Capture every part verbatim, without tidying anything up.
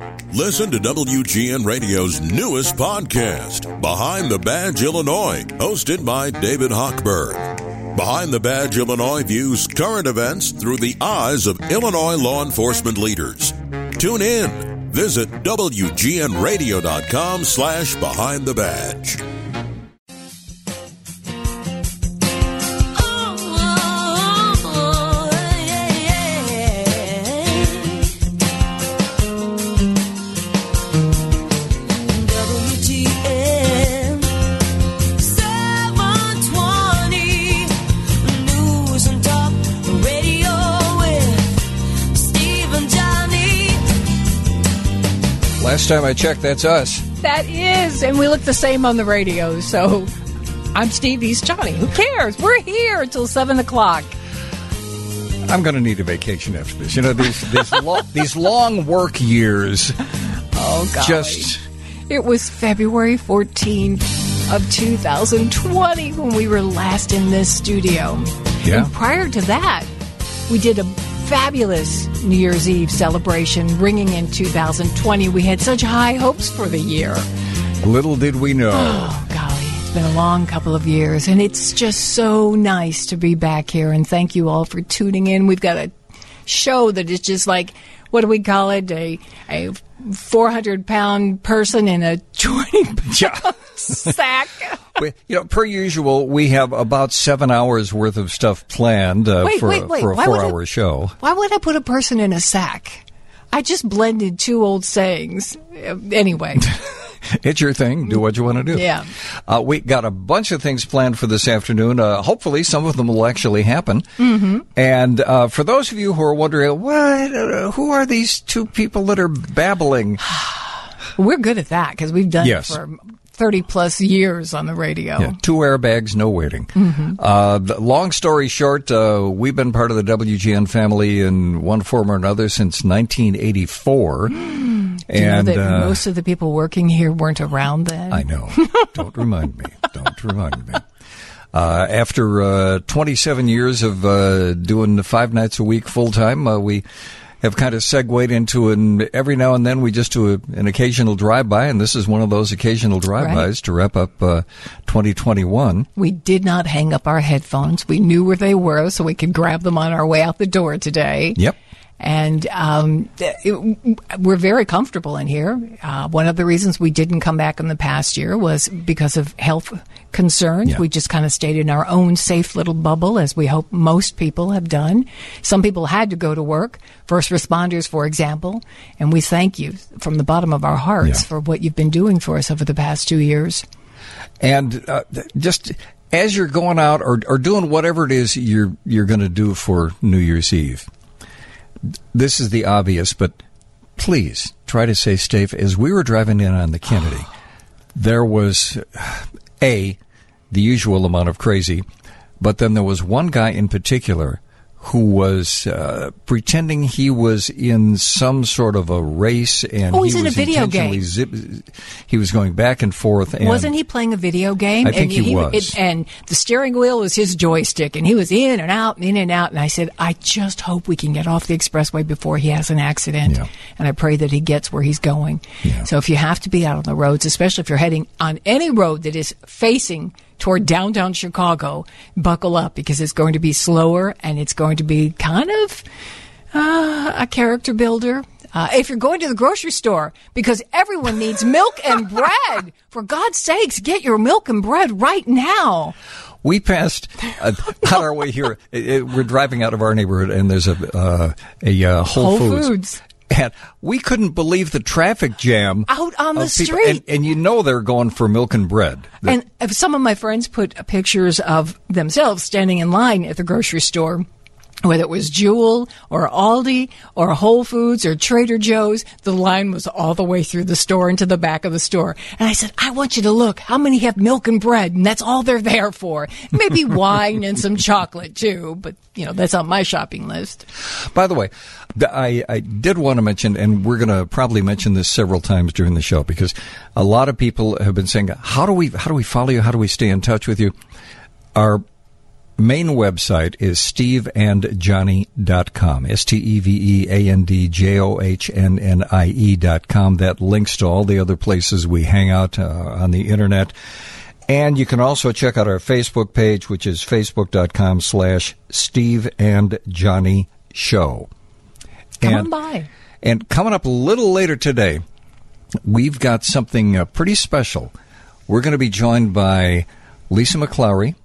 Listen to W G N Radio's newest podcast, Behind the Badge Illinois, hosted by David Hochberg. Behind the Badge Illinois views current events through the eyes of Illinois law enforcement leaders. Tune in. Visit W G N radio dot com slash behind the badge. Last time I checked, that's us. That is, and we look the same on the radio, so I'm Steve, he's Johnny. Who cares? We're here until seven o'clock. I'm going to need a vacation after this. You know, these these, lo- these long work years. Oh, golly. Just... It was February fourteenth of two thousand twenty when we were last in this studio. Yeah. And prior to that, we did a fabulous New Year's Eve celebration, ringing in two thousand twenty. We had such high hopes for the year. Little did we know. Oh, golly, it's been a long couple of years, and it's just so nice to be back here, and thank you all for tuning in. We've got a show that is just like, what do we call it, a a four hundred pound person in a twenty pound sack. We, you know, per usual, we have about seven hours worth of stuff planned uh, wait, for, wait, wait. for a Why would four-hour I, show. Why would I put a person in a sack? I just blended two old sayings. Uh, anyway. It's your thing. Do what you want to do. Yeah. Uh, we got a bunch of things planned for this afternoon. Uh, hopefully, some of them will actually happen. Mm-hmm. And uh, for those of you who are wondering, what? Uh, who are these two people that are babbling? We're good at that because we've done yes. it for thirty plus years on the radio. Yeah, two airbags, no waiting. Mm-hmm. Uh, the, long story short, uh, we've been part of the W G N family in one form or another since nineteen eighty-four. Do you and know that uh, most of the people working here weren't around then? I know. Don't remind me. Don't remind me. Uh, after uh, twenty-seven years of uh, doing five nights a week full time, uh, we have kind of segued into an every now and then we just do a, an occasional drive-by, and this is one of those occasional drive-bys right. to wrap up uh, twenty twenty-one. We did not hang up our headphones. We knew where they were, so we could grab them on our way out the door today. Yep. And um, it, we're very comfortable in here. Uh, one of the reasons we didn't come back in the past year was because of health concerns. Yeah. We just kind of stayed in our own safe little bubble, as we hope most people have done. Some people had to go to work, first responders, for example, and we thank you from the bottom of our hearts yeah. for what you've been doing for us over the past two years. And uh, just as you're going out or, or doing whatever it is you're you're going to do for New Year's Eve, this is the obvious, but please try to stay safe. As we were driving in on the Kennedy, there was, A, the usual amount of crazy, but then there was one guy in particular who was uh, pretending he was in some sort of a race, and oh, he's he in was a video game. Zip, he was going back and forth. And wasn't he playing a video game? I think and he, he was. It, and the steering wheel was his joystick, and he was in and out, and in and out. And I said, I just hope we can get off the expressway before he has an accident. Yeah. And I pray that he gets where he's going. Yeah. So if you have to be out on the roads, especially if you're heading on any road that is facing toward downtown Chicago, buckle up, because it's going to be slower and it's going to be kind of uh, a character builder. Uh, if you're going to the grocery store, because everyone needs milk and bread. For God's sakes, get your milk and bread right now. We passed uh, on our way here. It, it, we're driving out of our neighborhood, and there's a uh, a uh, Whole, Whole Foods. Foods. And we couldn't believe the traffic jam out on the people. street. And, and you know they're going for milk and bread. And some of my friends put pictures of themselves standing in line at the grocery store, whether it was Jewel or Aldi or Whole Foods or Trader Joe's. The line was all the way through the store into the back of the store. And I said, I want you to look how many have milk and bread, and that's all they're there for. Maybe wine and some chocolate too, but you know, that's on my shopping list. By the way, I, I did want to mention, and we're going to probably mention this several times during the show, because a lot of people have been saying, how do we how do we follow you? How do we stay in touch with you? Our main website is steve and johnny dot com. S T E V E A N D J O H N N I E dot com. That links to all the other places we hang out uh, on the Internet. And you can also check out our Facebook page, which is facebook.com slash Steve and Johnny Show. Come and, on by. And coming up a little later today, we've got something uh, pretty special. We're going to be joined by Lisa McClowry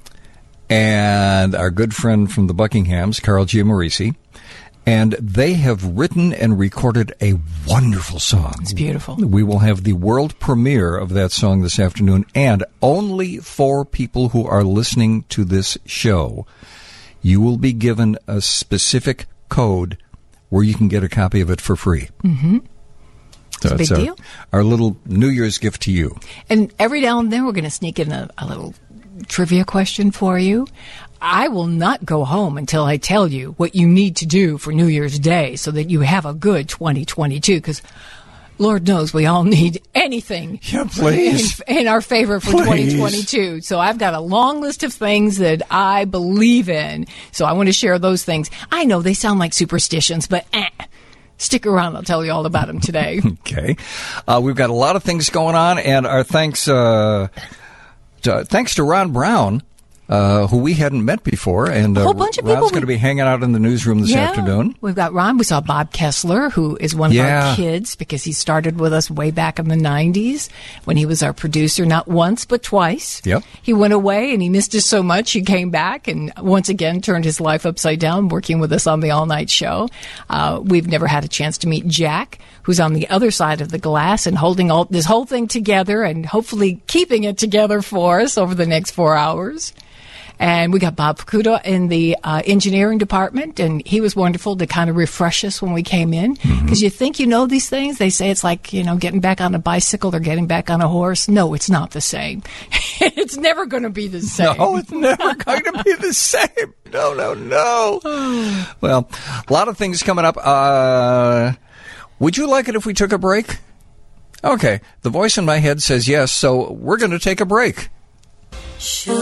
and our good friend from the Buckinghams, Carl Giammarisi. And they have written and recorded a wonderful song. It's beautiful. We will have the world premiere of that song this afternoon, and only for people who are listening to this show, you will be given a specific code where you can get a copy of it for free. Mm-hmm. So it's a big our, deal. Our little New Year's gift to you. And every now and then we're going to sneak in a, a little trivia question for you. I will not go home until I tell you what you need to do for New Year's Day so that you have a good twenty twenty-two, because Lord knows we all need anything yeah, please. In, in our favor for please. twenty twenty-two. So I've got a long list of things that I believe in. So I want to share those things. I know they sound like superstitions, but eh, stick around. I'll tell you all about them today. Okay. Uh, we've got a lot of things going on, and our thanks, uh, to, thanks to Ron Brown, Uh, who we hadn't met before, and uh, a whole bunch of people Ron's going to be hanging out in the newsroom this yeah, afternoon. We've got Ron. We saw Bob Kessler, who is one of yeah. our kids because he started with us way back in the nineties when he was our producer, not once but twice. Yep. He went away and he missed us so much. He came back and once again turned his life upside down, working with us on the All Night Show. Uh, we've never had a chance to meet Jack, who's on the other side of the glass and holding all this whole thing together and hopefully keeping it together for us over the next four hours. And we got Bob Fukuda in the uh, engineering department, and he was wonderful to kind of refresh us when we came in. Because mm-hmm. you think you know these things. They say it's like, you know, getting back on a bicycle or getting back on a horse. No, it's not the same. It's never going to be the same. No, it's never going to be the same. No, no, no. Well, a lot of things coming up. Uh, would you like it if we took a break? Okay. The voice in my head says yes, so we're going to take a break. Should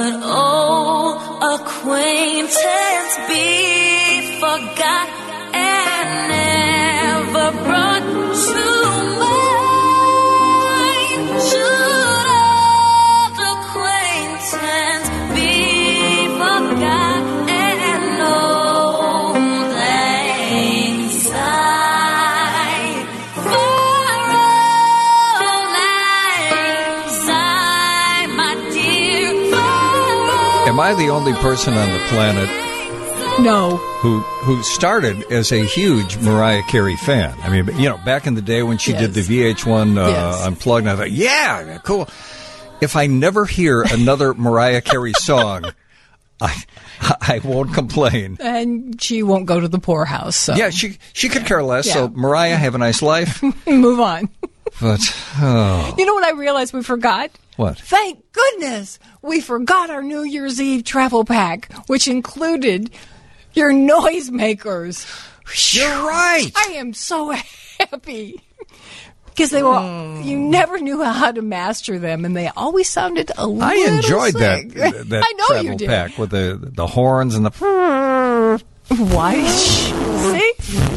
old acquaintance be forgot and never brought to mind? Should old acquaintance be forgot and old lang syne? For old lang syne, my dear. Am I the only person on the planet No. who who started as a huge Mariah Carey fan? I mean, you know, back in the day when she Yes. did the V H one uh, Yes. Unplugged, I thought, yeah, cool. If I never hear another Mariah Carey song, I I won't complain. And she won't go to the poorhouse. So Yeah, she she could care less. Yeah. So Mariah, have a nice life. move on. But oh, You know what I realized we forgot? what? Thank goodness we forgot our New Year's Eve travel pack, which included your noisemakers. You're right. I am so happy. Because they were, you never knew how to master them, and they always sounded a little I enjoyed that sick. that I know travel you did. pack with the the horns and the. Why? See?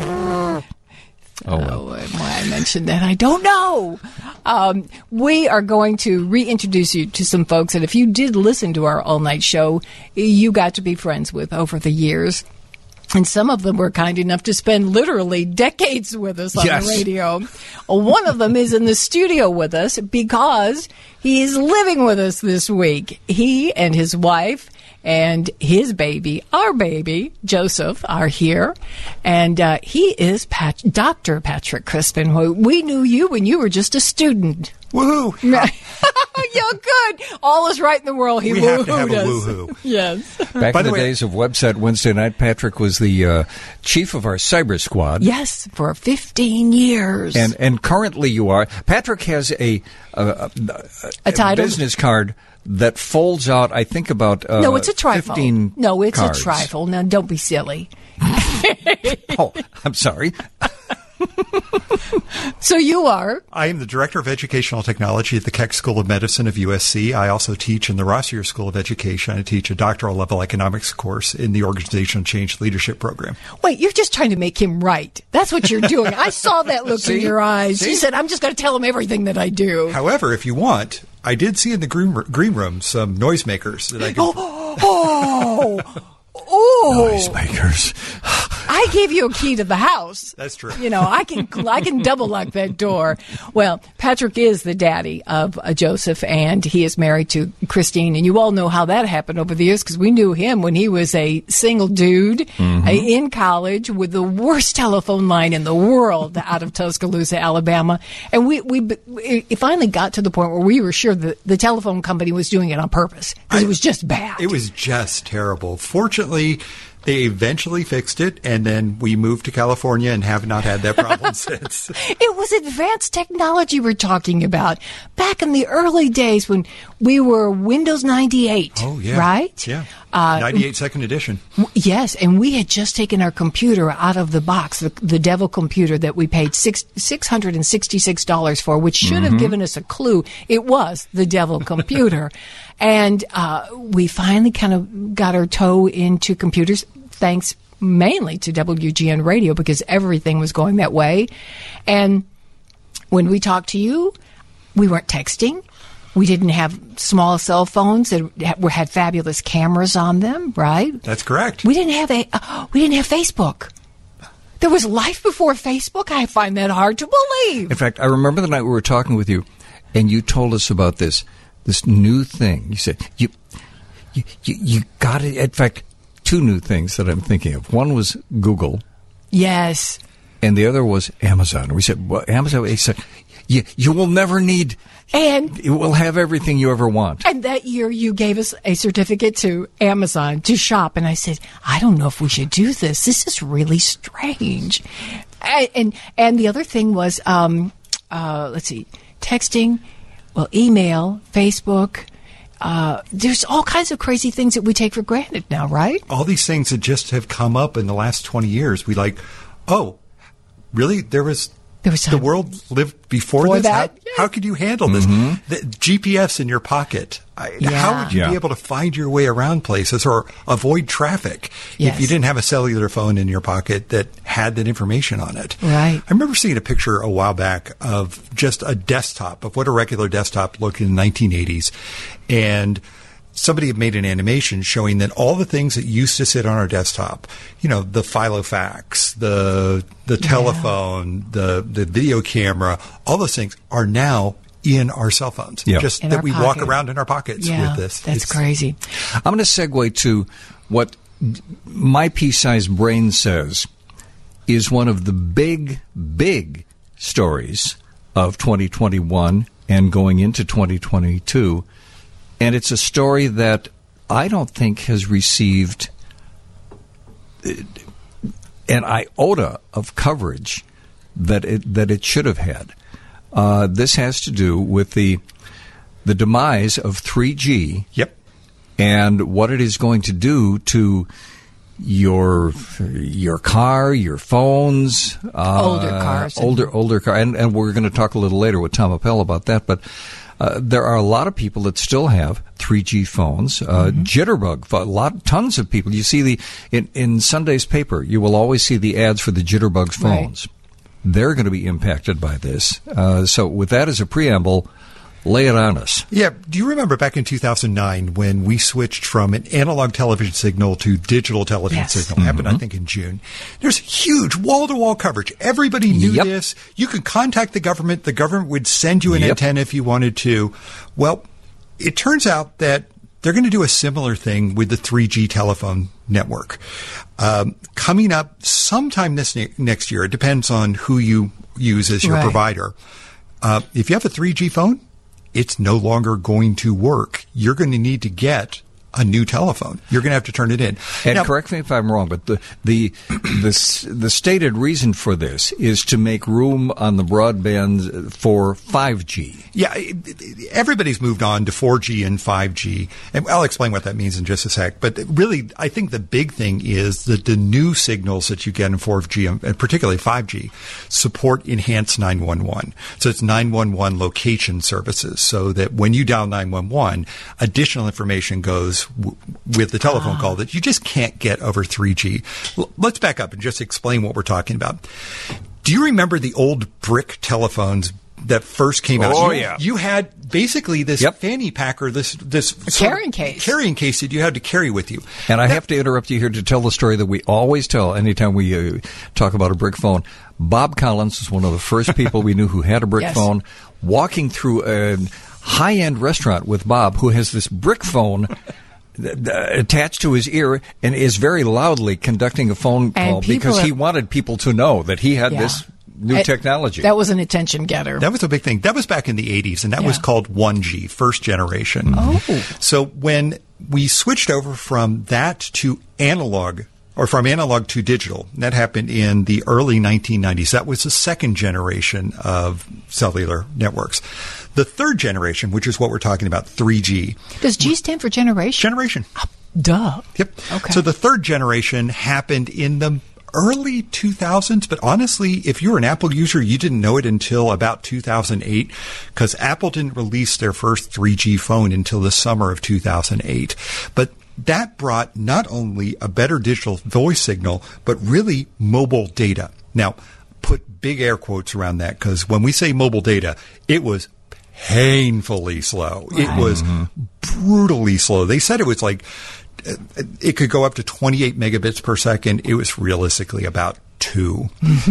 Oh, well. Oh, why I mentioned that, I don't know. Um, we are going to reintroduce you to some folks that if you did listen to our all-night show, you got to be friends with over the years. And some of them were kind enough to spend literally decades with us on Yes. the radio. One of them is in the studio with us because he is living with us this week. He and his wife and his baby, our baby, Joseph, are here. And uh, he is Pat- Doctor Patrick Crispin. We knew you when you were just a student. Woohoo! You're good. All is right in the world. He We woo-hooed have to have a us. woohoo. Yes. Back By in the the way- days of Website Wednesday Night, Patrick was the uh, chief of our cyber squad. Yes, for fifteen years. And and currently you are. Patrick has a a, a, A title? business card that folds out, I think, about uh, no, it's a trifle. fifteen No, it's cards. a trifle. Now, don't be silly. Oh, I'm sorry. So you are. I am the Director of Educational Technology at the Keck School of Medicine of U S C. I also teach in the Rossier School of Education. I teach a doctoral level economics course in the Organizational Change Leadership Program. Wait, you're just trying to make him right. That's what you're doing. I saw that look See? in your eyes. See? You said, I'm just going to tell him everything that I do. However, if you want, I did see in the green, green room some noisemakers that I can... Oh, oh, oh. Noisemakers. I gave you a key to the house. That's true. You know, I can I can double lock that door. Well, Patrick is the daddy of uh, Joseph, and he is married to Christine. And you all know how that happened over the years because we knew him when he was a single dude mm-hmm. uh, in college with the worst telephone line in the world out of Tuscaloosa, Alabama. And we, we it finally got to the point where we were sure that the telephone company was doing it on purpose because it was just bad. It was just terrible. Fortunately, they eventually fixed it, and then we moved to California and have not had that problem since. It was advanced technology we're talking about. Back in the early days when we were Windows ninety-eight, oh, yeah. right? Yeah, uh, ninety-eight second edition. W- yes, and we had just taken our computer out of the box, the, the Devil computer that we paid six, six hundred sixty-six dollars for, which should mm-hmm. have given us a clue. It was the Devil computer. And uh, we finally kind of got our toe into computers, thanks mainly to W G N Radio, because everything was going that way. And when we talked to you, we weren't texting. We didn't have small cell phones that had fabulous cameras on them, right? That's correct. We didn't have a. Uh, we didn't have Facebook. There was life before Facebook. I find that hard to believe. In fact, I remember the night we were talking with you, and you told us about this this new thing. You said you you you, you got it. In fact, two new things that I'm thinking of. One was Google. Yes. And the other was Amazon. We said, well, Amazon, he said, you, you will never need, and it will have everything you ever want. And that year you gave us a certificate to Amazon to shop. And I said, I don't know if we should do this. This is really strange. And, and, and the other thing was, um, uh, let's see, texting, well, email, Facebook. Uh, there's all kinds of crazy things that we take for granted now, right? All these things that just have come up in the last twenty years. We like, oh, really? There was, there was the world lived before, before this? that? How, Yeah. how could you handle Mm-hmm. this? The G P S in your pocket. I, Yeah. How would you Yeah. be able to find your way around places or avoid traffic Yes. if you didn't have a cellular phone in your pocket that had that information on it? Right. I remember seeing a picture a while back of just a desktop, of what a regular desktop looked in the nineteen eighties. And somebody had made an animation showing that all the things that used to sit on our desktop, you know, the Filofax, the the telephone, the the video camera, all those things are now in our cell phones. Yeah. Just In that our we walk pocket. around in our pockets Yeah, with this. that's It's- crazy. I'm going to segue to what my pea-sized brain says is one of the big, big stories of twenty twenty-one and going into twenty twenty-two. And it's a story that I don't think has received an iota of coverage that it, that it should have had. Uh, this has to do with the the demise of three G. Yep. And what it is going to do to your your car, your phones, uh, Older cars. older older car, and, and we're going to talk a little later with Tom Appel about that. But uh, there are a lot of people that still have three G phones, uh, Mm-hmm. Jitterbug. A lot, tons of people. You see the in, in Sunday's paper, you will always see the ads for the Jitterbug phones. Right. They're going to be impacted by this. Uh, so, with that as a preamble. Lay it on us. Yeah. Do you remember back in two thousand nine when we switched from an analog television signal to digital television Yes. signal? Mm-hmm. Happened, I think, in June. There's huge wall-to-wall coverage. Everybody knew Yep. this. You could contact the government. The government would send you an Yep. antenna if you wanted to. Well, it turns out that they're going to do a similar thing with the three G telephone network. Um, coming up sometime this ne- next year, it depends on who you use as your Right. provider. Uh, if you have a three G phone, it's no longer going to work. You're going to need to get a new telephone. You're going to have to turn it in. And Now, correct me if I'm wrong, but the the the s- the stated reason for this is to make room on the broadband for five G. Yeah, it- it- everybody's moved on to four G and five G, and I'll explain what that means in just a sec. But really, I think the big thing is that the new signals that you get in four G, and particularly five G, support enhanced nine one one. So it's nine one one location services, so that when you dial nine one one, additional information goes w- with the telephone call that you just can't get over three G. L- let's back up and just explain what we're talking about. Do you remember the old brick telephones that first came out? Oh, you, yeah. You had basically this Yep. fanny pack or this this sort of carrying case. carrying case that you had to carry with you. And I have to interrupt you here to tell the story that we always tell anytime we uh, talk about a brick phone. Bob Collins is one of the first people we knew who had a brick Yes. phone. Walking through a high-end restaurant with Bob, who has this brick phone th- th- attached to his ear and is very loudly conducting a phone And call people because he are- wanted people to know that he had Yeah. this new It- technology. That was an attention getter. That was a big thing. That was back in the eighties, and that was Yeah. called one G, first generation. Oh. So when we switched over from that to analog, or from analog to digital, that happened in the early nineteen nineties. That was the second generation of cellular networks. The third generation, which is what we're talking about, three G. Does G stand for generation? Generation. Duh. Yep. Okay. So the third generation happened in the early two thousands, but honestly, if you were an Apple user, you didn't know it until about two thousand eight, because Apple didn't release their first three G phone until the summer of two thousand eight. But that brought not only a better digital voice signal, but really mobile data. Now, put big air quotes around that, because when we say mobile data, it was painfully slow. It was brutally slow. They said it was like, uh, it could go up to twenty-eight megabits per second. It was realistically about two.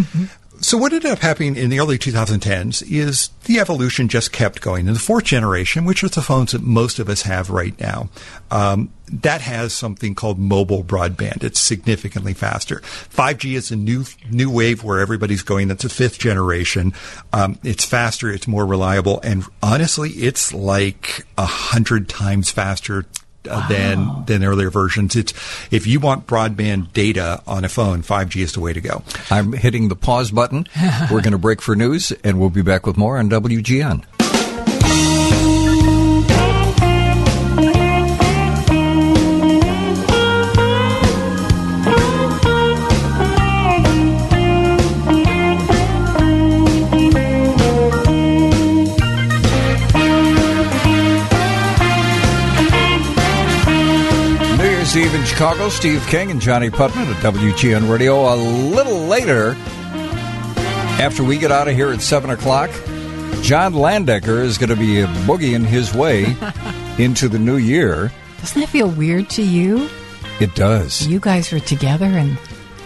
So what ended up happening in the early twenty tens is the evolution just kept going. In the fourth generation, which is the phones that most of us have right now, um, that has something called mobile broadband. It's significantly faster. five G is a new new wave where everybody's going. That's the fifth generation. Um, it's faster. It's more reliable. And honestly, it's like a hundred times faster Uh, than than earlier versions. It's if you want broadband data on a phone, five G is the way to go. I'm hitting the pause button. We're going to break for news, and we'll be back with more on W G N. Eve in Chicago, Steve King and Johnny Putman at W G N Radio. A little later, after we get out of here at seven o'clock, John Landecker is going to be boogieing his way into the new year. Doesn't that feel weird to you? It does. You guys were together and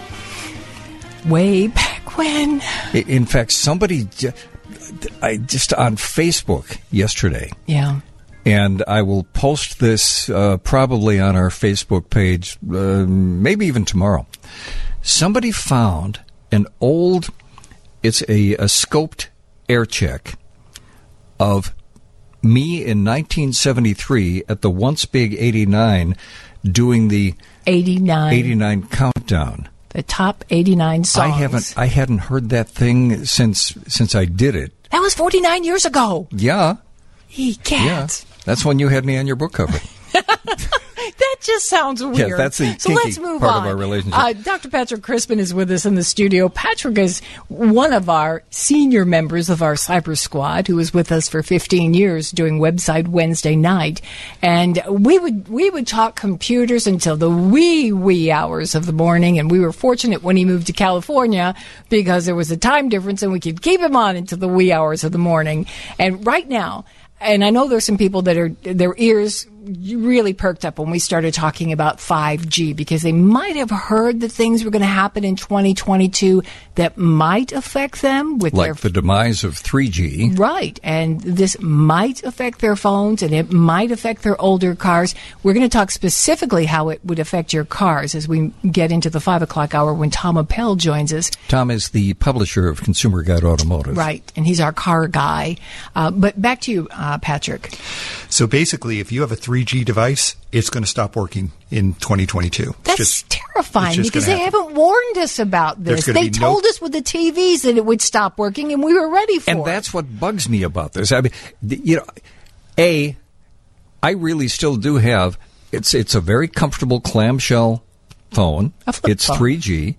way back when. In fact, somebody ju- I just on Facebook yesterday, Yeah. and I will post this uh, probably on our Facebook page, uh, maybe even tomorrow. Somebody found an old, it's a, a scoped air check of me in nineteen seventy-three at the Once Big eighty-nine doing the eighty-nine. eighty-nine countdown. The top eighty-nine songs. I haven't I hadn't heard that thing since since I did it. That was forty-nine years ago. Yeah. He Yeah. can't. That's when you had me on your book cover. That just sounds weird. that's the so kinky let's move part on. of our relationship. Uh, Doctor Patrick Crispin is with us in the studio. Patrick is one of our senior members of our cyber squad who was with us for fifteen years doing Website Wednesday night. And we would we would talk computers until the wee, wee hours of the morning. And we were fortunate when he moved to California because there was a time difference and we could keep him on until the wee hours of the morning. And right now, and I know there's some people that are, their ears really perked up when we started talking about five G because they might have heard that things were going to happen in twenty twenty-two that might affect them with Like their the demise of three G. Right, and this might affect their phones and it might affect their older cars. We're going to talk specifically how it would affect your cars as we get into the five o'clock hour when Tom Appel joins us. Tom is the publisher of Consumer Guide Automotive. Right, and he's our car guy. Uh, but back to you, uh, Patrick. So basically, if you have a three G device, it's going to stop working in twenty twenty-two. It's That's just- terrifying it's just because gonna they happen. haven't warned us about There's this. gonna They be told no- us with the T Vs that it would stop working, and we were ready for And it. that's what bugs me about this. I mean, th- you know, A, I really still do have, it's it's a very comfortable clamshell phone. A flip It's phone. three G.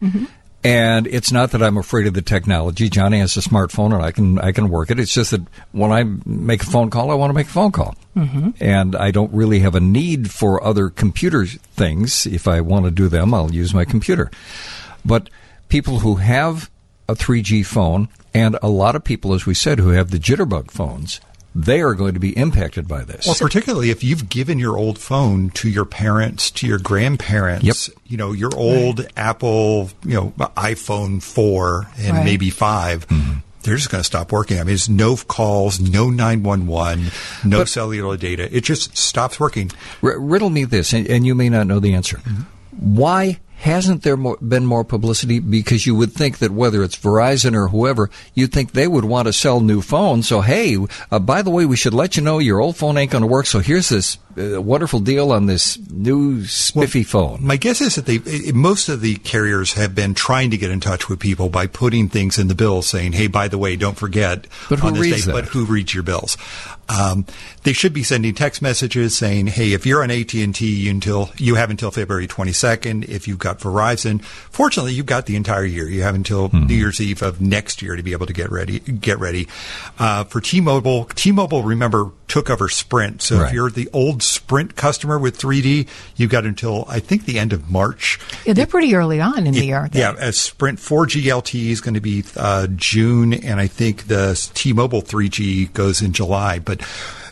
And it's not that I'm afraid of the technology. Johnny has a smartphone, and I can I can work it. It's just that when I make a phone call, I want to make a phone call, mm-hmm. and I don't really have a need for other computer things. If I want to do them, I'll use my computer. But people who have a three G phone, and a lot of people, as we said, who have the jitterbug phones, they are going to be impacted by this. Well, particularly if you've given your old phone to your parents, to your grandparents, Yep. you know, your old Apple, you know, iPhone four and Right. maybe five, they're just going to stop working. I mean, there's no calls, no nine one one, no But- cellular data. It just stops working. R- riddle me this, and, and you may not know the answer. Why hasn't there more, been more publicity? Because you would think that whether it's Verizon or whoever, you'd think they would want to sell new phones. So, hey, uh, by the way, we should let you know your old phone ain't going to work. So here's this uh, wonderful deal on this new spiffy phone. My guess is that they, i- most of the carriers have been trying to get in touch with people by putting things in the bill saying, hey, by the way, don't forget But who on this reads day, that? but who reads your bills? Um, they should be sending text messages saying, hey, if you're on A T and T, you, until, you have until February twenty-second. If you've got Verizon, fortunately, you've got the entire year. You have until Mm-hmm. New Year's Eve of next year to be able to get ready. Get ready. Uh, for T-Mobile, T-Mobile, remember, took over Sprint. So Right. if you're the old Sprint customer with three D, you've got until, I think, the end of March. Yeah, they're pretty early on in the year, aren't they? Yeah, as Sprint four G L T E is going to be uh, June, and I think the T-Mobile three G goes in July. But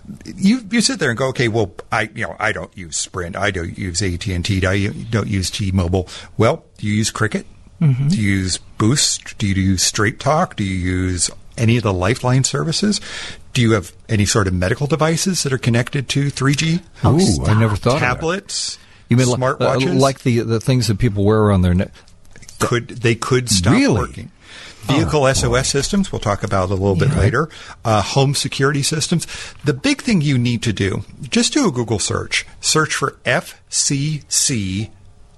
you you sit there and go, okay, well, I you know I don't use Sprint, I don't use A T and T, I don't use T-Mobile. Well, do you use Cricket? Mm-hmm. Do you use Boost? Do you use Straight Talk? Do you use any of the Lifeline services? Do you have any sort of medical devices that are connected to three G? Oh, Ooh, stop. I never thought of that. Tablets? You mean li- smartwatches? uh, like the the things that people wear on their neck? could they could stop Really? working. Vehicle S O S systems, we'll talk about a little bit later. Uh, home security systems. The big thing you need to do, just do a Google search. Search for F C C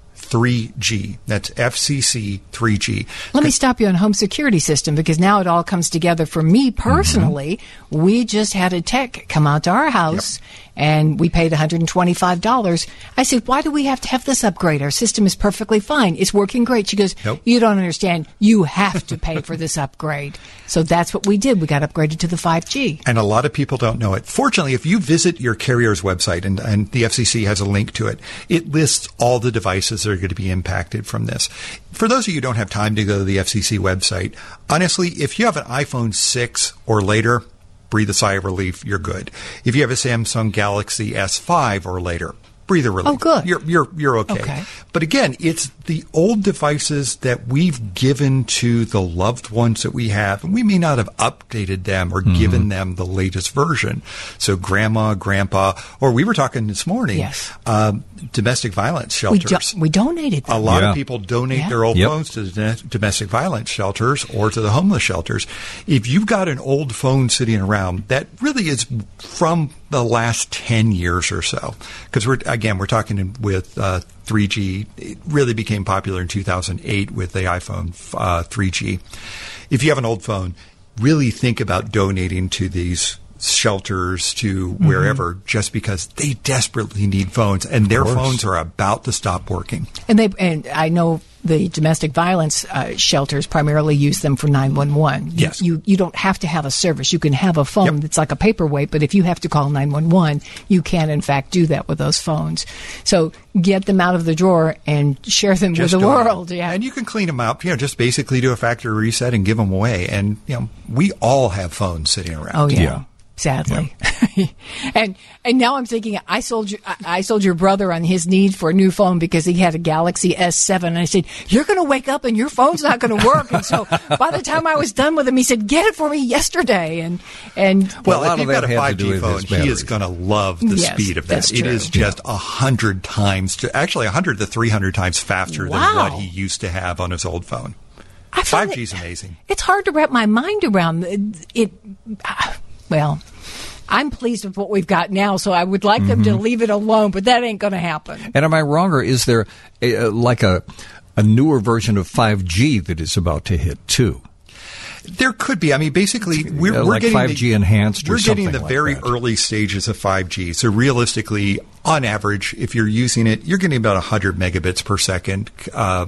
three G. That's F C C three G. Let me stop you on home security system because now it all comes together for me personally. Mm-hmm. We just had a tech come out to our house and we paid one hundred twenty-five dollars. I said, why do we have to have this upgrade? Our system is perfectly fine. It's working great. She goes, Nope. you don't understand. You have to pay for this upgrade. So that's what we did. We got upgraded to the five G. And a lot of people don't know it. Fortunately, if you visit your carrier's website, and, and the F C C has a link to it, it lists all the devices that are going to be impacted from this. For those of you who don't have time to go to the F C C website, honestly, if you have an iPhone six or later, breathe a sigh of relief, you're good. If you have a Samsung Galaxy S five or later, breathe a relief. Oh, good. You're, you're, you're okay. Okay. But again, it's the old devices that we've given to the loved ones that we have, and we may not have updated them or given them the latest version. So grandma, grandpa, or we were talking this morning, Yes. um, domestic violence We, do- shelters. we donated them. A lot Yeah. of people donate Yeah. their old Yep. phones to the dom- domestic violence shelters or to the homeless shelters. If you've got an old phone sitting around, that really is from the last ten years or so. Because we're, again, we're talking in- with uh, three G. It really became popular in two thousand eight with the iPhone uh, three G. If you have an old phone, really think about donating to these shelters, to wherever, just because they desperately need phones, and their course. phones are about to stop working. And they and I know the domestic violence uh, shelters primarily use them for nine one one. Yes. You you don't have to have a service. You can have a phone Yep. that's like a paperweight, but if you have to call nine one one, you can in fact do that with those phones. So get them out of the drawer and share them Just with the donate. world. Yeah. And you can clean them up, you know, just basically do a factory reset and give them away. And, you know, we all have phones sitting around. Oh yeah. Yeah. Sadly, and and now I'm thinking I sold you, I I sold your brother on his need for a new phone because he had a Galaxy S seven, and I said you're going to wake up and your phone's not going to work. And so by the time I was done with him, he said, "Get it for me yesterday." And and Well, A lot if of you've got that a had to do five G with phone, his he is battery. going to love the Yes, speed of that. that's It true. is just a hundred times, to, actually a hundred to three hundred times faster Wow. than what he used to have on his old phone. I find five it- G is amazing. It's hard to wrap my mind around it. it uh, well, I'm pleased with what we've got now, so I would like them to leave it alone, but that ain't going to happen. And am I wrong, or is there a, like a a newer version of five G that is about to hit too? There could be. I mean, basically, we're, Uh, we're like getting five G the, enhanced or We're getting something the like very that. early stages of five G. So realistically, on average, if you're using it, you're getting about one hundred megabits per second. Uh,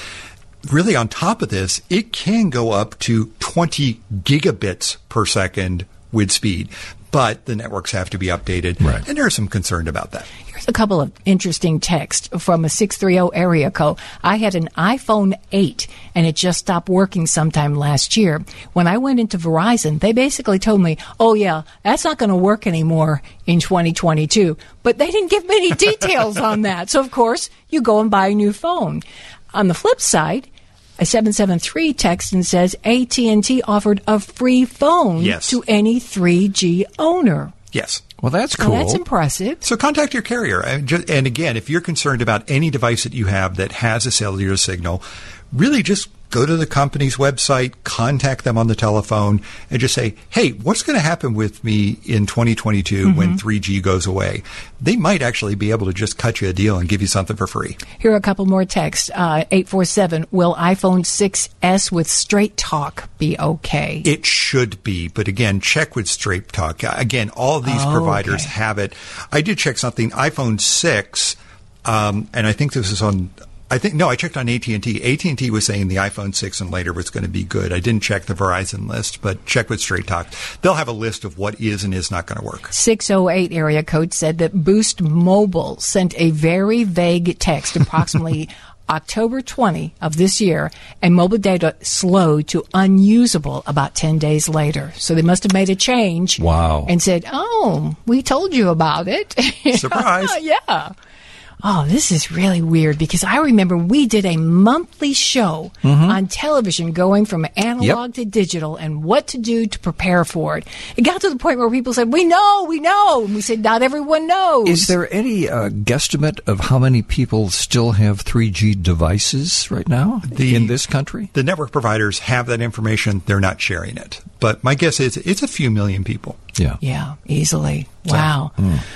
really, on top of this, it can go up to twenty gigabits per second with speed. But the networks have to be updated. Right. And there's some concern about that. Here's a couple of interesting texts from a six three zero area code. I had an iPhone eight, and it just stopped working sometime last year. When I went into Verizon, they basically told me, oh, yeah, that's not going to work anymore in twenty twenty-two. But they didn't give me any details on that. So, of course, you go and buy a new phone. On the flip side, a seven seven three texts and says A T and T offered a free phone Yes. to any three G owner. Yes. Well, that's Now, cool. that's impressive. So contact your carrier. And ju- and again, if you're concerned about any device that you have that has a cellular signal, really just go to the company's website, contact them on the telephone, and just say, hey, what's going to happen with me in twenty twenty-two when three G goes away? They might actually be able to just cut you a deal and give you something for free. Here are a couple more texts. Uh, eight four seven, will iPhone six S with Straight Talk be okay? It should be, but again, check with Straight Talk. Again, all of these Oh, providers okay. have it. I did check something. iPhone six, um, and I think this is on. I think no, I checked on A T and T. A T and T was saying the iPhone six and later was going to be good. I didn't check the Verizon list, but check with Straight Talk. They'll have a list of what is and is not going to work. six oh eight area code said that Boost Mobile sent a very vague text approximately October twentieth of this year, and mobile data slowed to unusable about ten days later. So they must have made a change. Wow. And said, oh, we told you about it. Surprise. Yeah. Oh, this is really weird because I remember we did a monthly show on television going from analog Yep. to digital and what to do to prepare for it. It got to the point where people said, we know, we know. And we said, not everyone knows. Is there any uh, guesstimate of how many people still have three G devices right now The- in this country? The network providers have that information. They're not sharing it. But my guess is it's a few million people. Yeah. Yeah, easily. Wow.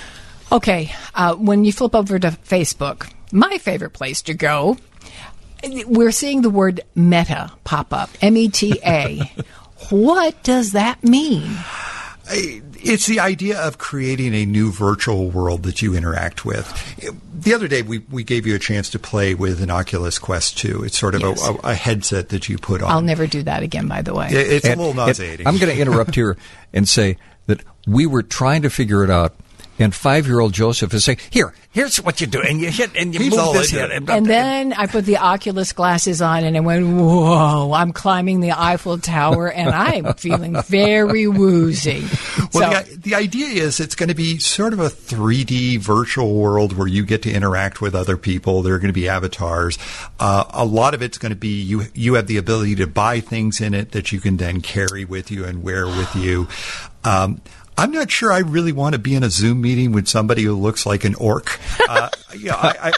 Okay, uh, when you flip over to Facebook, my favorite place to go, we're seeing the word meta pop up, M E T A. What does that mean? It's the idea of creating a new virtual world that you interact with. The other day, we, we gave you a chance to play with an Oculus Quest two. It's sort of Yes. a, a, a headset that you put on. I'll never do that again, by the way. It- It's And- a little and nauseating. I'm going to interrupt here and say that we were trying to figure it out, and five-year-old Joseph is saying, "Here, here's what you do, and you hit and you He's move all this into here." it. And then I put the Oculus glasses on and I went, whoa, I'm climbing the Eiffel Tower and I'm feeling very woozy. Well, So- the, the idea is it's going to be sort of a three D virtual world where you get to interact with other people. There are going to be avatars. Uh, a lot of it's going to be you. You have the ability to buy things in it that you can then carry with you and wear with you. Um, I'm not sure I really want to be in a Zoom meeting with somebody who looks like an orc. Uh, you know, I, I,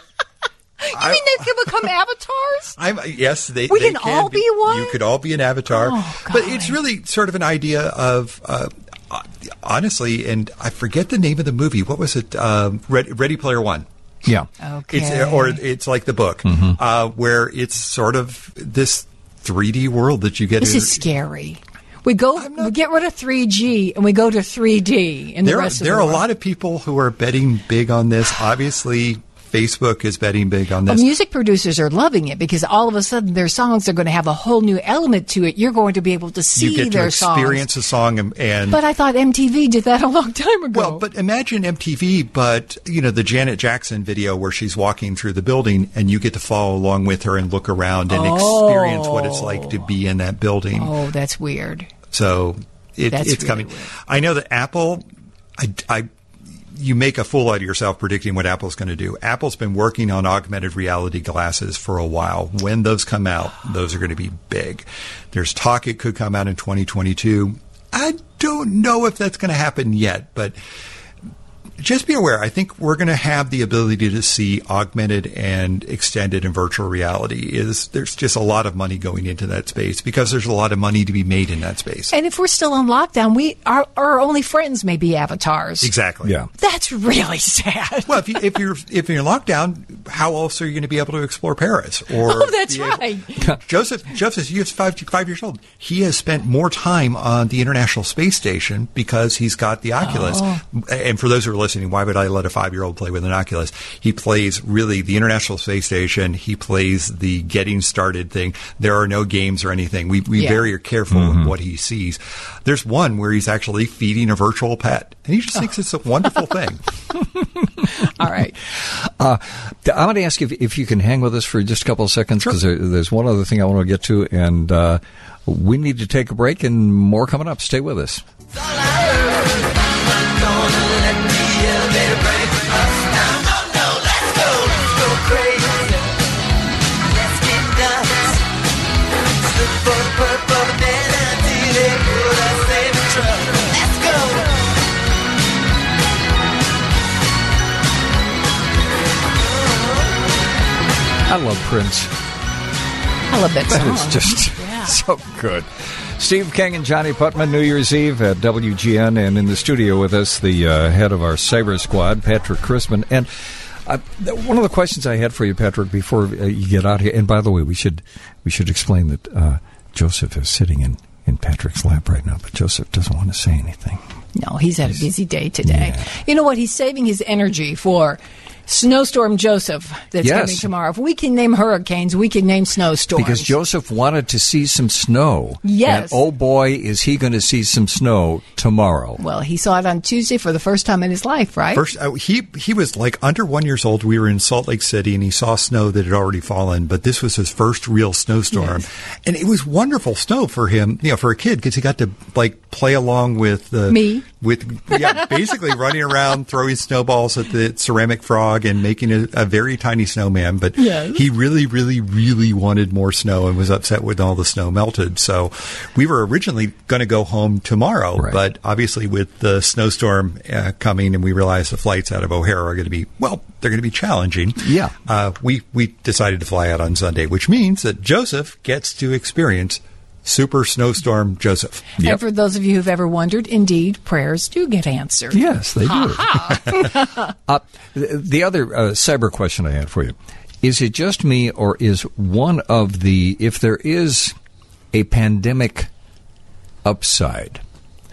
You mean they can become avatars? I'm, yes, they. We they can all be one? You could all be an avatar, Oh, but it's really sort of an idea of, uh, honestly, and I forget the name of the movie. What was it? Um, Ready, Ready Player One. Yeah. Okay. It's or it's like the book, uh, where it's sort of this three D world that you get. This to, is scary. We go, we get rid of three G and we go to three D in the There, are, rest of there the are a world. lot of people who are betting big on this. Obviously, Facebook is betting big on Well, this. music producers are loving it because all of a sudden their songs are going to have a whole new element to it. You're going to be able to see you get to their experience songs. a song and, and But I thought M T V did that a long time ago. well, but imagine M T V, but you know the Janet Jackson video where she's walking through the building, and you get to follow along with her and look around and experience what it's like to be in that building. Oh, that's weird. So it, That's it's really coming. weird. I know that Apple, I, I, you make a fool out of yourself predicting what Apple's going to do. Apple's been working on augmented reality glasses for a while. When those come out, those are going to be big. There's talk it could come out in twenty twenty-two. I don't know if that's going to happen yet, but just be aware. I think we're going to have the ability to see augmented and extended and virtual reality. Is there's just a lot of money going into that space because there's a lot of money to be made in that space. And if we're still on lockdown, we our, our only friends may be avatars. Exactly. Yeah. That's really sad. Well, if, you, if you're if you're in lockdown, how else are you going to be able to explore Paris? Or Oh, that's be able- right. Joseph, Joseph, he's five five years old. He has spent more time on the International Space Station because he's got the Oculus. Oh. And for those who are listening, why would I let a five year old play with an Oculus? He plays really the International Space Station. He plays the getting started thing. There are no games or anything. We we Yeah. very are careful with what he sees. There's one where he's actually feeding a virtual pet, and he just thinks it's a wonderful thing. All right. Uh, I want to ask if, if you can hang with us for just a couple of seconds, because there, there's one other thing I want to get to, and uh, we need to take a break, and more coming up. Stay with us. I love Prince. I love that That song. is just Yeah. so good. Steve King and Johnny Putman, New Year's Eve at W G N, and in the studio with us, the uh, head of our cyber squad, Patrick Chrisman. And uh, one of the questions I had for you, Patrick, before uh, you get out here, and by the way, we should we should explain that uh, Joseph is sitting in, in Patrick's lap right now, but Joseph doesn't want to say anything. No, he's had a busy day today. Yeah. You know what? He's saving his energy for Snowstorm Joseph that's Yes. coming tomorrow. If we can name hurricanes, we can name snowstorms. Because Joseph wanted to see some snow. Yes. And oh boy, is he going to see some snow tomorrow. Well, he saw it on Tuesday for the first time in his life, right? First, uh, he he was like under one years old. We were in Salt Lake City, and he saw snow that had already fallen. But this was his first real snowstorm, Yes. and it was wonderful snow for him. You know, for a kid, because he got to like play along with the Me? with yeah, basically running around, throwing snowballs at the ceramic frog, and making a, a very tiny snowman. But Yes. he really, really, really wanted more snow, and was upset when all the snow melted. So we were originally going to go home tomorrow, Right. but obviously with the snowstorm uh, coming, and we realized the flights out of O'Hare are going to be, well, they're going to be challenging. Yeah. Uh, we, we decided to fly out on Sunday, which means that Joseph gets to experience Super Snowstorm Joseph. Yep. And for those of you who've ever wondered, indeed, prayers do get answered. Yes, they do. uh, th- the other uh, cyber question I had for you, is it just me, or is one of the, if there is a pandemic upside,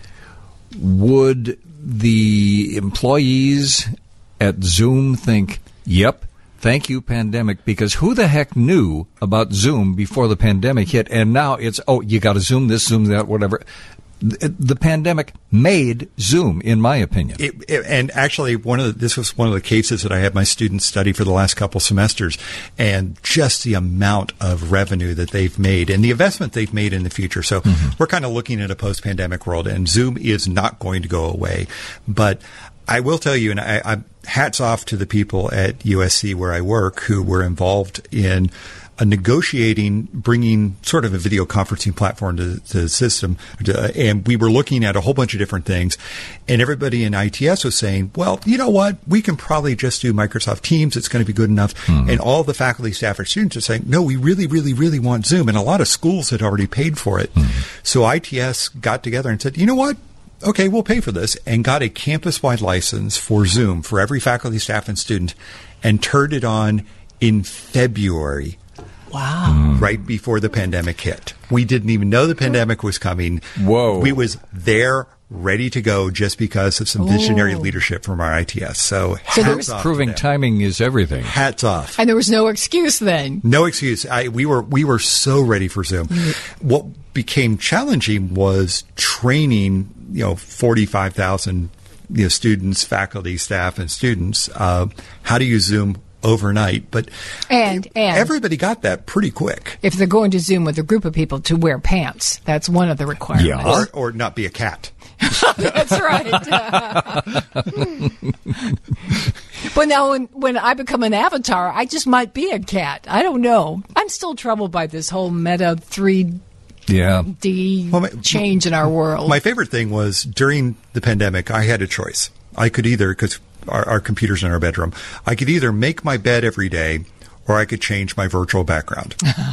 would the employees at Zoom think, yep, thank you, pandemic, because who the heck knew about Zoom before the pandemic hit? And now it's, oh, you got to Zoom this, Zoom that, whatever. The, the pandemic made Zoom, in my opinion. It, it, and actually, one of the, this was one of the cases that I had my students study for the last couple semesters, and just the amount of revenue that they've made and the investment they've made in the future. So we're kind of looking at a post-pandemic world, and Zoom is not going to go away. But I will tell you, and I, I hats off to the people at U S C where I work who were involved in uh, negotiating, bringing sort of a video conferencing platform to, to the system. To, and we were looking at a whole bunch of different things. And everybody in I T S was saying, well, you know what? We can probably just do Microsoft Teams. It's going to be good enough. Mm-hmm. And all the faculty, staff, and students are saying, no, we really, really, really want Zoom. And a lot of schools had already paid for it. Mm-hmm. So I T S got together and said, you know what? Okay, we'll pay for this, and got a campus-wide license for Zoom for every faculty, staff, and student, and turned it on in February. Wow. Right before the pandemic hit. We didn't even know the pandemic was coming. Whoa. We was there, ready to go, just because of some visionary Oh. leadership from our I T S. So, So there hats was- off to Proving them. timing is everything. Hats off. And there was no excuse then. No excuse. I, we were we were so ready for Zoom. Mm-hmm. What became challenging was training, you know, forty-five thousand you know, students, faculty, staff, and students uh, how to use Zoom overnight. But And, and everybody got that pretty quick. if they're going to Zoom with a group of people, to wear pants. That's one of the requirements. Yeah. Or, or not be a cat. That's right. But now, when, when I become an avatar, I just might be a cat. I don't know. I'm still troubled by this whole Meta three Yeah. D Well, my- change in our world. My favorite thing was during the pandemic, I had a choice. I could either, because our, our computers in our bedroom. I could either make my bed every day or I could change my virtual background.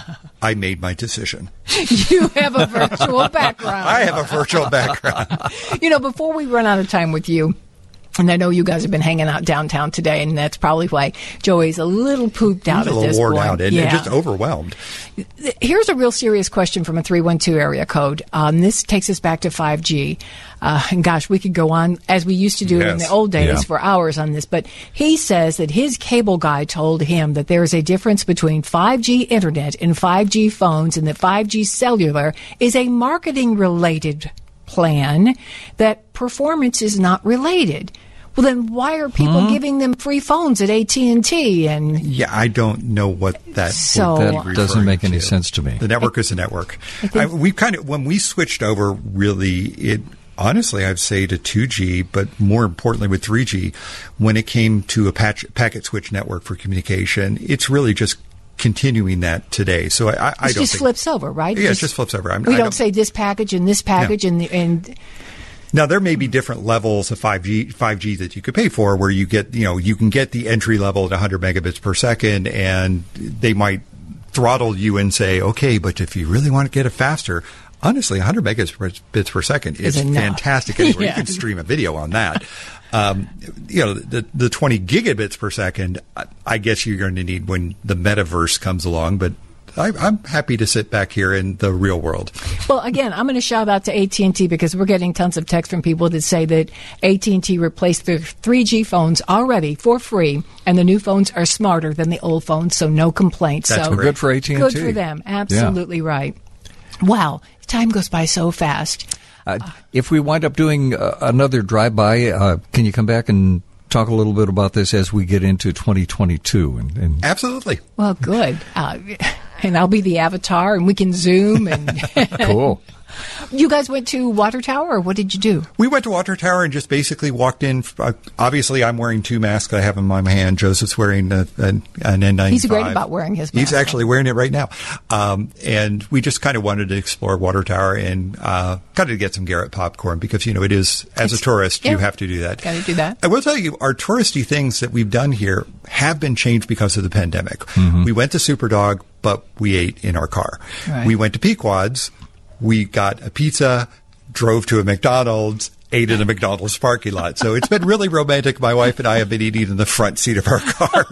I made my decision. You have a virtual background. I have a virtual background. You know, before we run out of time with you, and I know you guys have been hanging out downtown today, and that's probably why Joey's a little pooped out He's at a little this worn point. out and, yeah. and just overwhelmed. Here's a real serious question from a three one two area code. Um, this takes us back to five G. Uh, and gosh, we could go on as we used to do Yes. in the old days Yeah. for hours on this. But he says that his cable guy told him that there is a difference between five G internet and five G phones, and that five G cellular is a marketing related plan, that performance is not related. Well, then why are people Hmm. giving them free phones at A T and T? And Yeah, I don't know what that So- would be That doesn't referring make any to. sense to me. The network is a network. think- I, we kind of when we switched over, really, it honestly, I'd say to two G, but more importantly with three G, when it came to a patch, packet switch network for communication, it's really just continuing that today. So I, I, I it don't just think, flips over, right? Yeah, it just flips over. I'm, we I don't, say this package and this package and the, and Now, there may be different levels of five G, five G that you could pay for, where you get, you know, you can get the entry level at one hundred megabits per second, and they might throttle you and say, okay, but if you really want to get it faster, honestly, one hundred megabits per second is Is enough. fantastic anyway. Yeah. You can stream a video on that. Um, you know, the, the twenty gigabits per second, I, I guess you're going to need when the metaverse comes along, but I, I'm happy to sit back here in the real world. well, again, I'm going to shout out to A T and T because we're getting tons of text from people that say that A T and T replaced their three G phones already for free, and the new phones are smarter than the old phones, so no complaints. That's so great. Good for A T and T. Good for them. Absolutely right. Wow, time goes by so fast. Uh, if we wind up doing uh, another drive-by, uh, can you come back and talk a little bit about this as we get into twenty twenty-two? And, and Absolutely. Well, good. Uh, and I'll be the avatar, and we can Zoom. And cool. You guys went to Water Tower, or what did you do? We went to Water Tower and just basically walked in. Uh, obviously, I'm wearing two masks. I have them in my hand. Joseph's wearing a, an, an N ninety-five. He's great about wearing his mask. He's actually wearing it right now. Um, and we just kind of wanted to explore Water Tower and uh, kind of get some Garrett popcorn because, you know, it is, as a tourist, yeah. you have to do that. Gotta do that. I will tell you, our touristy things that we've done here have been changed because of the pandemic. Mm-hmm. We went to Superdog, but we ate in our car. Right. We went to Pequod's. We got a pizza, drove to a McDonald's, ate in a McDonald's parking lot. So it's been really romantic. My wife and I have been eating in the front seat of our car.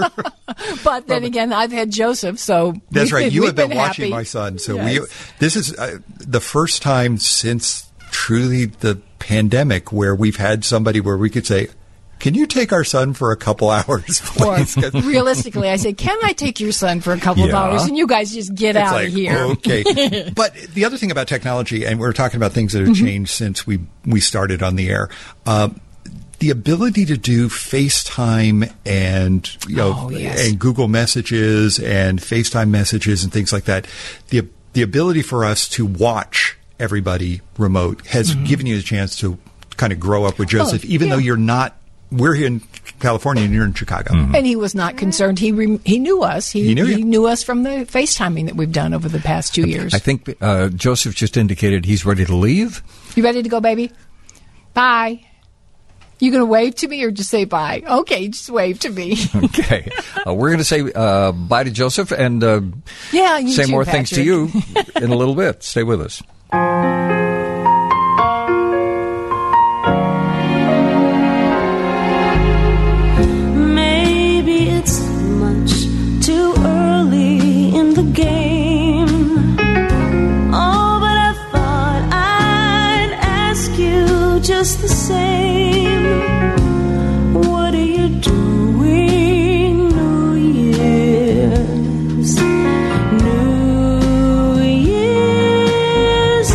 But then again, I've had Joseph, so That's we've right. been- You we've have been, been watching happy. my son. So Yes. we. This is uh, the first time since truly the pandemic where we've had somebody where we could say, can you take our son for a couple hours, Or please? 'Cause realistically, I say, can I take your son for a couple of Yeah. hours? And you guys just get It's out like, of here. okay. But the other thing about technology, and we're talking about things that have Mm-hmm. changed since we we started on the air. Um, the ability to do FaceTime and you know Oh, yes. and Google Messages and FaceTime messages and things like that. The the ability for us to watch everybody remote has given you a chance to kind of grow up with Joseph, even Mm-hmm. Oh, yeah. though you're not. We're here in California and you're in Chicago. And he was not concerned. He re- he knew us. He, He knew you. knew us from the FaceTiming that we've done over the past two years. I think uh, Joseph just indicated he's ready to leave. You ready to go, baby? Bye. You going to wave to me or just say bye? Okay, just wave to me. Okay. Uh, we're going to say uh, bye to Joseph and uh, Yeah, you say too, more things to Patrick. you in a little bit. Stay with us. Maybe it's much too early in the game. Oh, but I thought I'd ask you just the same. What are you doing New Year's? New Year's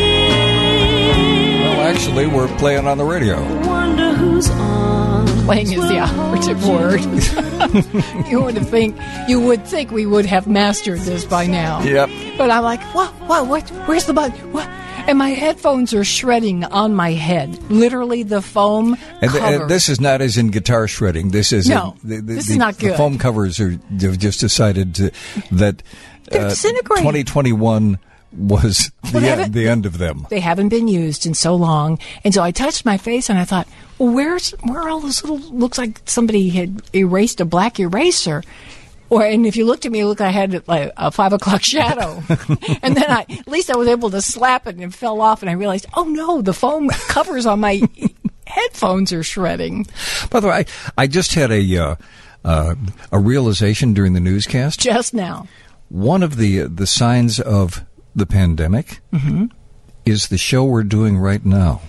Eve. Well, actually, we're playing on the radio. Wonder who's on. Playing is the operative word. you would think you would think we would have mastered this by now. Yep. But I'm like, what? What? What? Where's the button? What? And my headphones are shredding on my head. Literally, the foam And, th- cover. and this is not as in guitar shredding. This is No, the, the, this the, is not The good. foam covers are. They've just decided to, that They're disintegrating. twenty twenty-one was the, Well, they end, haven't- the end of them. They haven't been used in so long. And so I touched my face and I thought, well, where's, where are all those little, looks like somebody had erased a black eraser. Or, and if you looked at me, it looked like I had like a five o'clock shadow. And then I, at least I was able to slap it and it fell off and I realized, oh no, the foam covers on my headphones are shredding. By the way, I, I just had a uh, uh, a realization during the newscast. Just now. One of the the signs of the pandemic Mm-hmm. is the show we're doing right now.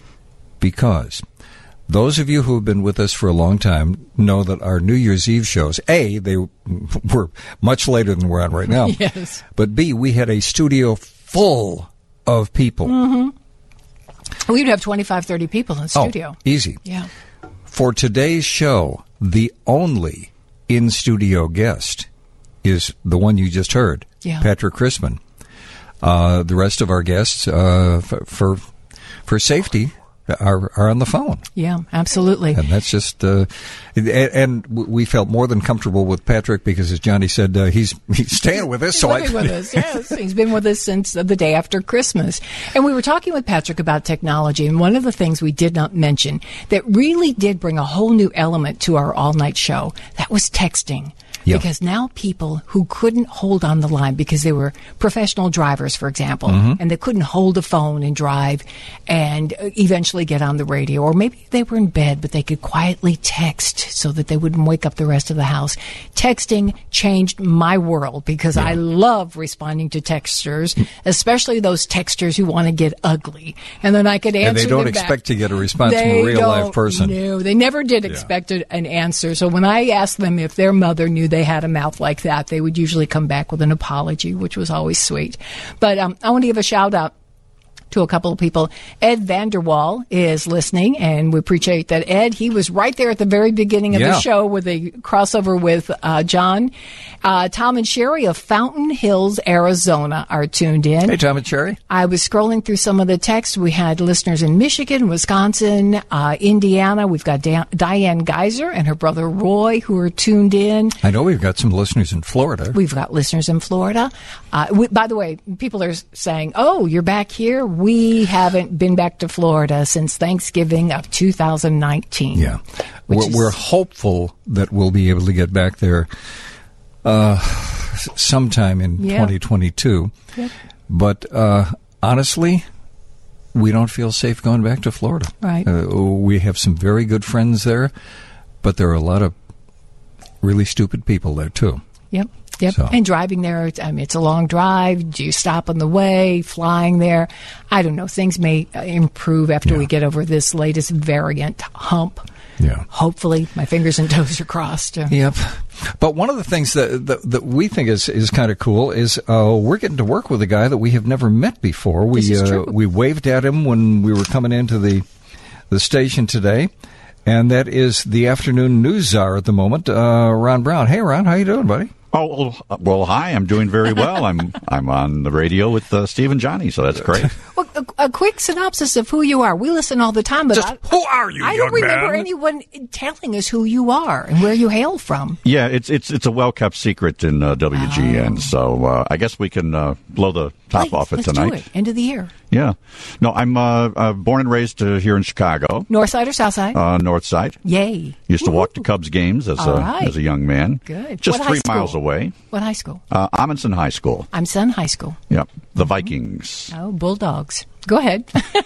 Because those of you who have been with us for a long time know that our New Year's Eve shows, A, they were much later than we're on right now. Yes. But B, we had a studio full of people. Mm-hmm. We'd have twenty-five, thirty people in the studio. Oh, easy. Yeah. For today's show, the only in-studio guest is the one you just heard, Yeah. Patrick Crispin. Uh, the rest of our guests, uh, f- for for safety, are are on the phone, Yeah, absolutely. and that's just. Uh, and, and we felt more than comfortable with Patrick because, as Johnny said, uh, he's he's staying with us. He's so living I, with us, yes. He's been with us since the day after Christmas. And we were talking with Patrick about technology, and one of the things we did not mention that really did bring a whole new element to our all-night show, that was texting. Yeah. Because now people who couldn't hold on the line because they were professional drivers, for example, Mm-hmm. and they couldn't hold a phone and drive and eventually get on the radio, or maybe they were in bed but they could quietly text so that they wouldn't wake up the rest of the house. Texting changed my world because I love responding to texters, especially those texters who want to get ugly. And then I could answer and they don't them back. expect to get a response They from a real live don't- person. No, they never did expect a- an answer. So when I asked them if their mother knew they had a mouth like that, they would usually come back with an apology, which was always sweet. But um, I want to give a shout out to a couple of people. Ed Vanderwall is listening, and we appreciate that. Ed, he was right there at the very beginning of Yeah. the show with a crossover with uh, John. Uh, Tom and Sherry of Fountain Hills, Arizona are tuned in. Hey, Tom and Cherry. I was scrolling through some of the texts. We had listeners in Michigan, Wisconsin, uh, Indiana. We've got Da- Diane Geyser and her brother Roy who are tuned in. I know we've got some listeners in Florida. We've got listeners in Florida. Uh, we, by the way, people are saying, oh, you're back here? We haven't been back to Florida since Thanksgiving of two thousand nineteen. Yeah. Which We're, is- we're hopeful that we'll be able to get back there uh, s- sometime in Yeah. twenty twenty-two. Yep. But uh, honestly, we don't feel safe going back to Florida. Right. Uh, we have some very good friends there, but there are a lot of really stupid people there, too. Yep. Yep. So- And driving there, I mean, it's a long drive. Do you stop on the way? Flying there? I don't know. Things may uh, improve after Yeah. we get over this latest variant hump. Yeah. Hopefully, my fingers and toes are crossed. Uh, Yep. But one of the things that that, that we think is, is kind of cool is uh, we're getting to work with a guy that we have never met before. We This is uh, true. we waved at him when we were coming into the the station today, and that is the afternoon news czar at the moment, uh, Ron Brown. Hey, Ron, how you doing, buddy? Oh well, well, hi. I'm doing very well. I'm I'm on the radio with uh, Steve and Johnny, so that's great. Well, a, a quick synopsis of who you are. We listen all the time, but Just I, who are you, I don't young remember man? anyone telling us who you are and where you hail from. Yeah, it's it's it's a well kept secret in uh, W G N. So uh, I guess we can uh, blow the top Please, off it let's tonight. do it. End of the year. Yeah. No, I'm uh, uh, born and raised uh, here in Chicago, North side or south side? uh, North Side. Yay. Used to walk to Cubs games as All a right. as a young man. Good. Just What high three school? miles away. What high school? Uh, Amundsen High School. I'm Sun High School. Yep. The Vikings. Oh, Bulldogs. Go ahead.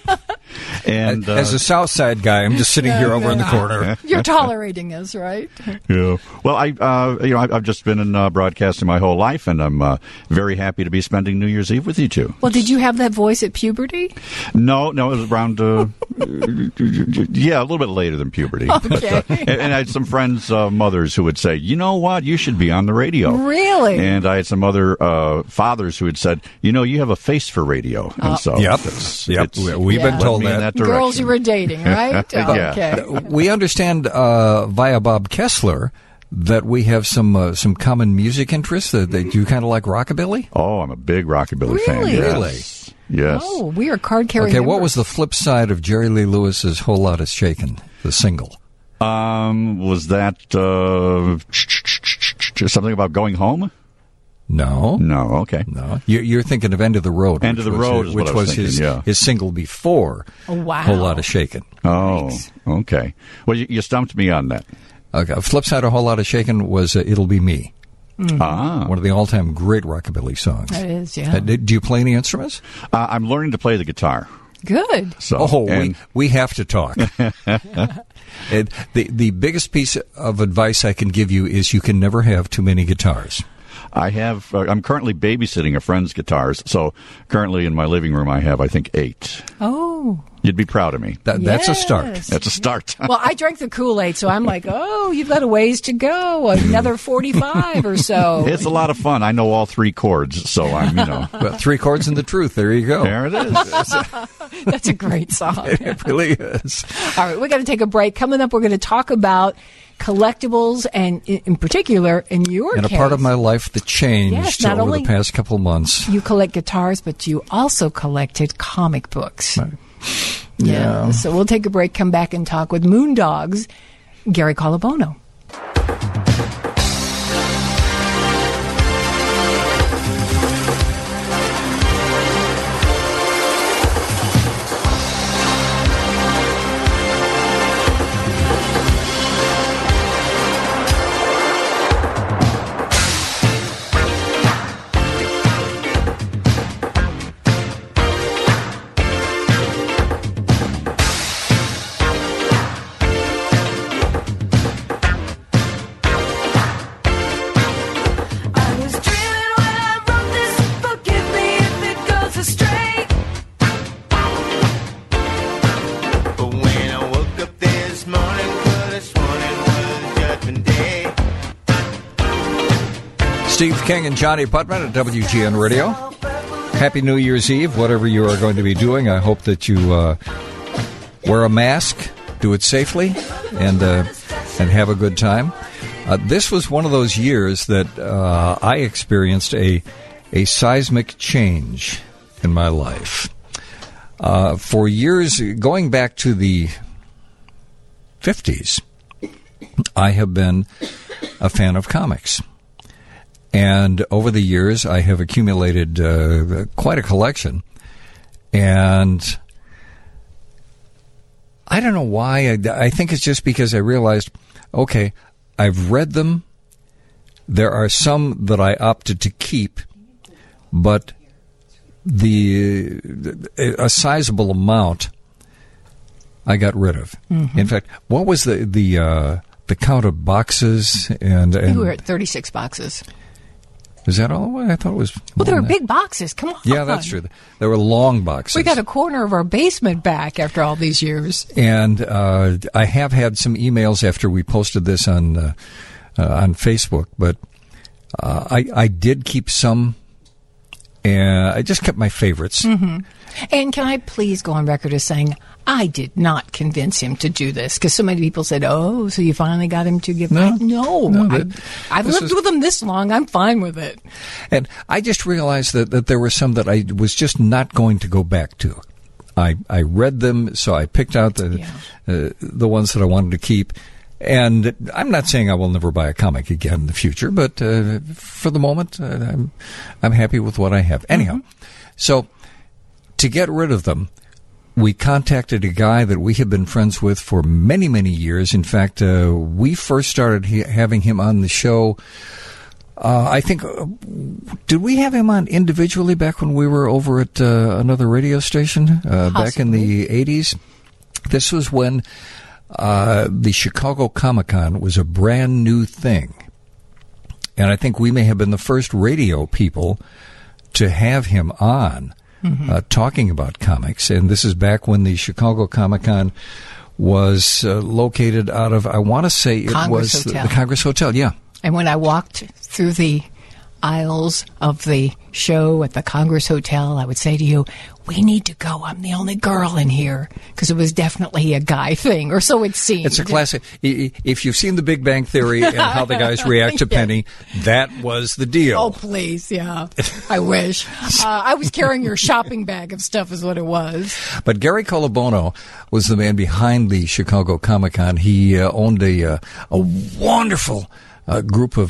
And uh, As a South Side guy, I'm just sitting here over in the corner. You're tolerating us, right? Yeah. Well, I, uh, you know, I've I've just been in uh, broadcasting my whole life, and I'm uh, very happy to be spending New Year's Eve with you two. Well, did you have that voice at puberty? No, no, it was around, uh, yeah, a little bit later than puberty. Okay. and, and I had some friends, uh, mothers, who would say, "You know what? You should be on the radio." Really? And I had some other uh, fathers who had said, "You know, you have a face for radio." And so, Yep. it's, Yep. it's We've Yeah. been led told me in that. that direction. Girls you were dating, right? Yeah. Okay. We understand uh, via Bob Kessler that we have some uh, some common music interests. That, that you kind of like rockabilly. Oh, I'm a big rockabilly fan. Really? Yes. Yes. Oh, we are card carrying. Okay, what members. was the flip side of Jerry Lee Lewis's "Whole Lot Is Shaken"? The single. Um, was that uh, something about going home? No. No, okay. No. You're, you're thinking of End of the Road. End of the was, Road uh, is which what I was was thinking, his, yeah. his single before Oh, wow. Whole Lot of Shakin'. Oh, okay. Well, you, you stumped me on that. Okay. Flip side of Whole Lot of Shakin' was uh, It'll Be Me. Mm-hmm. Ah. One of the all-time great rockabilly songs. That is, yeah. Uh, do you play any instruments? Uh, I'm learning to play the guitar. Good. So, Oh, we, and- we have to talk. It, the, the biggest piece of advice I can give you is you can never have too many guitars. I have. Uh, I'm currently babysitting a friend's guitars. So currently in my living room, I have, I think, eight. Oh. You'd be proud of me. That, That's a start. Yes. That's a start. Well, I drank the Kool-Aid, so I'm like, oh, you've got a ways to go. Another forty-five or so. It's a lot of fun. I know all three chords, so I'm, you know. Well, three chords and the truth. There you go. There it is. That's a great song. It really is. All right, we're going to take a break. Coming up, we're going to talk about collectibles, and in, in particular, in your And a case, part of my life that changed Yes, not over only- the past couple of months. you collect guitars, but you also collected comic books. Right. Yeah. Yeah. So we'll take a break, come back and talk with Moondogs, Gary Colabono. I was dreaming when I wrote this. Forgive me if it goes astray. But when I woke up this morning, could have sworn it was Judgment Day. Steve King and Johnny Putman at W G N Radio. Happy New Year's Eve, whatever you are going to be doing. I hope that you uh, wear a mask, do it safely, and uh, and have a good time. Uh, this was one of those years that uh, I experienced a a seismic change in my life. Uh, for years, going back to the fifties, I have been a fan of comics. And over the years, I have accumulated uh, quite a collection. And I don't know why. I, I think it's just because I realized, okay, I've read them. There are some that I opted to keep, but the a sizable amount I got rid of. Mm-hmm. In fact, what was the the uh, the count of boxes? And, I think and we were at thirty-six boxes. was that all the way? I thought it was. Well, they more were than that. big boxes. Come on. Yeah, that's true. They were long boxes. We got a corner of our basement back after all these years. And uh, I have had some emails after we posted this on uh, uh, on Facebook, but uh, I I did keep some, and I just kept my favorites. Mm-hmm. And can I please go on record as saying I did not convince him to do this, because so many people said, "Oh, so you finally got him to give?" No. back? No, No, I, that- I've this lived is- with him this long. I'm fine with it. And I just realized that, that there were some that I was just not going to go back to. I I read them, so I picked out the Yeah. uh, the ones that I wanted to keep. And I'm not saying I will never buy a comic again in the future, but uh, for the moment, uh, I'm I'm happy with what I have. Anyhow, Mm-hmm. so to get rid of them, we contacted a guy that we have been friends with for many, many years. In fact, uh, we first started he- having him on the show. Uh, I think, uh, did we have him on individually back when we were over at uh, another radio station uh, back in the eighties? This was when uh, the Chicago Comic-Con was a brand new thing. And I think we may have been the first radio people to have him on. Mm-hmm. Uh, talking about comics, and this is back when the Chicago Comic-Con was uh, located out of, I want to say it Congress was the, Hotel. the Congress Hotel, yeah. And when I walked through the aisles of the show at the Congress Hotel, I would say to you, we need to go. I'm the only girl in here. Because it was definitely a guy thing, or so it seemed. It's a classic. I- I- If you've seen The Big Bang Theory and how the guys react to Yeah. Penny, that was the deal. Oh, please, yeah. I wish. Uh, I was carrying your shopping bag of stuff is what it was. But Gary Colabono was the man behind the Chicago Comic-Con. He uh, owned a, uh, a wonderful uh, group of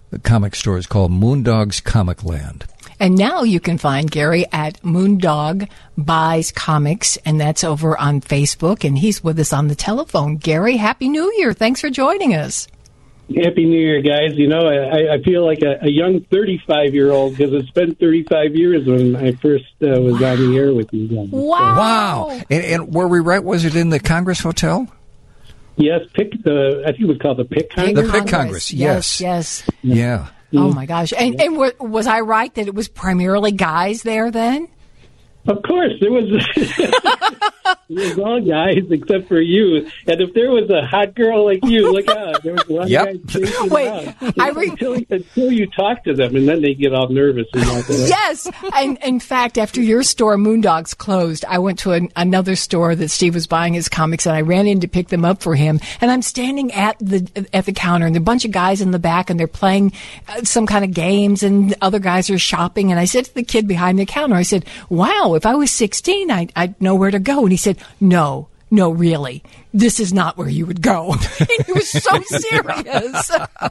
comic store is called Moondog's Comic Land. And now you can find Gary at Moondog Buys Comics, and that's over on Facebook, and he's with us on the telephone. Gary, Happy New Year. Thanks for joining us. Happy New Year, guys. You know, I, I feel like a, a young thirty-five-year-old because it's been thirty-five years when I first uh, was wow. on the air with you guys. Wow. Wow. And, and were we right? Was it in the Congress Hotel? Yes, Pick the, I think it was called the Pick Congress. The Pick Congress, yes. Yes, yes. Yeah. Oh, my gosh. And, and were, was I right that it was primarily guys there then? Of course, there was. It was all guys except for you. And if there was a hot girl like you, look out. There was one yep. guy chasing Wait, around. I re- until, until you talk to them, and then they get all nervous. And all that. Yes. And in fact, after your store, Moondogs, closed, I went to an, another store that Steve was buying his comics, and I ran in to pick them up for him. And I'm standing at the at the counter, and there are a bunch of guys in the back, and they're playing uh, some kind of games, and other guys are shopping. And I said to the kid behind the counter, I said, wow, if I was sixteen, I'd, I'd know where to go. And he said, no. No, really, this is not where you would go. And he was so serious.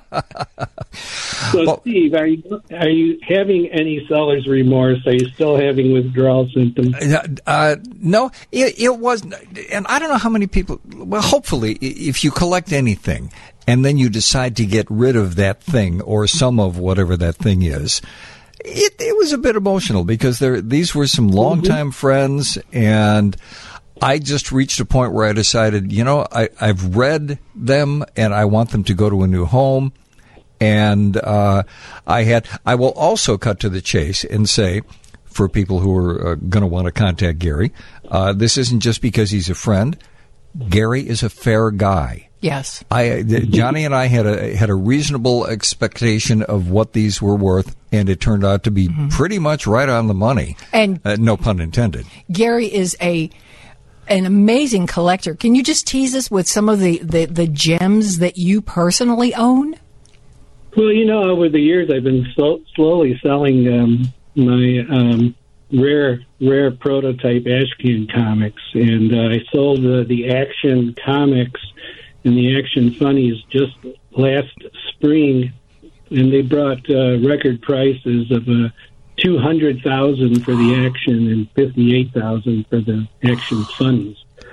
So, well, Steve, are you are you having any seller's remorse? Are you still having withdrawal symptoms? Uh, no, it, it was, and I don't know how many people. Well, hopefully, if you collect anything and then you decide to get rid of that thing or some of whatever that thing is. It, it was a bit emotional because there these were some longtime mm-hmm. friends, and I just reached a point where I decided, you know, I, I've read them and I want them to go to a new home. And uh, I had. I will also cut to the chase and say, for people who are uh, going to want to contact Gary, uh, this isn't just because he's a friend. Gary is a fair guy. Yes. I Johnny and I had a had a reasonable expectation of what these were worth, and it turned out to be mm-hmm. pretty much right on the money. And uh, no pun intended. Gary is a an amazing collector. Can you just tease us with some of the, the, the gems that you personally own? Well, you know, over the years, I've been slow, slowly selling um, my um, rare rare prototype Ashcan comics, and uh, I sold uh, the Action comics and the Action Funnies just last spring, and they brought uh, record prices of uh, two hundred thousand dollars for the Action and fifty-eight thousand dollars for the Action Funnies.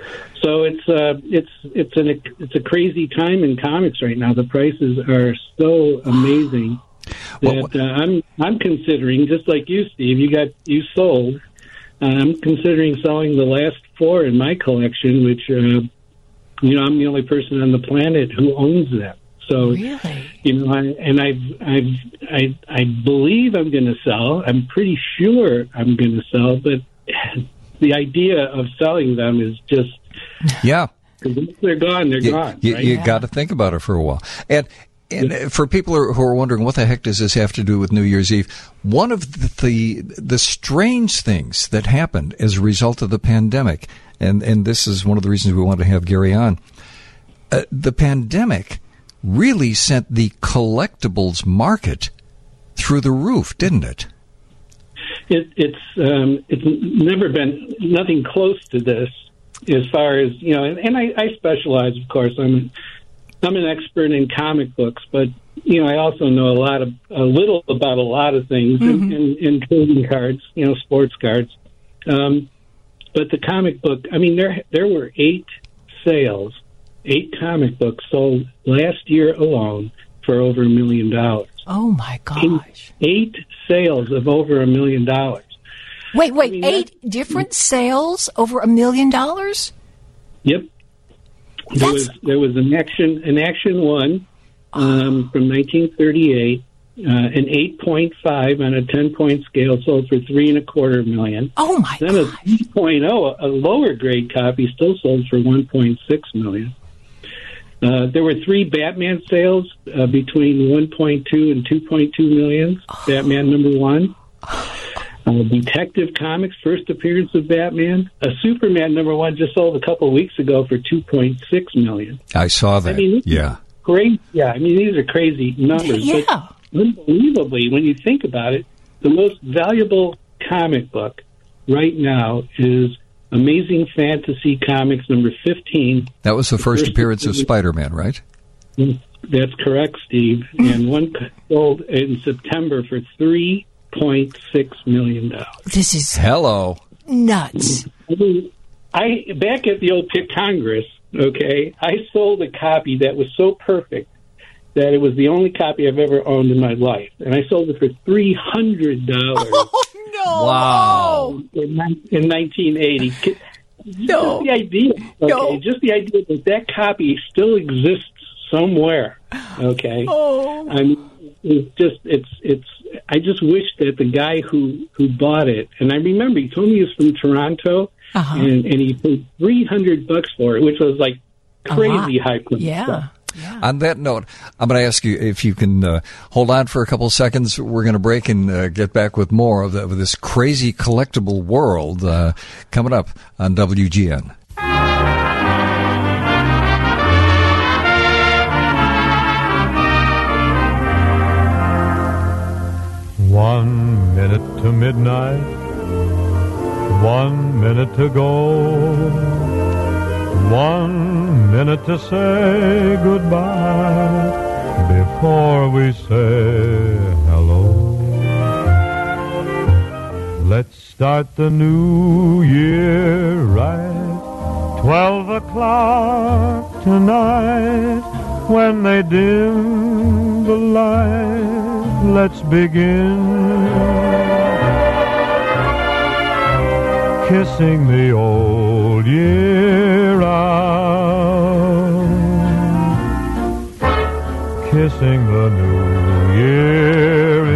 So it's uh, it's it's an it's a crazy time in comics right now. The prices are so amazing that uh, I'm I'm considering, just like you, Steve. You got you sold. Uh, I'm considering selling the last four in my collection, which uh, you know I'm the only person on the planet who owns them. So really, you know, I, and I've I've I I believe I'm going to sell. I'm pretty sure I'm going to sell, but the idea of selling them is just. Yeah. Once they're gone, they're you, gone. You, right? you yeah. got to think about it for a while. And and yeah. for people who are wondering what the heck does this have to do with New Year's Eve, one of the the, the strange things that happened as a result of the pandemic, and, and this is one of the reasons we want to have Gary on, uh, the pandemic really sent the collectibles market through the roof, didn't it? It, it's um, it's never been nothing close to this. As far as, you know, and, and I, I specialize, of course. I'm I'm an expert in comic books, but, you know, I also know a lot of, a little about a lot of things mm-hmm. in, in, in trading cards, you know, sports cards. Um, but the comic book, I mean, there there were eight sales, eight comic books sold last year alone for over a million dollars. Oh, my gosh. Eight, eight sales of over a million dollars. Wait, wait, I mean, eight different sales over a million dollars? Yep. That's... There was there was an action an action one um, from nineteen thirty-eight, uh, an eight point five on a ten point scale sold for three and a quarter million. Oh my god! Then a three point oh, a lower grade copy, still sold for one point six million. Uh, there were three Batman sales uh, between one point two and two point two million. Oh. Batman number one. Uh, Detective Comics, first appearance of Batman. A Superman number one just sold a couple of weeks ago for two point six million. I saw that. I mean, yeah. Great. Yeah, I mean, these are crazy numbers. Yeah. But unbelievably, when you think about it, the most valuable comic book right now is Amazing Fantasy Comics number fifteen. That was the, the first, first appearance of Spider-Man, right? That's correct, Steve. And one sold in September for three point six million dollars. This is Hello. nuts. I mean, I back at the old Pitt Congress, okay, I sold a copy that was so perfect that it was the only copy I've ever owned in my life. And I sold it for three hundred dollars Oh, no. Wow. in, nin- in nineteen eighty. No. Just the idea, okay, No. just the idea that that copy still exists somewhere, okay? Oh. I mean, it's just, it's, it's, I just wish that the guy who, who bought it, and I remember he told me he was from Toronto, Uh-huh. and, and he paid three hundred bucks for it, which was like crazy A lot. high quality Yeah. stuff. Yeah. On that note, I'm going to ask you if you can uh, hold on for a couple of seconds. We're going to break and uh, get back with more of, the, of this crazy collectible world uh, coming up on W G N. One minute to midnight, one minute to go. One minute to say goodbye before we say hello. Let's start the new year right. Twelve o'clock tonight. When they dim the light, let's begin. Kissing the old year out, kissing the new year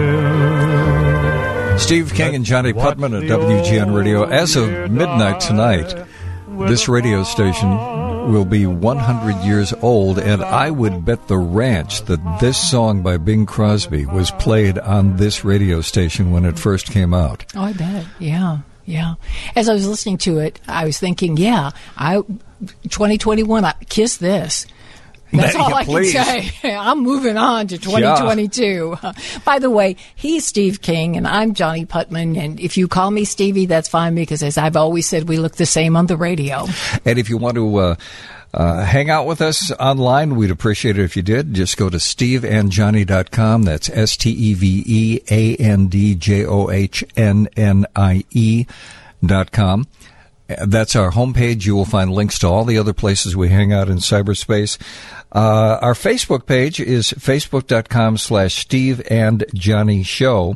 in. Steve King and Johnny Putman at W G N Radio. As of midnight tonight, this radio station will be one hundred years old, and I would bet the ranch that this song by Bing Crosby was played on this radio station when it first came out. Oh, I bet. Yeah. Yeah. As I was listening to it, I was thinking, yeah, I twenty twenty-one, I, kiss this. That's all I Please. can say. I'm moving on to twenty twenty-two. Yeah. By the way, he's Steve King, and I'm Johnny Putman. And if you call me Stevie, that's fine, because as I've always said, we look the same on the radio. And if you want to uh, uh, hang out with us online, we'd appreciate it if you did. Just go to steve and johnny dot com. That's S T E V E A N D J O H N N I E dot com. That's our homepage. You will find links to all the other places we hang out in cyberspace. Uh, our Facebook page is facebook.com slash Steve and Johnny Show.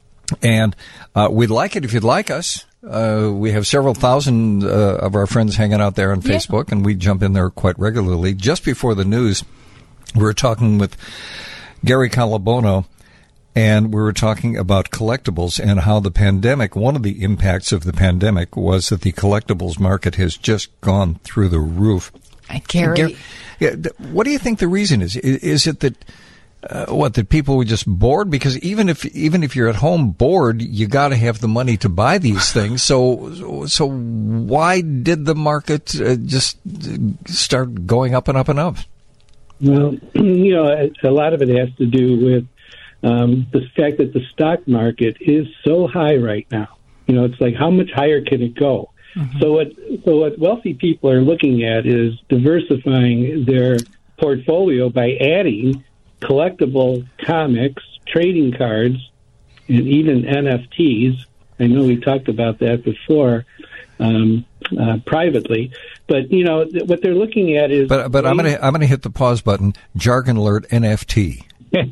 And uh, we'd like it if you'd like us. Uh, we have several thousand uh, of our friends hanging out there on Yeah. Facebook, and we jump in there quite regularly. Just before the news, we were talking with Gary Calabono, and we were talking about collectibles and how the pandemic, one of the impacts of the pandemic was that the collectibles market has just gone through the roof. And Gary, Gar- yeah, th- what do you think the reason is? I- Is it that uh, what that people were just bored? Because even if even if you're at home bored, you got to have the money to buy these things. So so why did the market uh, just uh, start going up and up and up? Well, you know, a, a lot of it has to do with um, the fact that the stock market is so high right now. You know, it's like, how much higher can it go? Mm-hmm. So what so what wealthy people are looking at is diversifying their portfolio by adding collectible comics, trading cards, and even N F Ts. I know we talked about that before um, uh, privately, but you know th- what they're looking at is. But but I'm gonna I'm gonna hit the pause button. Jargon alert. N F T.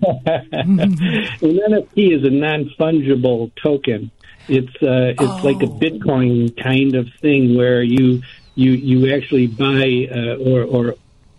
An N F T is a non-fungible token. It's uh, it's Oh. like a Bitcoin kind of thing where you you you actually buy uh, or or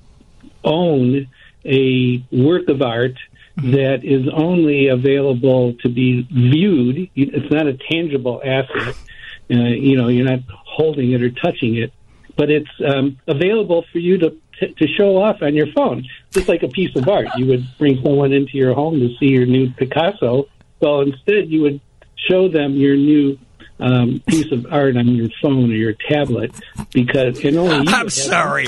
own a work of art that is only available to be viewed. It's not a tangible asset. Uh, you know, you're not holding it or touching it, but it's um, available for you to to show off on your phone, just like a piece of art. You would bring someone into your home to see your new Picasso. Well, instead, you would show them your new um, piece of art on your phone or your tablet, because and only you I'm have- sorry.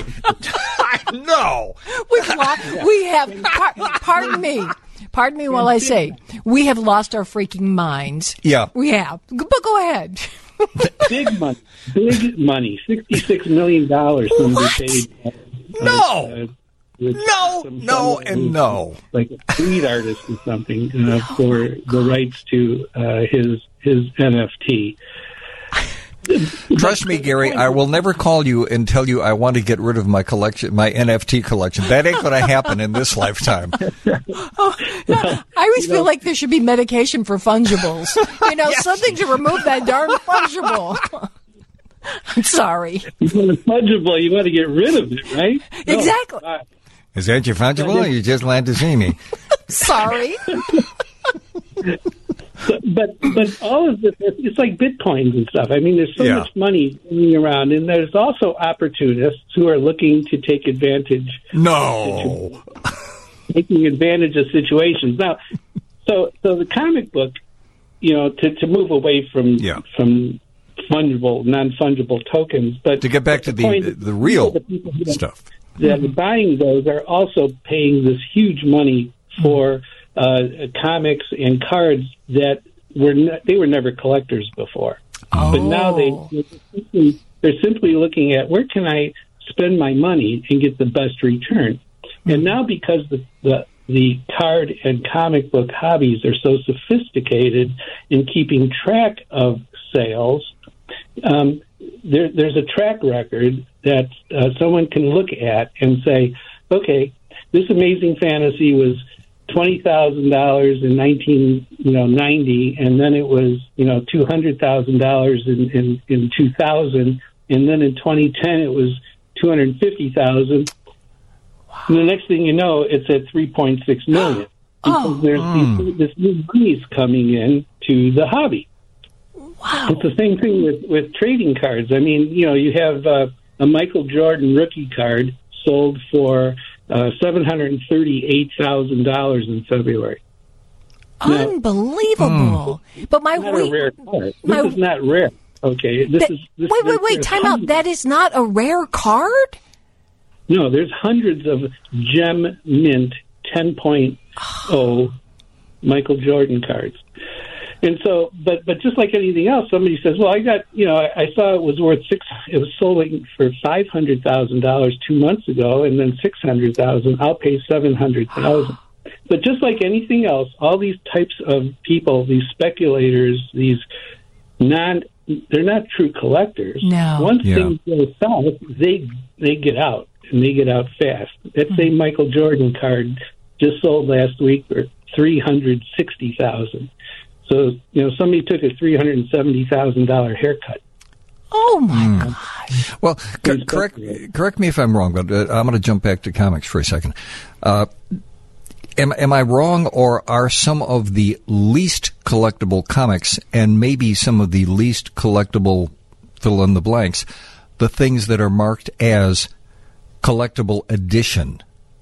No. We've lo- we have, par- pardon me, pardon me while I say, we have lost our freaking minds. Yeah. We have. But go ahead. big money, big money, sixty-six million dollars somebody paid. Uh, No. uh, with No, some no, someone and who's no. like a street artist or something uh, for the rights to uh, his his N F T. Trust me, Gary, I will never call you and tell you I want to get rid of my collection, my N F T collection. That ain't going to happen in this lifetime. I always feel like there should be medication for fungibles. You know, something to remove that darn fungible. I'm sorry. You want it fungible, you want to get rid of it, right? No. Exactly. Uh, Is that your fungible or you just glad to see me? Sorry. So, but but all of this, it's like bitcoins and stuff. I mean, there's so Yeah. much money going around, and there's also opportunists who are looking to take advantage, No. taking advantage of situations. Now, so so the comic book, you know, to, to move away from Yeah. from fungible, non-fungible tokens, but To get back to the point the, is, the real the people who are- stuff. that are buying those are also paying this huge money for uh, comics and cards that were ne- they were never collectors before. But now they they're simply, they're simply looking at where can I spend my money and get the best return. And now because the, the the card and comic book hobbies are so sophisticated in keeping track of sales, um, there, there's a track record that uh, someone can look at and say, okay, this Amazing Fantasy was twenty thousand dollars in nineteen you know ninety, and then it was you know two hundred thousand dollars in, in in two thousand, and then in twenty ten it was two hundred fifty thousand. And the next thing you know, it's at three point six million because there's these, this new money's coming in to the hobby. Wow. It's the same thing with, with trading cards. I mean, you know, you have uh, a Michael Jordan rookie card sold for uh, seven hundred thirty-eight thousand dollars in February. Now, Unbelievable. But my it's not wait, a rare card. This my- is not rare. Okay, this that- is this, wait, wait, wait. there's Time out. hundreds- That is not a rare card? No, there's hundreds of Gem Mint ten point oh Michael Jordan cards. And so, but but just like anything else, somebody says, "Well, I got, you know, I, I saw it was worth six. It was sold for five hundred thousand dollars two months ago, and then six hundred thousand. I'll pay seven hundred thousand." But just like anything else, all these types of people, these speculators, these non, they're not true collectors. No. Once Yeah. things go south, they they get out, and they get out fast. That same Michael Jordan card just sold last week for three hundred sixty thousand. So, you know, somebody took a three hundred seventy thousand dollars haircut. Oh, my Hmm. God. Well, c- correct correct me if I'm wrong, but uh, I'm going to jump back to comics for a second. Uh, am, am I wrong, or are some of the least collectible comics and maybe some of the least collectible fill in the blanks the things that are marked as collectible edition?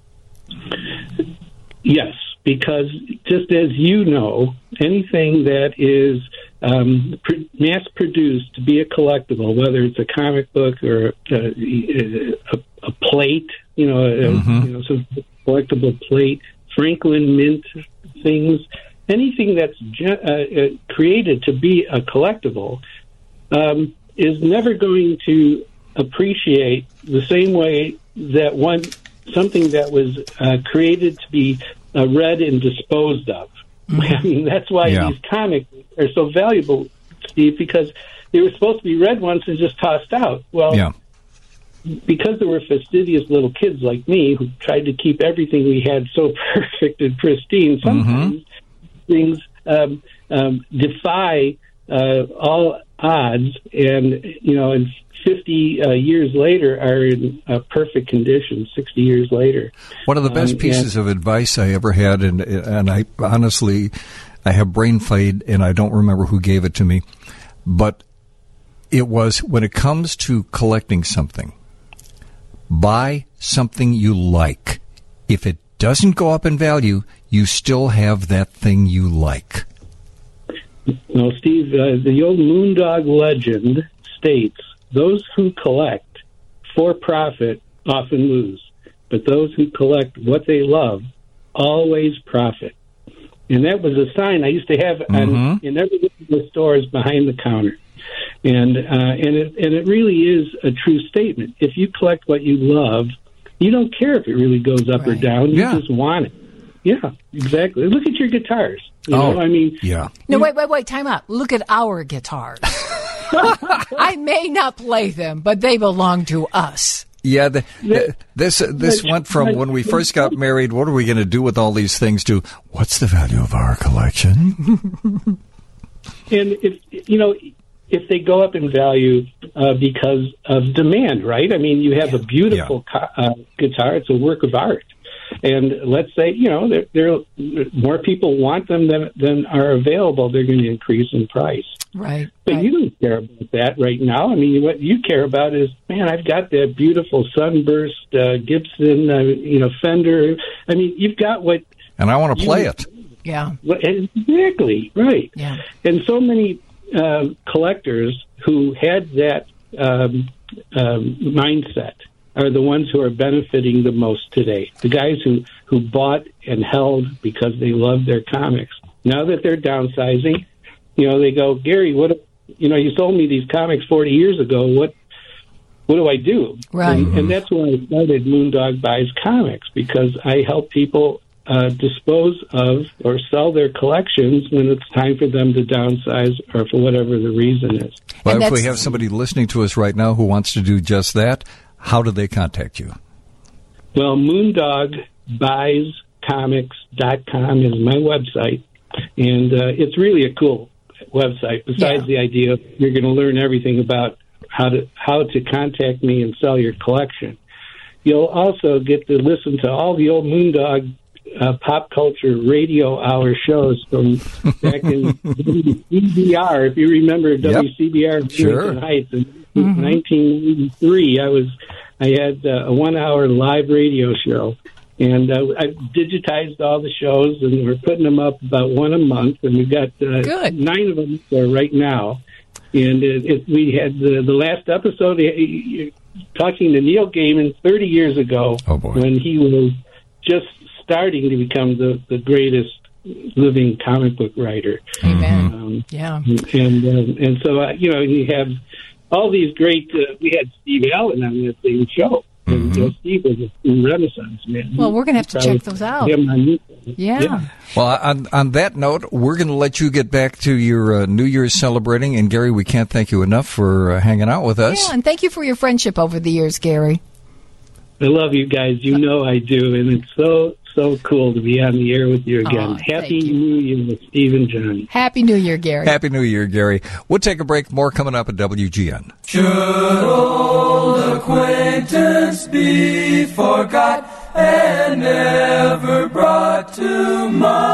Yes, because just as you know, anything that is um, pr- mass-produced to be a collectible, whether it's a comic book or a, a, a plate, you know, a, Mhm. you know, some collectible plate, Franklin Mint things, anything that's ge- uh, uh, created to be a collectible um, is never going to appreciate the same way that one something that was uh, created to be uh, read and disposed of. I mean, that's why Yeah. these comics are so valuable, Steve, because they were supposed to be read once and just tossed out. Well, Yeah. because there were fastidious little kids like me who tried to keep everything we had so perfect and pristine, sometimes things um, um, defy uh, all odds, and you know, and fifty uh, years later are in uh, perfect condition. Sixty years later, One of the best Um, pieces of advice I ever had, and and I honestly, I have brain fade, and I don't remember who gave it to me, but it was, when it comes to collecting something, buy something you like. If it doesn't go up in value, you still have that thing you like. Well, Steve, uh, the old Moondog legend states, those who collect for profit often lose, but those who collect what they love always profit. And that was a sign I used to have on, Mhm. in every one of the stores behind the counter. And uh, and it and it really is a true statement. If you collect what you love, you don't care if it really goes up or Right. down. You Yeah. just want it. Yeah, exactly. Look at your guitars. You Oh, know, I mean, yeah. No, wait, wait, wait. Time out. Look at our guitars. I may not play them, but they belong to us. Yeah, the, the, this uh, this went from when we first got married, what are we going to do with all these things, to what's the value of our collection? and if you know, if they go up in value uh, because of demand, right? I mean, you have a beautiful co- uh, guitar; it's a work of art. And let's say, you know, there, there more people want them than than are available. They're going to increase in price. Right. But right. you don't care about that right now. I mean, what you care about is, man, I've got that beautiful Sunburst uh, Gibson, uh, you know, Fender. I mean, you've got what. And I want to play it. Yeah. what exactly, right. Yeah. And so many uh, collectors who had that um, um, mindset are the ones who are benefiting the most today. The guys who, who bought and held because they loved their comics. Now that they're downsizing, you know, they go, Gary, what, you know, you sold me these comics forty years ago. What, what do I do? Right. And, and that's when I started Moondog Buys Comics, because I help people uh, dispose of or sell their collections when it's time for them to downsize or for whatever the reason is. Well, And if we that's- have somebody listening to us right now who wants to do just that, how do they contact you? Well, moondog buys comics dot com is my website, and uh, it's really a cool website. Besides Yeah. the idea of you're going to learn everything about how to how to contact me and sell your collection, you'll also get to listen to all the old Moondog uh, pop culture radio hour shows from back in W C B R. If you remember W C B R in Sure. Washington Heights in nineteen eighty-three, I was I had uh, a one-hour live radio show, and uh, I digitized all the shows, and we're putting them up about one a month, and we've got uh, Good. nine of them there right now. And it, it, we had the, the last episode uh, talking to Neil Gaiman thirty years ago, Oh, boy. when he was just starting to become the, the greatest living comic book writer. Amen. Um, Yeah. and um, and so uh, you know, you have all these great. Uh, we had Steve Allen on that same show. And uh, Steve was a Renaissance man. Well, we're gonna have to Probably check those out. him on YouTube. Yeah. Well, on, on that note, we're going to let you get back to your uh, New Year's celebrating. And, Gary, we can't thank you enough for uh, hanging out with us. Yeah, and thank you for your friendship over the years, Gary. I love you guys. You know I do, and it's so so cool to be on the air with you again. Aw, Happy thank you. New Year with Steve and John. Happy New Year, Gary. Happy New Year, Gary. We'll take a break. More coming up at W G N. Should old acquaintance be forgot and never brought to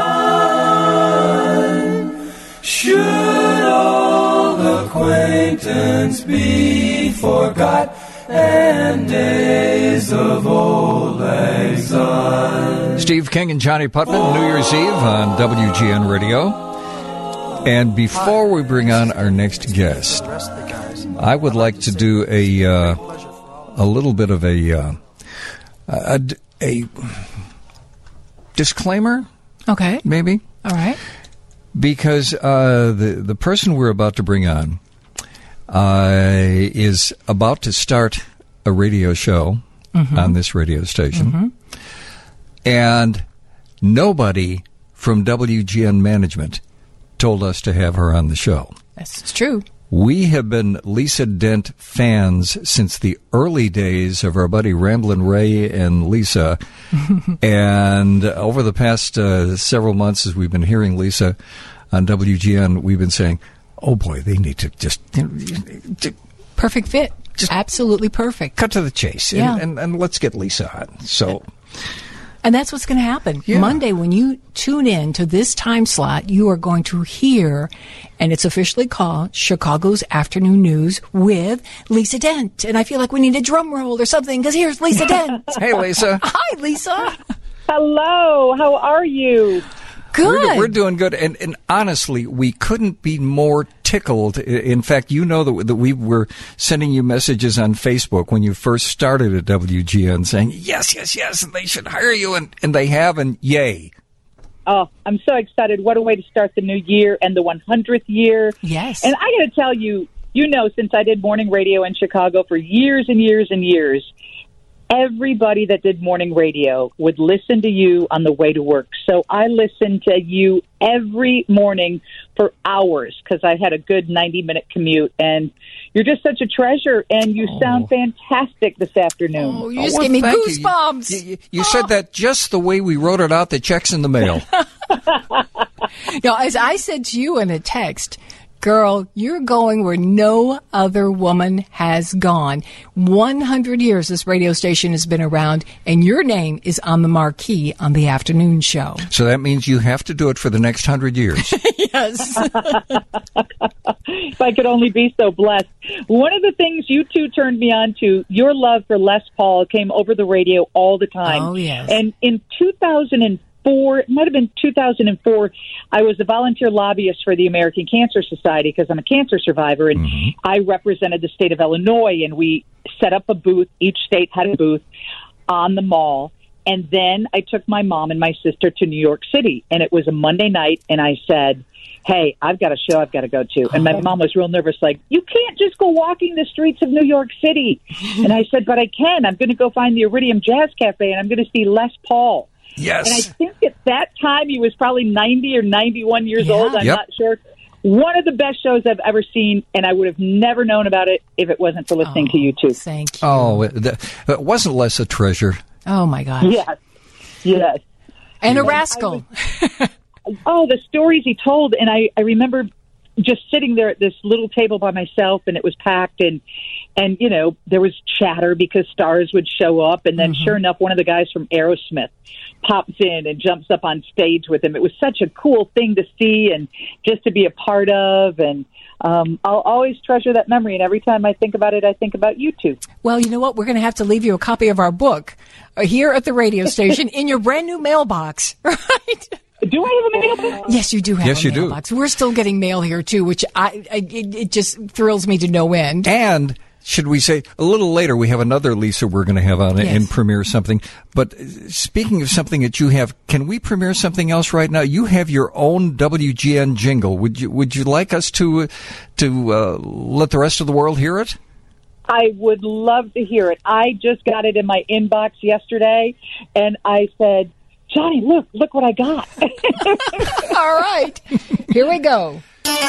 mind? Should old acquaintance be forgot and days of old exile? Steve King and Johnny Putman, New Year's Eve on W G N Radio. And before we bring on our next guest, I would like to do a uh, a little bit of a, uh, a a disclaimer, Okay. maybe, All right. because uh, the the person we're about to bring on uh, is about to start a radio show on this radio station, and nobody from W G N management told us to have her on the show. That's true. We have been Lisa Dent fans since the early days of our buddy Ramblin' Ray and Lisa. And over the past uh, several months, as we've been hearing Lisa on W G N, we've been saying, oh boy, they need to just you know, to Perfect fit. Just- Absolutely perfect. cut to the chase and, Yeah. and, and let's get Lisa on. So, And that's what's going to happen. Yeah. Monday, when you tune in to this time slot, you are going to hear, and it's officially called Chicago's Afternoon News with Lisa Dent. And I feel like we need a drum roll or something, because here's Lisa Dent. hey, Lisa. Hi, Lisa. Hello, how are you? Good. We're, we're doing good, and, and honestly, we couldn't be more tickled. I- In fact, you know that, that we were sending you messages on Facebook when you first started at W G N saying, yes, yes, yes, and they should hire you, and, and they have, and yay. Oh, I'm so excited. What a way to start the new year and the one hundredth year. Yes. And I got to tell you, you know, since I did morning radio in Chicago for years and years and years, everybody that did morning radio would listen to you on the way to work. So I listened to you every morning for hours because I had a good ninety-minute commute. And you're just such a treasure, and you Oh. sound fantastic this afternoon. Oh, you just well, gave me thank you. goosebumps. You, you, you said that just the way we wrote it out, the check's in the mail. You know, as I said to you in a text, girl, you're going where no other woman has gone. one hundred years this radio station has been around, and your name is on the marquee on the afternoon show. So that means you have to do it for the next hundred years. Yes. If I could only be so blessed. One of the things you two turned me on to, your love for Les Paul came over the radio all the time. Oh, yes. And in two thousand four, it might have been two thousand four, I was a volunteer lobbyist for the American Cancer Society because I'm a cancer survivor, and Mm-hmm. I represented the state of Illinois, and we set up a booth. Each state had a booth on the mall. And then I took my mom and my sister to New York City, and it was a Monday night, and I said, hey, I've got a show I've got to go to. And my mom was real nervous, like, you can't just go walking the streets of New York City. And I said, but I can. I'm going to go find the Iridium Jazz Cafe, and I'm going to see Les Paul. Yes. And I think at that time he was probably ninety or ninety-one years Yeah. old. I'm Yep. not sure. One of the best shows I've ever seen, and I would have never known about it if it wasn't for listening to you two. Thank you. Oh, it, that- it wasn't less a treasure. Oh, my gosh. Yes, yes. And a rascal. Oh, the stories he told. And I, I remember just sitting there at this little table by myself, and it was packed, and, and you know, there was chatter because stars would show up. And then sure enough, one of the guys from Aerosmith pops in and jumps up on stage with him. It was such a cool thing to see and just to be a part of. And um, I'll always treasure that memory. And every time I think about it, I think about you two. Well, you know what? We're going to have to leave you a copy of our book uh, here at the radio station in your brand new mailbox, right? Do I have a mailbox? Yes, you do have Yes, a you do. mailbox. We're still getting mail here, too, which I, I it, it just thrills me to no end. And should we say a little later we have another Lisa we're going to have on Yes. and premiere something. But uh, speaking of something that you have, can we premiere something else right now? You have your own W G N jingle. Would you Would you like us to uh, to uh, let the rest of the world hear it? I would love to hear it. I just got it in my inbox yesterday, and I said, Johnny, look, look what I got. All right. Here we go.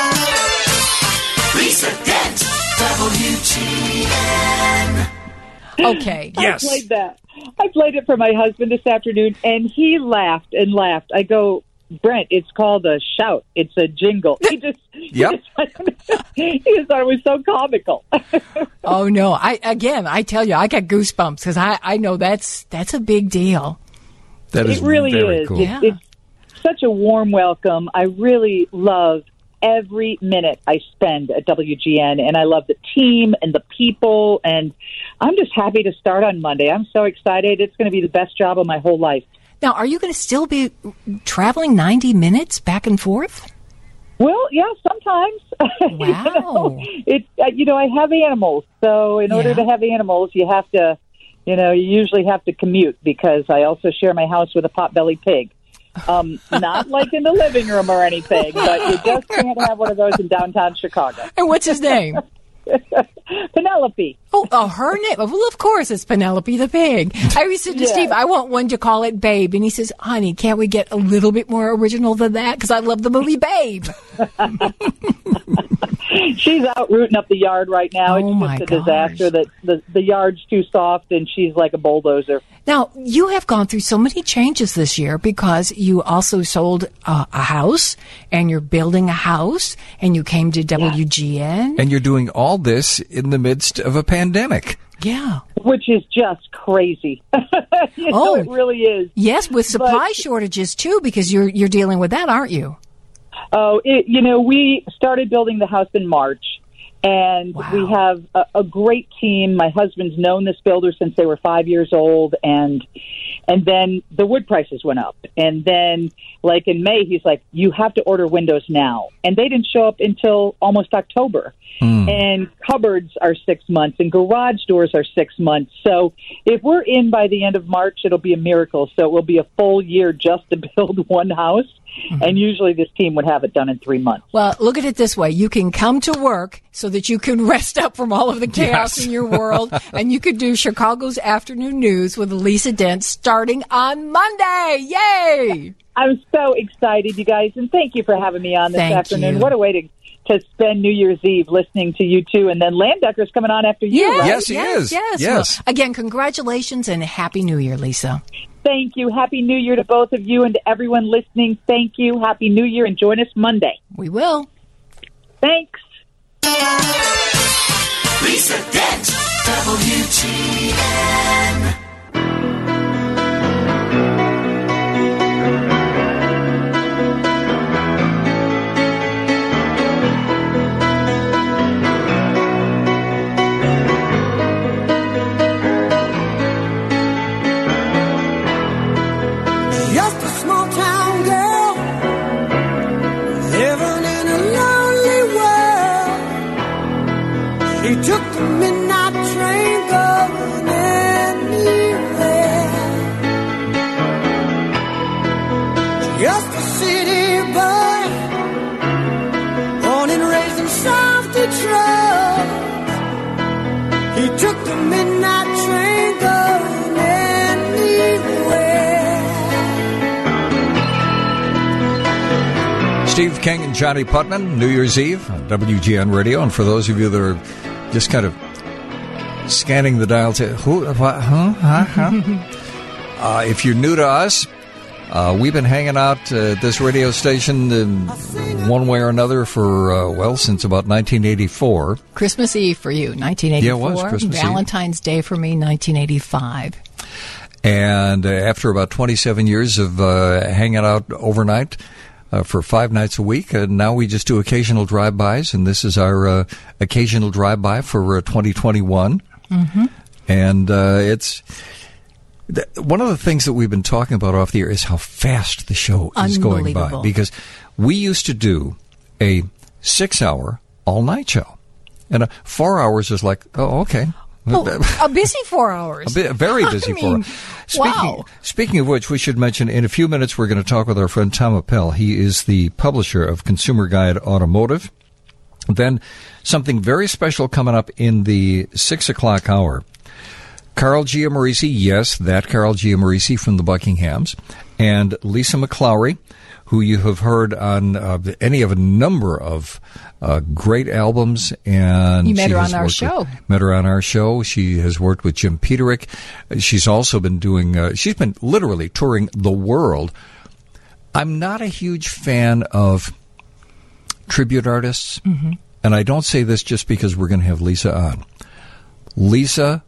Lisa Dent, W G N. Okay. Yes. I played that. I played it for my husband this afternoon, and he laughed and laughed. I go, Brent, it's called a shout. It's a jingle. He just, Yep. he just, he just thought it was so comical. Oh, no. I Again, I tell you, I got goosebumps because I, I know that's that's a big deal. That is It really very is. cool. It- Yeah. It's such a warm welcome. I really love every minute I spend at W G N, and I love the team and the people, and I'm just happy to start on Monday. I'm so excited. It's going to be the best job of my whole life. Now, are you going to still be traveling ninety minutes back and forth? Well, yeah, sometimes. Wow. you know, it's uh, you know, I have animals, so in order Yeah. to have animals, you have to, you know, you usually have to commute because I also share my house with a potbelly pig. Um, not like in the living room or anything, but you just can't have one of those in downtown Chicago. And what's his name? Penelope. Oh, oh, her name. Well, of course, it's Penelope the pig. I said to Yes. Steve, I want one to call it Babe. And he says, honey, can't we get a little bit more original than that? Because I love the movie Babe. She's out rooting up the yard right now. Oh, It's my just a gosh. disaster that the, the yard's too soft and she's like a bulldozer. Now, you have gone through so many changes this year because you also sold uh, a house and you're building a house and you came to W G N. And you're doing all this in the midst of a pandemic. Yeah. Which is just crazy. you know, Oh. it really is. Yes, with supply But- shortages too, because you're you're dealing with that, aren't you? Oh, it, you know, we started building the house in March, and Wow. we have a, a great team. My husband's known this builder since they were five years old, and and then the wood prices went up. And then, like in May, he's like, you have to order windows now. And they didn't show up until almost October. And cupboards are six months, and garage doors are six months. So if we're in by the end of March, it'll be a miracle. So it will be a full year just to build one house. Mm-hmm. And usually this team would have it done in three months. Well, look at it this way. You can come to work so that you can rest up from all of the chaos Yes. in your world, and you could do Chicago's Afternoon News with Lisa Dent starting on Monday. Yay! I'm so excited, you guys, and thank you for having me on this Thank afternoon. you. What a way to to spend New Year's Eve listening to you two, and then Landecker's coming on after you. Yes, right? Yes, he yes, is. Yes. Yes. Well, again, congratulations and Happy New Year, Lisa. Thank you. Happy New Year to both of you and to everyone listening. Thank you. Happy New Year, and join us Monday. We will. Thanks. Lisa Dent, W G N. Just a small town girl living in a lonely world. She took the midnight train going anywhere. Just a city boy, born and raised in South Detroit. He took the midnight train going anywhere. Steve King and Johnny Putman, New Year's Eve on W G N Radio. And for those of you that are just kind of scanning the dial to who, what, huh, huh, huh? uh, if you're new to us, uh, we've been hanging out uh, at this radio station in one way or another for, uh, well, since about nineteen eighty-four. Christmas Eve for you, nineteen eighty-four. Yeah, it was Christmas Eve. Valentine's Day for me, nineteen eighty-five. And uh, after about twenty-seven years of uh, hanging out overnight uh, for five nights a week, uh, now we just do occasional drive-bys, and this is our uh, occasional drive-by for uh, twenty twenty-one. Mm-hmm. And uh, it's th- one of the things that we've been talking about off the air is how fast the show is going by. Unbelievable. Because we used to do a six-hour all-night show, and uh, four hours is like, oh, okay. Well, a busy four hours. A bit, very busy I for mean, speaking, wow. Speaking of which, we should mention in a few minutes we're going to talk with our friend Tom Appel. He is the publisher of Consumer Guide Automotive. Then something very special coming up in the six o'clock hour. Carl Giammarisi, yes, that Carl Giammarisi from the Buckinghams, and Lisa McClowry, who you have heard on uh, any of a number of uh, great albums. And You met she her has on our worked show. With, met her on our show. She has worked with Jim Peterick. She's also been doing, uh, she's been literally touring the world. I'm not a huge fan of tribute artists, Mm-hmm. and I don't say this just because we're going to have Lisa on. Lisa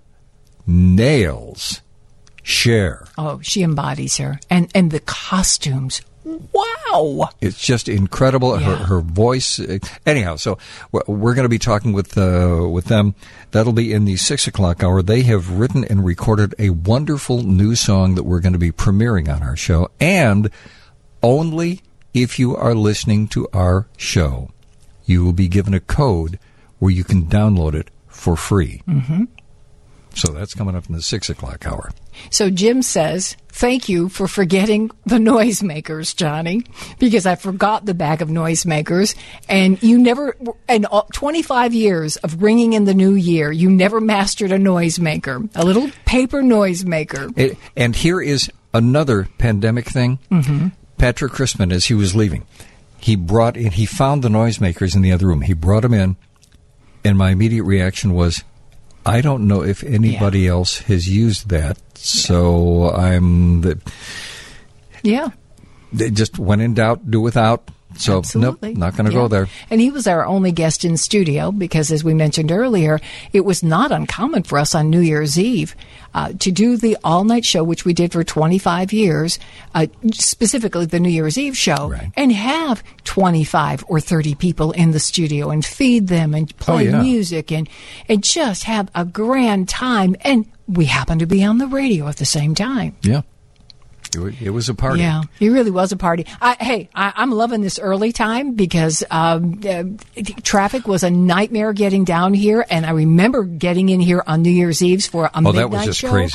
nails Cher. Oh, she embodies her. And and the costumes. Wow. It's just incredible. Her, Yeah. her voice. uh, Anyhow, so we're, we're going to be talking with uh, with them. That'll be in the six o'clock hour. They have written and recorded a wonderful new song that we're going to be premiering on our show. And only if you are listening to our show, you will be given a code where you can download it for free. Mm-hmm. So that's coming up in the six o'clock hour. So Jim says, thank you for forgetting the noisemakers, Johnny, because I forgot the bag of noisemakers. And you never, in all- twenty-five years of ringing in the new year, you never mastered a noisemaker, a little paper noisemaker. It, and here is another pandemic thing. Mm-hmm. Patrick Crispin, as he was leaving, he brought in, he found the noisemakers in the other room. He brought them in, and my immediate reaction was, I don't know if anybody Yeah. else has used that, so I'm the, Yeah. they just when in doubt, do without. So Absolutely. nope, not going to Yeah. go there. And he was our only guest in studio because, as we mentioned earlier, it was not uncommon for us on New Year's Eve uh, to do the all-night show, which we did for twenty-five years, uh, specifically the New Year's Eve show, Right. and have twenty-five or thirty people in the studio and feed them and play Oh, yeah. music and, and just have a grand time. And we happen to be on the radio at the same time. Yeah, it, wa- it was a party. Yeah, it really was a party. I, hey, I, I'm loving this early time because um, uh, traffic was a nightmare getting down here, and I remember getting in here on New Year's Eve for a Oh, midnight that was just show. crazy.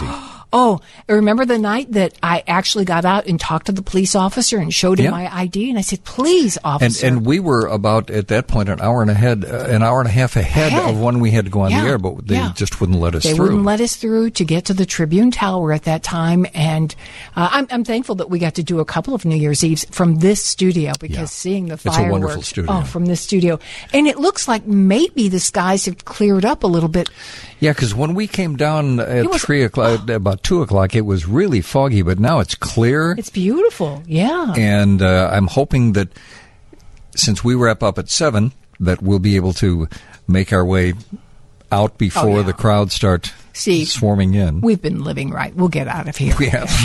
Oh, remember the night that I actually got out and talked to the police officer and showed him Yeah. my I D, and I said, "Please, And officer." and we were about at that point an hour and a head, uh, an hour and a half ahead, Ahead. of when we had to go on Yeah, the air, but they yeah. just wouldn't let us They through. wouldn't let us through to get to the Tribune Tower at that time, and uh, I'm, I'm thankful that we got to do a couple of New Year's Eves from this studio because Yeah. seeing the It's a fireworks, wonderful studio. oh, from this studio, and it looks like maybe the skies have cleared up a little bit. Yeah, because when we came down at It was- three o'clock, about two o'clock, it was really foggy, but now it's clear. It's beautiful, yeah. And uh, I'm hoping that since we wrap up at seven, that we'll be able to make our way out before Oh, yeah. the crowds start See, swarming in. We've been living right. We'll get out of here. We have.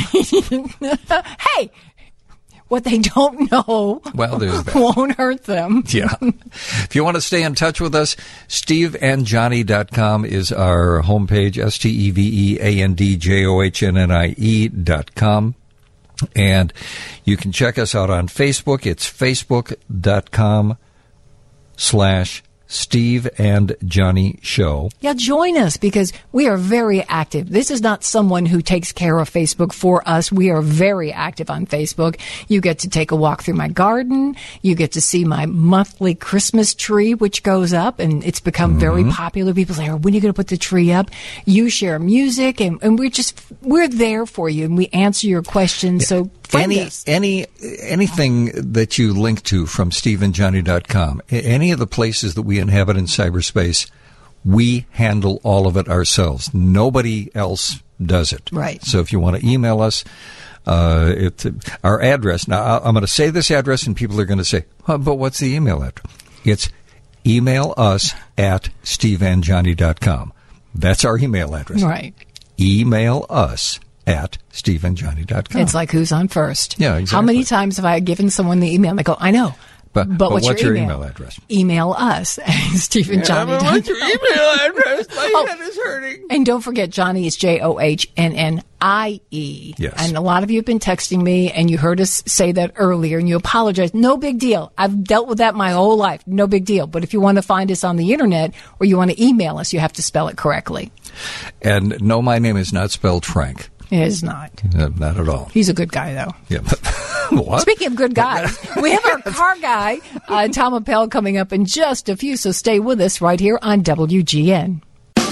Hey, what they don't know Well, there's that. won't hurt them. Yeah. If you want to stay in touch with us, steve and johnny dot com is our homepage, S T E V E A N D J O H N N I E dot com. And you can check us out on Facebook. It's facebook.com slash Steve and Johnny Show. Yeah, join us because we are very active. This is not someone who takes care of Facebook for us. We are very active on Facebook. You get to take a walk through my garden. You get to see my monthly Christmas tree, which goes up, and it's become very popular. People say, when are you going to put the tree up? You share music, and, and we're just, we're there for you, and we answer your questions. So friend Any us. any anything that you link to from steve and johnny dot com, any of the places that we inhabit in cyberspace, we handle all of it ourselves. Nobody else does it. Right. So if you want to email us, uh, it, our address. Now I- I'm going to say this address, and people are going to say, oh, "But what's the email address?" It's email us at steve and johnny dot com. That's our email address. Right. Email us at steve and johnny dot com. It's like who's on first. Yeah, How exactly. many times have I given someone the email and they go, I know. But, But, but what's, what's your, your email? email address? Email us at Stephen Johnny. what's your email address? My Oh. head is hurting. And don't forget, Johnny is J O H N N I E. Yes. And a lot of you have been texting me, and you heard us say that earlier, and you apologize. No big deal. I've dealt with that my whole life. No big deal. But if you want to find us on the internet or you want to email us, you have to spell it correctly. And no, my name is not spelled Frank. It is not. Uh, not at all. He's a good guy, though. Yeah. What? Speaking of good guys, we have our car guy, uh, Tom Appel, coming up in just a few, so stay with us right here on W G N.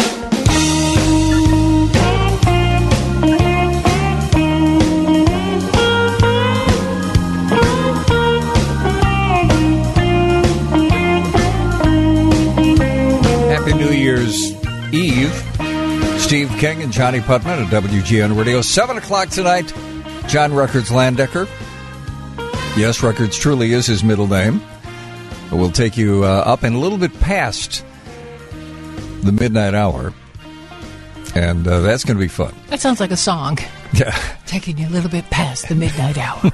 Happy New Year's Eve. Steve King and Johnny Putman at W G N Radio. Seven o'clock tonight. John Records Landecker. Yes, Records truly is his middle name. We'll take you uh, up and a little bit past the midnight hour. And uh, that's going to be fun. That sounds like a song. Yeah. Taking you a little bit past the midnight hour.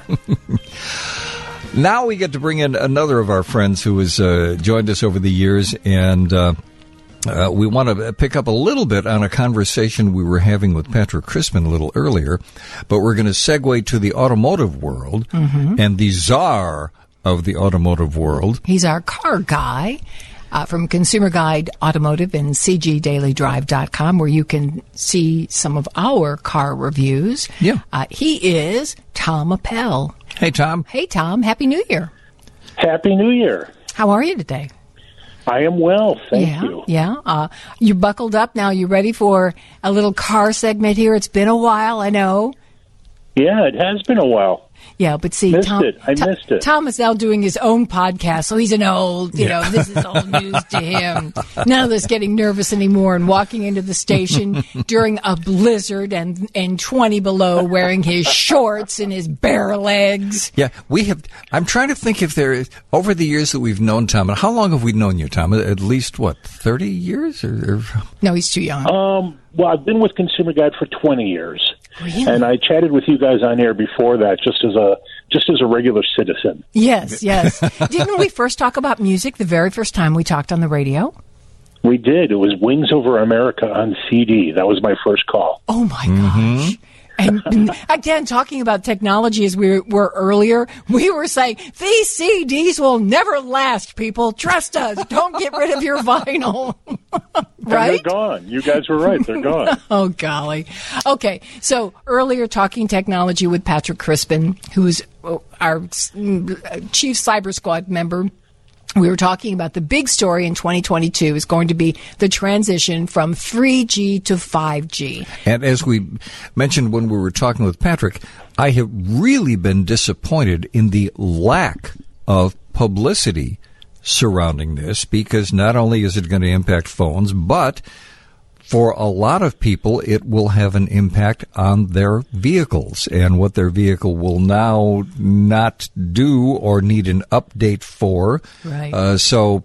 Now we get to bring in another of our friends who has uh, joined us over the years, and uh, uh, we want to pick up a little bit on a conversation we were having with Patrick Crispin a little earlier, but we're going to segue to the automotive world Mhm. and the czar of the automotive world. He's our car guy uh, from Consumer Guide Automotive and C G Daily Drive dot com, where you can see some of our car reviews. Yeah. Uh, he is Tom Appel. Hey, Tom. Hey, Tom. Happy New Year. Happy New Year. How are you today? I am well, thank yeah, you. Yeah. Uh, you buckled up now. You ready for a little car segment here? It's been a while, I know. Yeah, it has been a while. Yeah, but see, Missed Tom, it. I Tom- missed it. Tom is now doing his own podcast, so he's an old, you Yeah. know, this is old news to him. None of this getting nervous anymore and walking into the station during a blizzard and, and twenty below wearing his shorts and his bare legs. Yeah, we have. I'm trying to think if there is, over the years that we've known Tom, and how long have we known you, Tom? At least, what, thirty years? Or, or No, he's too young. Um, well, I've been with Consumer Guide for twenty years. Really? And I chatted with you guys on air before that, just as a just as a regular citizen. Yes, yes. Didn't we first talk about music the very first time we talked on the radio? We did. It was Wings Over America on C D. That was my first call. Oh, my Mm-hmm. gosh. And again, talking about technology as we were earlier, we were saying these C Ds will never last, people. Trust us. Don't get rid of your vinyl. Right? And they're gone. You guys were right. They're gone. Oh, golly. Okay. So earlier, talking technology with Patrick Crispin, who's our chief cyber squad member. We were talking about the big story in twenty twenty-two is going to be the transition from three G to five G. And as we mentioned when we were talking with Patrick, I have really been disappointed in the lack of publicity surrounding this, because not only is it going to impact phones, but for a lot of people, it will have an impact on their vehicles and what their vehicle will now not do or need an update for. Right. Uh, so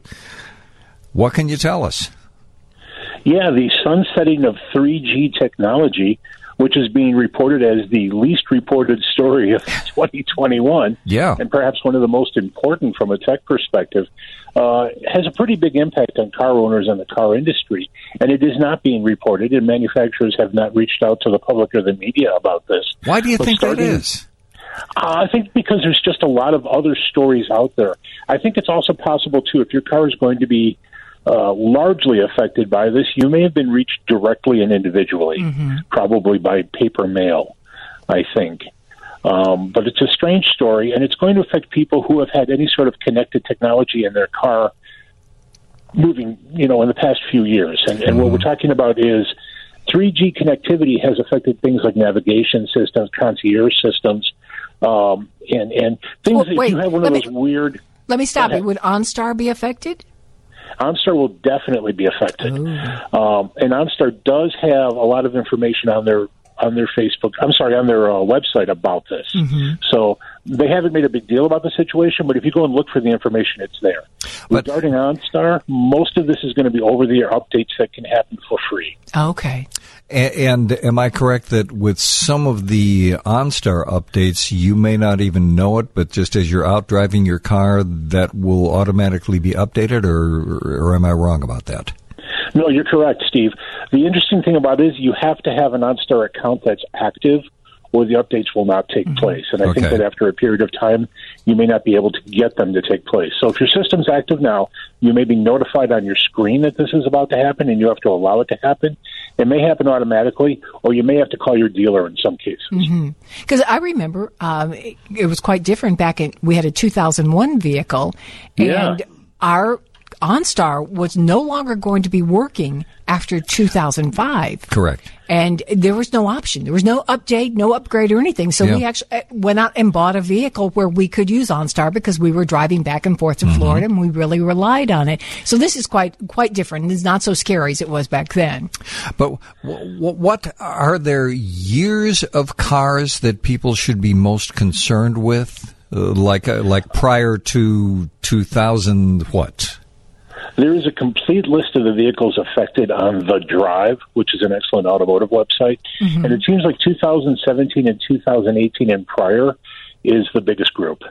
what can you tell us? Yeah, the sunsetting of three G technology, which is being reported as the least reported story of twenty twenty-one, yeah, and perhaps one of the most important from a tech perspective, uh, has a pretty big impact on car owners and the car industry. And it is not being reported, and manufacturers have not reached out to the public or the media about this. Why do you but think starting, that is? Uh, I think because there's just a lot of other stories out there. I think it's also possible, too, if your car is going to be Uh, largely affected by this, you may have been reached directly and individually, mm-hmm. probably by paper mail, I think. Um, but it's a strange story, and it's going to affect people who have had any sort of connected technology in their car moving, you know, in the past few years. And, and mm-hmm. what we're talking about is three G connectivity has affected things like navigation systems, concierge systems, um, and, and things oh, that wait, if you have one of those me, weird... Let me stop you. Would OnStar be affected? OnStar will definitely be affected, um, and OnStar does have a lot of information on their on their Facebook. I'm sorry, on their uh, website about this. Mm-hmm. So they haven't made a big deal about the situation, but if you go and look for the information, it's there. But, regarding OnStar, most of this is going to be over-the-air updates that can happen for free. Okay. And, and am I correct that with some of the OnStar updates, you may not even know it, but just as you're out driving your car, that will automatically be updated, or, or am I wrong about that? No, you're correct, Steve. The interesting thing about it is you have to have an OnStar account that's active, or the updates will not take mm-hmm. place. And I okay. think that after a period of time, you may not be able to get them to take place. So if your system's active now, you may be notified on your screen that this is about to happen, and you have to allow it to happen. It may happen automatically, or you may have to call your dealer in some cases. Because mm-hmm. I remember um, it, it was quite different back in, we had a two thousand one vehicle, and yeah. our OnStar was no longer going to be working after two thousand five. Correct. And there was no option. There was no update, no upgrade or anything. So yeah. we actually went out and bought a vehicle where we could use OnStar because we were driving back and forth to mm-hmm. Florida, and we really relied on it. So this is quite quite different. It's not so scary as it was back then. But w- w- what are there years of cars that people should be most concerned with, uh, like uh, like prior to two thousand what? There is a complete list of the vehicles affected on The Drive, which is an excellent automotive website. Mm-hmm. And it seems like two thousand seventeen and two thousand eighteen and prior is the biggest group.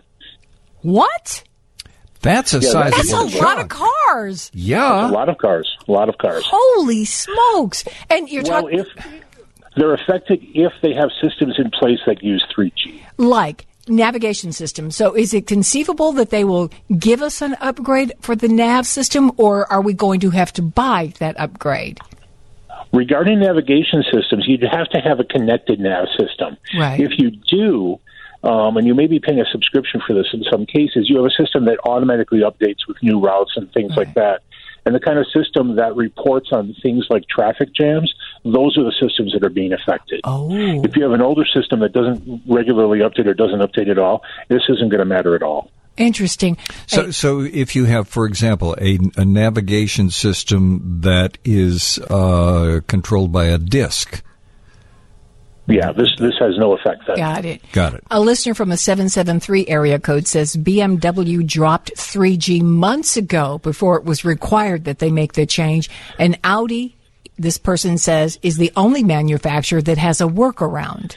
What? That's a yeah, sizable That's a chunk. lot of cars. Yeah. That's a lot of cars. A lot of cars. Holy smokes. And you're well, talking... if they're affected if they have systems in place that use three G. Like... navigation system. So is it conceivable that they will give us an upgrade for the nav system, or are we going to have to buy that upgrade? Regarding navigation systems, you'd have to have a connected nav system. Right. If you do, um, and you may be paying a subscription for this in some cases, you have a system that automatically updates with new routes and things right. like that. And the kind of system that reports on things like traffic jams, those are the systems that are being affected. Oh. If you have an older system that doesn't regularly update or doesn't update at all, this isn't going to matter at all. Interesting. So, I, so if you have, for example, a, a navigation system that is uh, controlled by a disk. Yeah, this this has no effect then. Got it. Got it. A listener from a seven seven three area code says B M W dropped three G months ago before it was required that they make the change. And Audi, this person says, is the only manufacturer that has a workaround.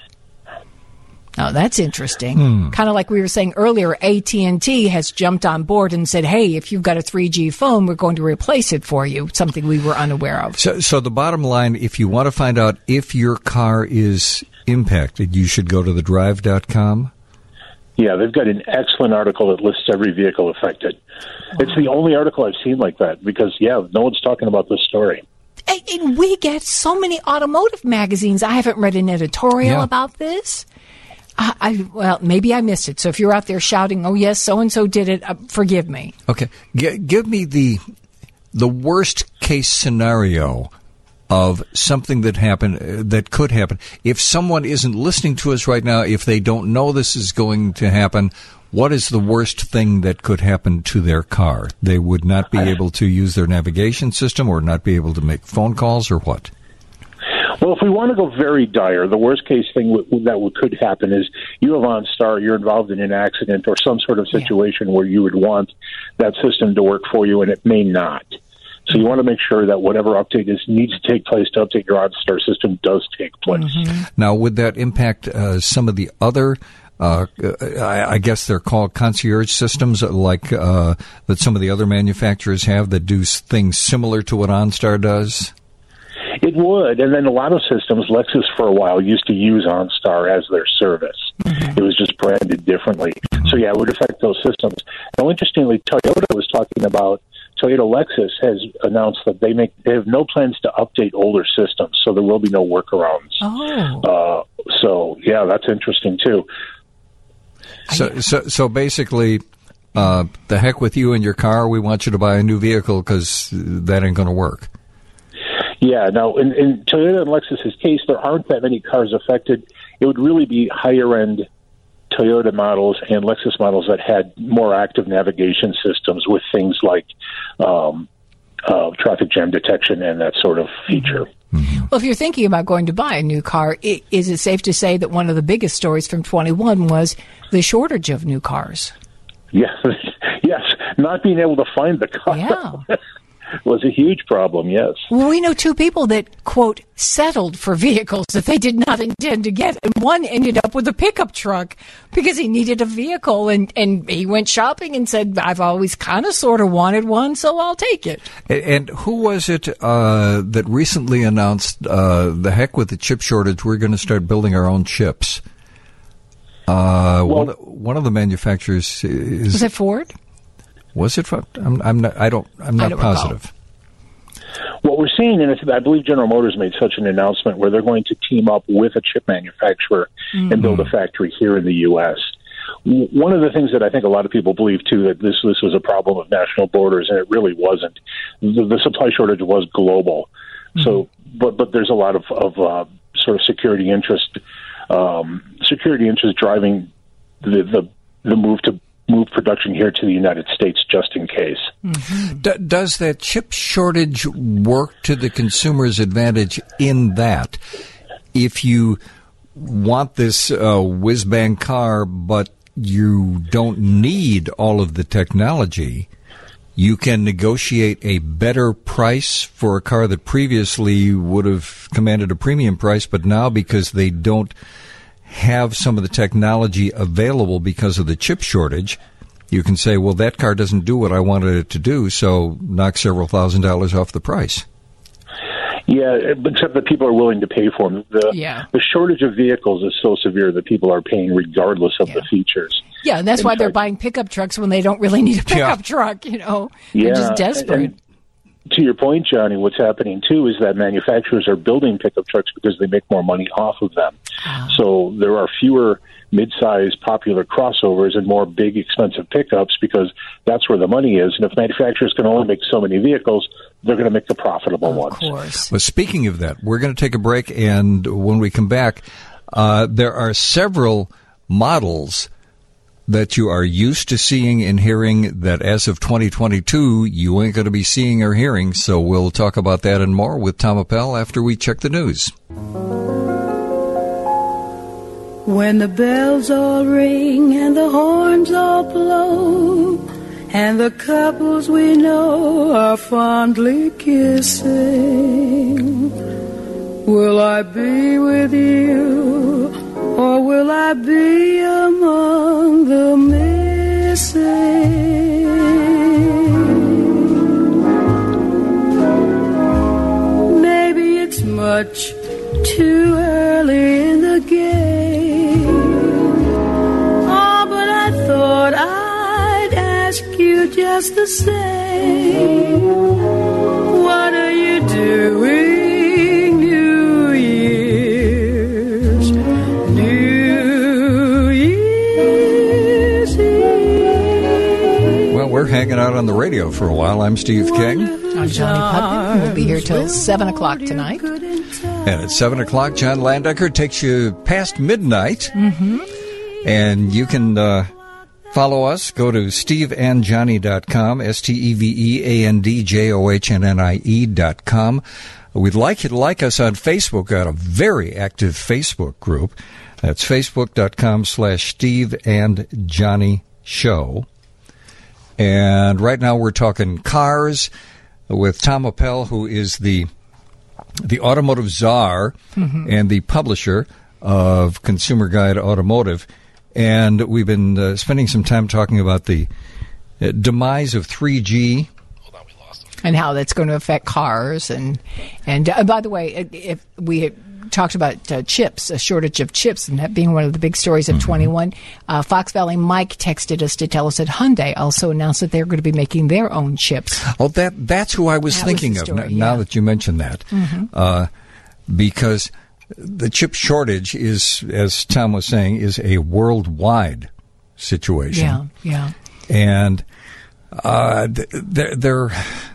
Oh, that's interesting. Hmm. Kind of like we were saying earlier, A T and T has jumped on board and said, hey, if you've got a three G phone, we're going to replace it for you, something we were unaware of. So, so the bottom line, if you want to find out if your car is impacted, you should go to the drive dot com? Yeah, they've got an excellent article that lists every vehicle affected. It's the only article I've seen like that because, yeah, no one's talking about this story. And, and we get so many automotive magazines. I haven't read an editorial Yeah. about this. I, I well, maybe I missed it. So if you're out there shouting, "Oh yes, so and so did it," uh, forgive me. Okay, G- give me the the worst case scenario of something that happened, uh, that could happen. If someone isn't listening to us right now, if they don't know this is going to happen, what is the worst thing that could happen to their car? They would not be able to use their navigation system or not be able to make phone calls or what? Well, if we want to go very dire, the worst case thing w- that would, could happen is you have OnStar, you're involved in an accident or some sort of situation yeah. where you would want that system to work for you, and it may not. So you want to make sure that whatever update is needs to take place to update your OnStar system does take place. Mm-hmm. Now, would that impact uh, some of the other, uh, I, I guess they're called concierge systems, like uh, that some of the other manufacturers have that do things similar to what OnStar does? It would, and then a lot of systems, Lexus for a while used to use OnStar as their service. Mm-hmm. It was just branded differently. Mm-hmm. So yeah, it would affect those systems. Now, interestingly, Toyota was talking about, Toyota Lexus has announced that they make they have no plans to update older systems, so there will be no workarounds. Oh. Uh, so yeah, that's interesting too. So so so basically, uh, the heck with you and your car. We want you to buy a new vehicle because that ain't going to work. Yeah, now, in, in Toyota and Lexus's case, there aren't that many cars affected. It would really be higher-end Toyota models and Lexus models that had more active navigation systems with things like um, uh, traffic jam detection and that sort of feature. Mm-hmm. Well, if you're thinking about going to buy a new car, I- is it safe to say that one of the biggest stories from twenty-one was the shortage of new cars? Yes, yes, not being able to find the car. Yeah. Was a huge problem, yes. Well, we know two people that, quote, settled for vehicles that they did not intend to get. And one ended up with a pickup truck because he needed a vehicle. And, and he went shopping and said, I've always kind of sort of wanted one, so I'll take it. And, and who was it uh, that recently announced, uh, the heck with the chip shortage, we're going to start building our own chips? Uh, well, one, one of the manufacturers is... Was it Ford? Was it? I'm, I'm not. I don't. I'm not positive. Recall. What we're seeing, and I believe General Motors made such an announcement where they're going to team up with a chip manufacturer mm-hmm. and build a factory here in the U S. One of the things that I think a lot of people believe too that this this was a problem of national borders, and it really wasn't. The, the supply shortage was global. Mm-hmm. So, but but there's a lot of of uh, sort of security interest, um, security interest driving the the, the move to. move production here to the United States just in case. Mm-hmm. D- does that chip shortage work to the consumer's advantage in that if you want this uh, whiz-bang car but you don't need all of the technology, you can negotiate a better price for a car that previously would have commanded a premium price, but now because they don't have some of the technology available because of the chip shortage, you can say, well, that car doesn't do what I wanted it to do, so knock several thousand dollars off the price. Yeah, except that people are willing to pay for them. The, yeah. the shortage of vehicles is so severe that people are paying regardless of yeah. the features. Yeah, and that's In why fact, they're buying pickup trucks when they don't really need a pickup yeah. truck, you know. Yeah, they're just desperate. And, to your point, Johnny, what's happening, too, is that manufacturers are building pickup trucks because they make more money off of them. Oh. So there are fewer mid-size popular crossovers and more big, expensive pickups because that's where the money is. And if manufacturers can only make so many vehicles, they're going to make the profitable of ones. Of course. Well, speaking of that, we're going to take a break, and when we come back, uh, there are several models that you are used to seeing and hearing that as of twenty twenty-two, you ain't going to be seeing or hearing. So we'll talk about that and more with Tom Appel after we check the news. When the bells all ring and the horns all blow and the couples we know are fondly kissing, will I be with you? Or will I be among the missing? Maybe it's much too early in the game just the same. What are you doing, New Year's? New Year's Eve. Well, we're hanging out on the radio for a while. I'm Steve King. I'm Johnny Putnam. We'll be here till seven o'clock tonight. And at seven o'clock, John Landecker takes you past midnight. Mm-hmm. And you can uh, follow us. Go to steve and johnny dot com, S T E V E A N D J O H N N I E dot com. We'd like you to like us on Facebook. We've got a very active Facebook group. That's facebook.com slash Steve and Johnny Show. And right now we're talking cars with Tom Appel, who is the the automotive czar mm-hmm. and the publisher of Consumer Guide Automotive. And we've been uh, spending some time talking about the uh, demise of three G. And how that's going to affect cars. And, and uh, by the way, if we had talked about uh, chips, a shortage of chips, and that being one of the big stories of mm-hmm. twenty-one, uh, Fox Valley Mike texted us to tell us that Hyundai also announced that they're going to be making their own chips. Oh, that that's who I was that thinking was of story, n- yeah. now that you mentioned that. Mm-hmm. Uh, because the chip shortage is, as Tom was saying, is a worldwide situation. Yeah, yeah. And uh, they're, they're,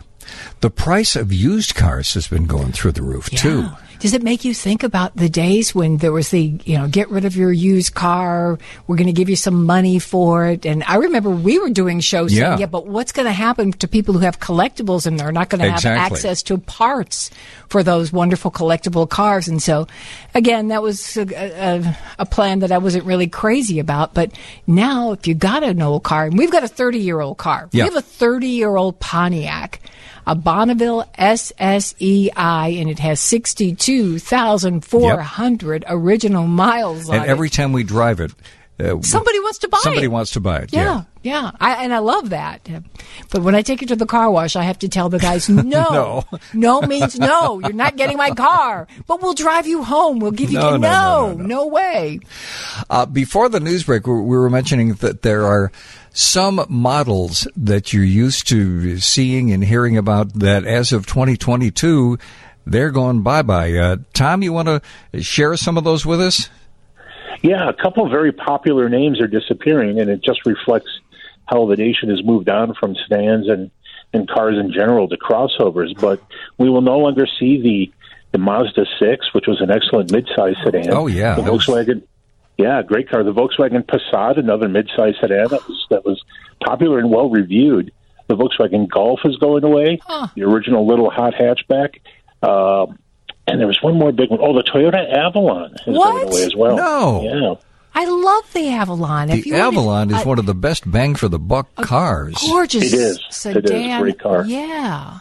the price of used cars has been going through the roof, yeah. too. Does it make you think about the days when there was the, you know, get rid of your used car, we're going to give you some money for it? And I remember we were doing shows yeah. saying, yeah, but what's going to happen to people who have collectibles and they're not going to exactly. have access to parts for those wonderful collectible cars? And so, again, that was a, a, a plan that I wasn't really crazy about. But now, if you got an old car, and we've got a thirty-year-old car. Yeah. We have a thirty-year-old Pontiac, a Bonneville S S E I, and it has sixty-two thousand four hundred yep. original miles on and it. And every time we drive it, uh, somebody wants to buy somebody it. Somebody wants to buy it, yeah. yeah. Yeah, I, and I love that. But when I take it to the car wash, I have to tell the guys, no. no. No means no. You're not getting my car. But we'll drive you home. We'll give you... No, no, no, no, no, no. no way. Uh, before the news break, we were mentioning that there are some models that you're used to seeing and hearing about that as of twenty twenty-two, they're going bye-bye. Uh, Tom, you want to share some of those with us? Yeah, a couple of very popular names are disappearing, and it just reflects how the nation has moved on from sedans and, and cars in general to crossovers. But we will no longer see the, the Mazda six, which was an excellent midsize sedan. Oh, yeah. The Volkswagen, yeah, great car. The Volkswagen Passat, another midsize sedan that was, that was popular and well-reviewed. The Volkswagen Golf is going away, huh. the original little hot hatchback. Uh, and there was one more big one. Oh, the Toyota Avalon is what? going away as well. No. Yeah. I love the Avalon. The if you Avalon wanted, is uh, one of the best bang for the buck cars. Gorgeous it is. sedan. It is. Great car. Yeah.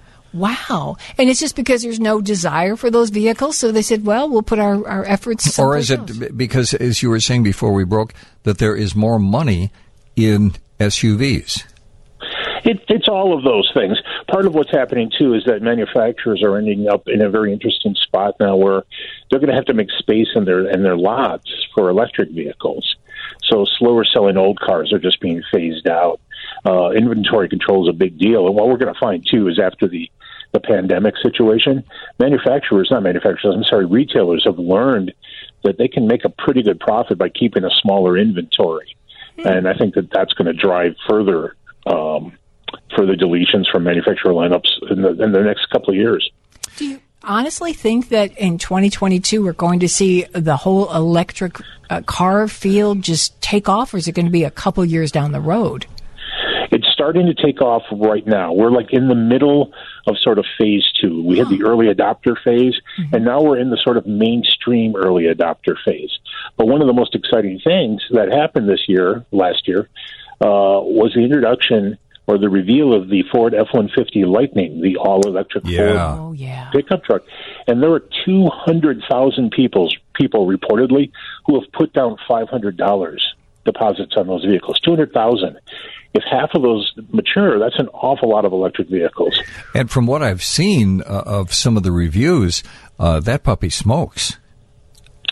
Wow. And it's just because there's no desire for those vehicles, so they said, well, we'll put our, our efforts Or is it else. because, as you were saying before we broke, that there is more money in S U Vs? It, it's all of those things. Part of what's happening, too, is that manufacturers are ending up in a very interesting spot now where they're going to have to make space in their in their lots for electric vehicles. So slower-selling old cars are just being phased out. Uh, inventory control is a big deal. And what we're going to find, too, is after the, the pandemic situation, manufacturers, not manufacturers, I'm sorry, retailers have learned that they can make a pretty good profit by keeping a smaller inventory. Hmm. And I think that that's going to drive further um further deletions from manufacturer lineups in the, in the next couple of years. Do you honestly think that in twenty twenty-two we're going to see the whole electric uh, car field just take off, or is it going to be a couple years down the road? It's starting to take off right now. We're like in the middle of sort of phase two. We had the early adopter phase, mm-hmm. and now we're in the sort of mainstream early adopter phase. But one of the most exciting things that happened this year, last year, uh, was the introduction or the reveal of the Ford F one fifty Lightning, the all-electric yeah. Ford oh, yeah. pickup truck. And there are two hundred thousand people, people reportedly who have put down five hundred dollars deposits on those vehicles. two hundred thousand. If half of those mature, that's an awful lot of electric vehicles. And from what I've seen uh, of some of the reviews, uh, that puppy smokes.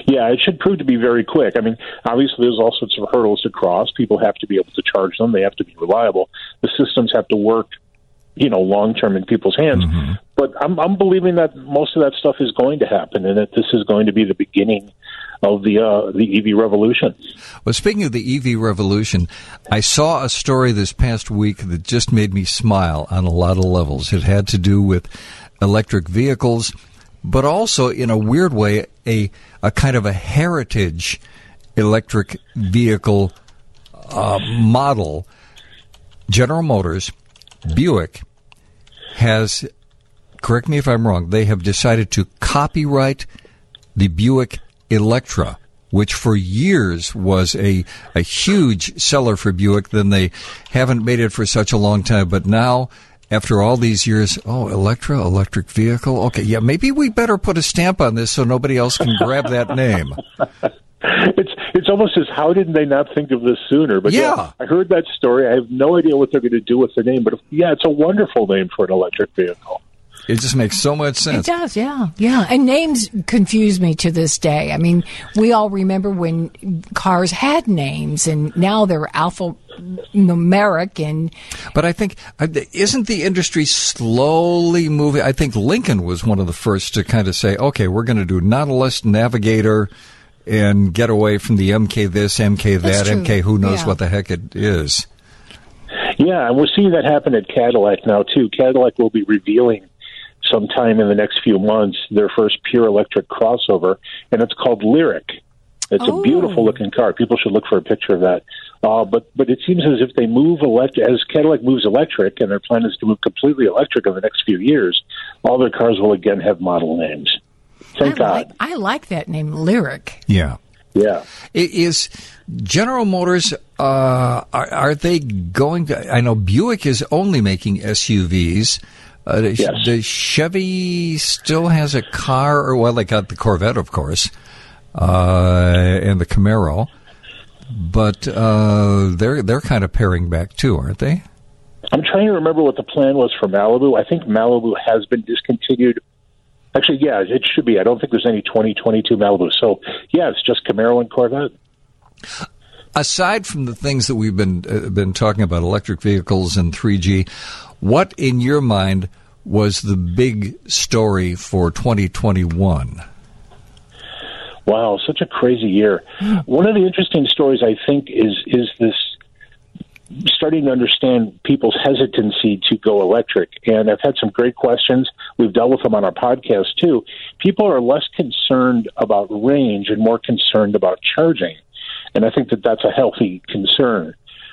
Yeah, it should prove to be very quick. I mean, obviously, there's all sorts of hurdles to cross. People have to be able to charge them. They have to be reliable. The systems have to work, you know, long term in people's hands. Mm-hmm. But I'm, I'm believing that most of that stuff is going to happen, and that this is going to be the beginning of the uh, the E V revolution. Well, speaking of the E V revolution, I saw a story this past week that just made me smile on a lot of levels. It had to do with electric vehicles, but also, in a weird way, a a kind of a heritage electric vehicle uh, model. General Motors, Buick, has, correct me if I'm wrong, they have decided to copyright the Buick Electra, which for years was a, a huge seller for Buick. Then they haven't made it for such a long time, but now, after all these years, oh, Electra, electric vehicle. Okay, yeah, maybe we better put a stamp on this so nobody else can grab that name. It's it's almost as, how did they not think of this sooner? But yeah. yeah, I heard that story. I have no idea what they're going to do with the name, but yeah, it's a wonderful name for an electric vehicle. It just makes so much sense. It does, yeah. Yeah. And names confuse me to this day. I mean, we all remember when cars had names, and now they're alphanumeric. And But I think, isn't the industry slowly moving? I think Lincoln was one of the first to kind of say, okay, we're going to do Nautilus, Navigator, and get away from the M K this, M K that, M K who knows yeah. what the heck it is. Yeah, and we're seeing that happen at Cadillac now, too. Cadillac will be revealing sometime in the next few months their first pure electric crossover, and it's called Lyric. It's oh. a beautiful-looking car. People should look for a picture of that. Uh, but but it seems as if they move electric, as Cadillac moves electric, and their plan is to move completely electric in the next few years, all their cars will again have model names. Thank I God. Like, I like that name, Lyric. Yeah. Yeah. Is General Motors, uh, are, are they going to, I know Buick is only making S U Vs. Uh, yes. Does Chevy still has a car? Or, well, they got the Corvette, of course, uh, and the Camaro. But uh, they're they're kind of paring back, too, aren't they? I'm trying to remember what the plan was for Malibu. I think Malibu has been discontinued. Actually, yeah, it should be. I don't think there's any twenty twenty-two Malibu. So, yeah, it's just Camaro and Corvette. Aside from the things that we've been uh, been talking about, electric vehicles and three G, what in your mind was the big story for twenty twenty-one? Wow, such a crazy year. One of the interesting stories, I think, is is this starting to understand people's hesitancy to go electric. And I've had some great questions. We've dealt with them on our podcast, too. People are less concerned about range and more concerned about charging. And I think that that's a healthy concern.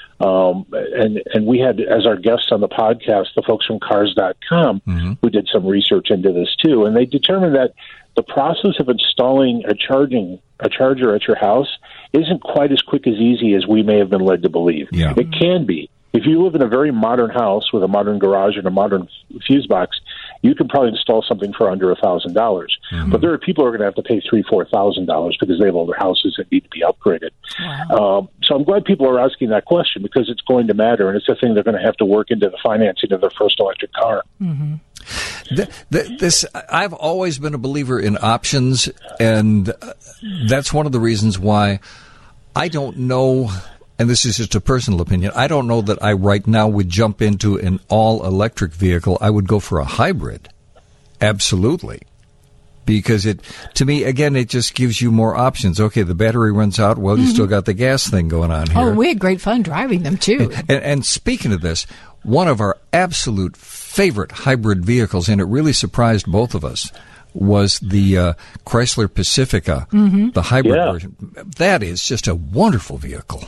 Um, and, and we had, as our guests on the podcast, the folks from cars dot com, mm-hmm. who did some research into this, too. And they determined that the process of installing a charging a charger at your house isn't quite as quick as easy as we may have been led to believe. Yeah. It can be. If you live in a very modern house with a modern garage and a modern fuse box, you can probably install something for under a thousand dollars. But there are people who are going to have to pay three, four thousand dollars because they have older houses that need to be upgraded. Wow. Um, so I'm glad people are asking that question because it's going to matter, and it's a thing they're going to have to work into the financing of their first electric car. Mm-hmm. The, the, this I've always been a believer in options, and that's one of the reasons why I don't know. And this is just a personal opinion. I don't know that I right now would jump into an all-electric vehicle. I would go for a hybrid. Absolutely. Because it, to me, again, it just gives you more options. Okay, the battery runs out. Well, you mm-hmm. still got the gas thing going on here. Oh, we had great fun driving them, too. And, and, and speaking of this, one of our absolute favorite hybrid vehicles, and it really surprised both of us, was the uh, Chrysler Pacifica, mm-hmm. the hybrid yeah. version. That is just a wonderful vehicle.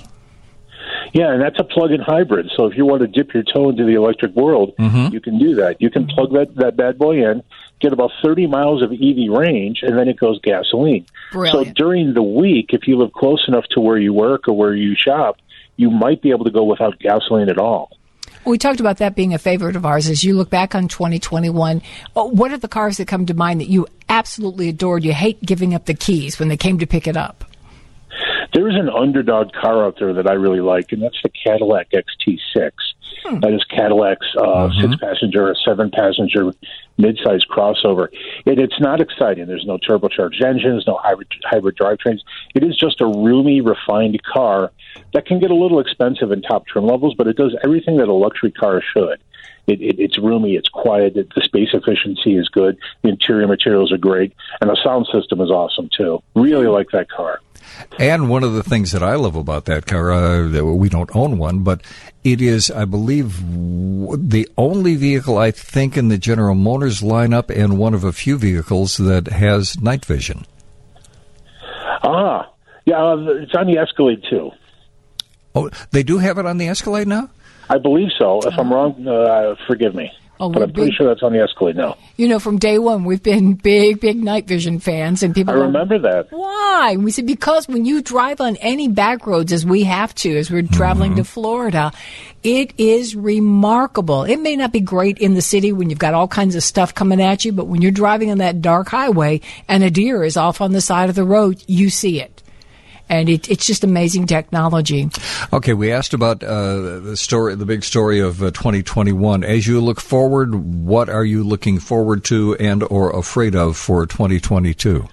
Yeah, and that's a plug-in hybrid. So if you want to dip your toe into the electric world, mm-hmm. you can do that. You can plug that, that bad boy in, get about thirty miles of E V range, and then it goes gasoline. Brilliant. So during the week, if you live close enough to where you work or where you shop, you might be able to go without gasoline at all. We talked about that being a favorite of ours. As you look back on twenty twenty-one, what are the cars that come to mind that you absolutely adored? You hate giving up the keys when they came to pick it up. There is an underdog car out there that I really like, and that's the Cadillac X T six. That is Cadillac's uh, mm-hmm. six-passenger or seven-passenger mid-size crossover. It, it's not exciting. There's no turbocharged engines, no hybrid, hybrid drivetrains. It is just a roomy, refined car that can get a little expensive in top trim levels, but it does everything that a luxury car should. It, it, it's roomy, it's quiet, it, the space efficiency is good, the interior materials are great, and the sound system is awesome, too. Really like that car. And one of the things that I love about that car, uh, we don't own one, but it is, I believe, w- the only vehicle I think in the General Motors lineup and one of a few vehicles that has night vision. Ah, yeah, uh, it's on the Escalade, too. Oh, they do have it on the Escalade now? I believe so. If I'm wrong, uh, forgive me. Oh, but I'm pretty big, sure that's on the Escalade now. You know, from day one, we've been big, big night vision fans, and people. I remember go, that. Why? We said because when you drive on any back roads, as we have to, as we're traveling mm-hmm. to Florida, it is remarkable. It may not be great in the city when you've got all kinds of stuff coming at you, but when you're driving on that dark highway and a deer is off on the side of the road, you see it. And it, it's just amazing technology. Okay, we asked about uh, the story, the big story of uh, twenty twenty-one. As you look forward, what are you looking forward to and or afraid of for twenty twenty-two?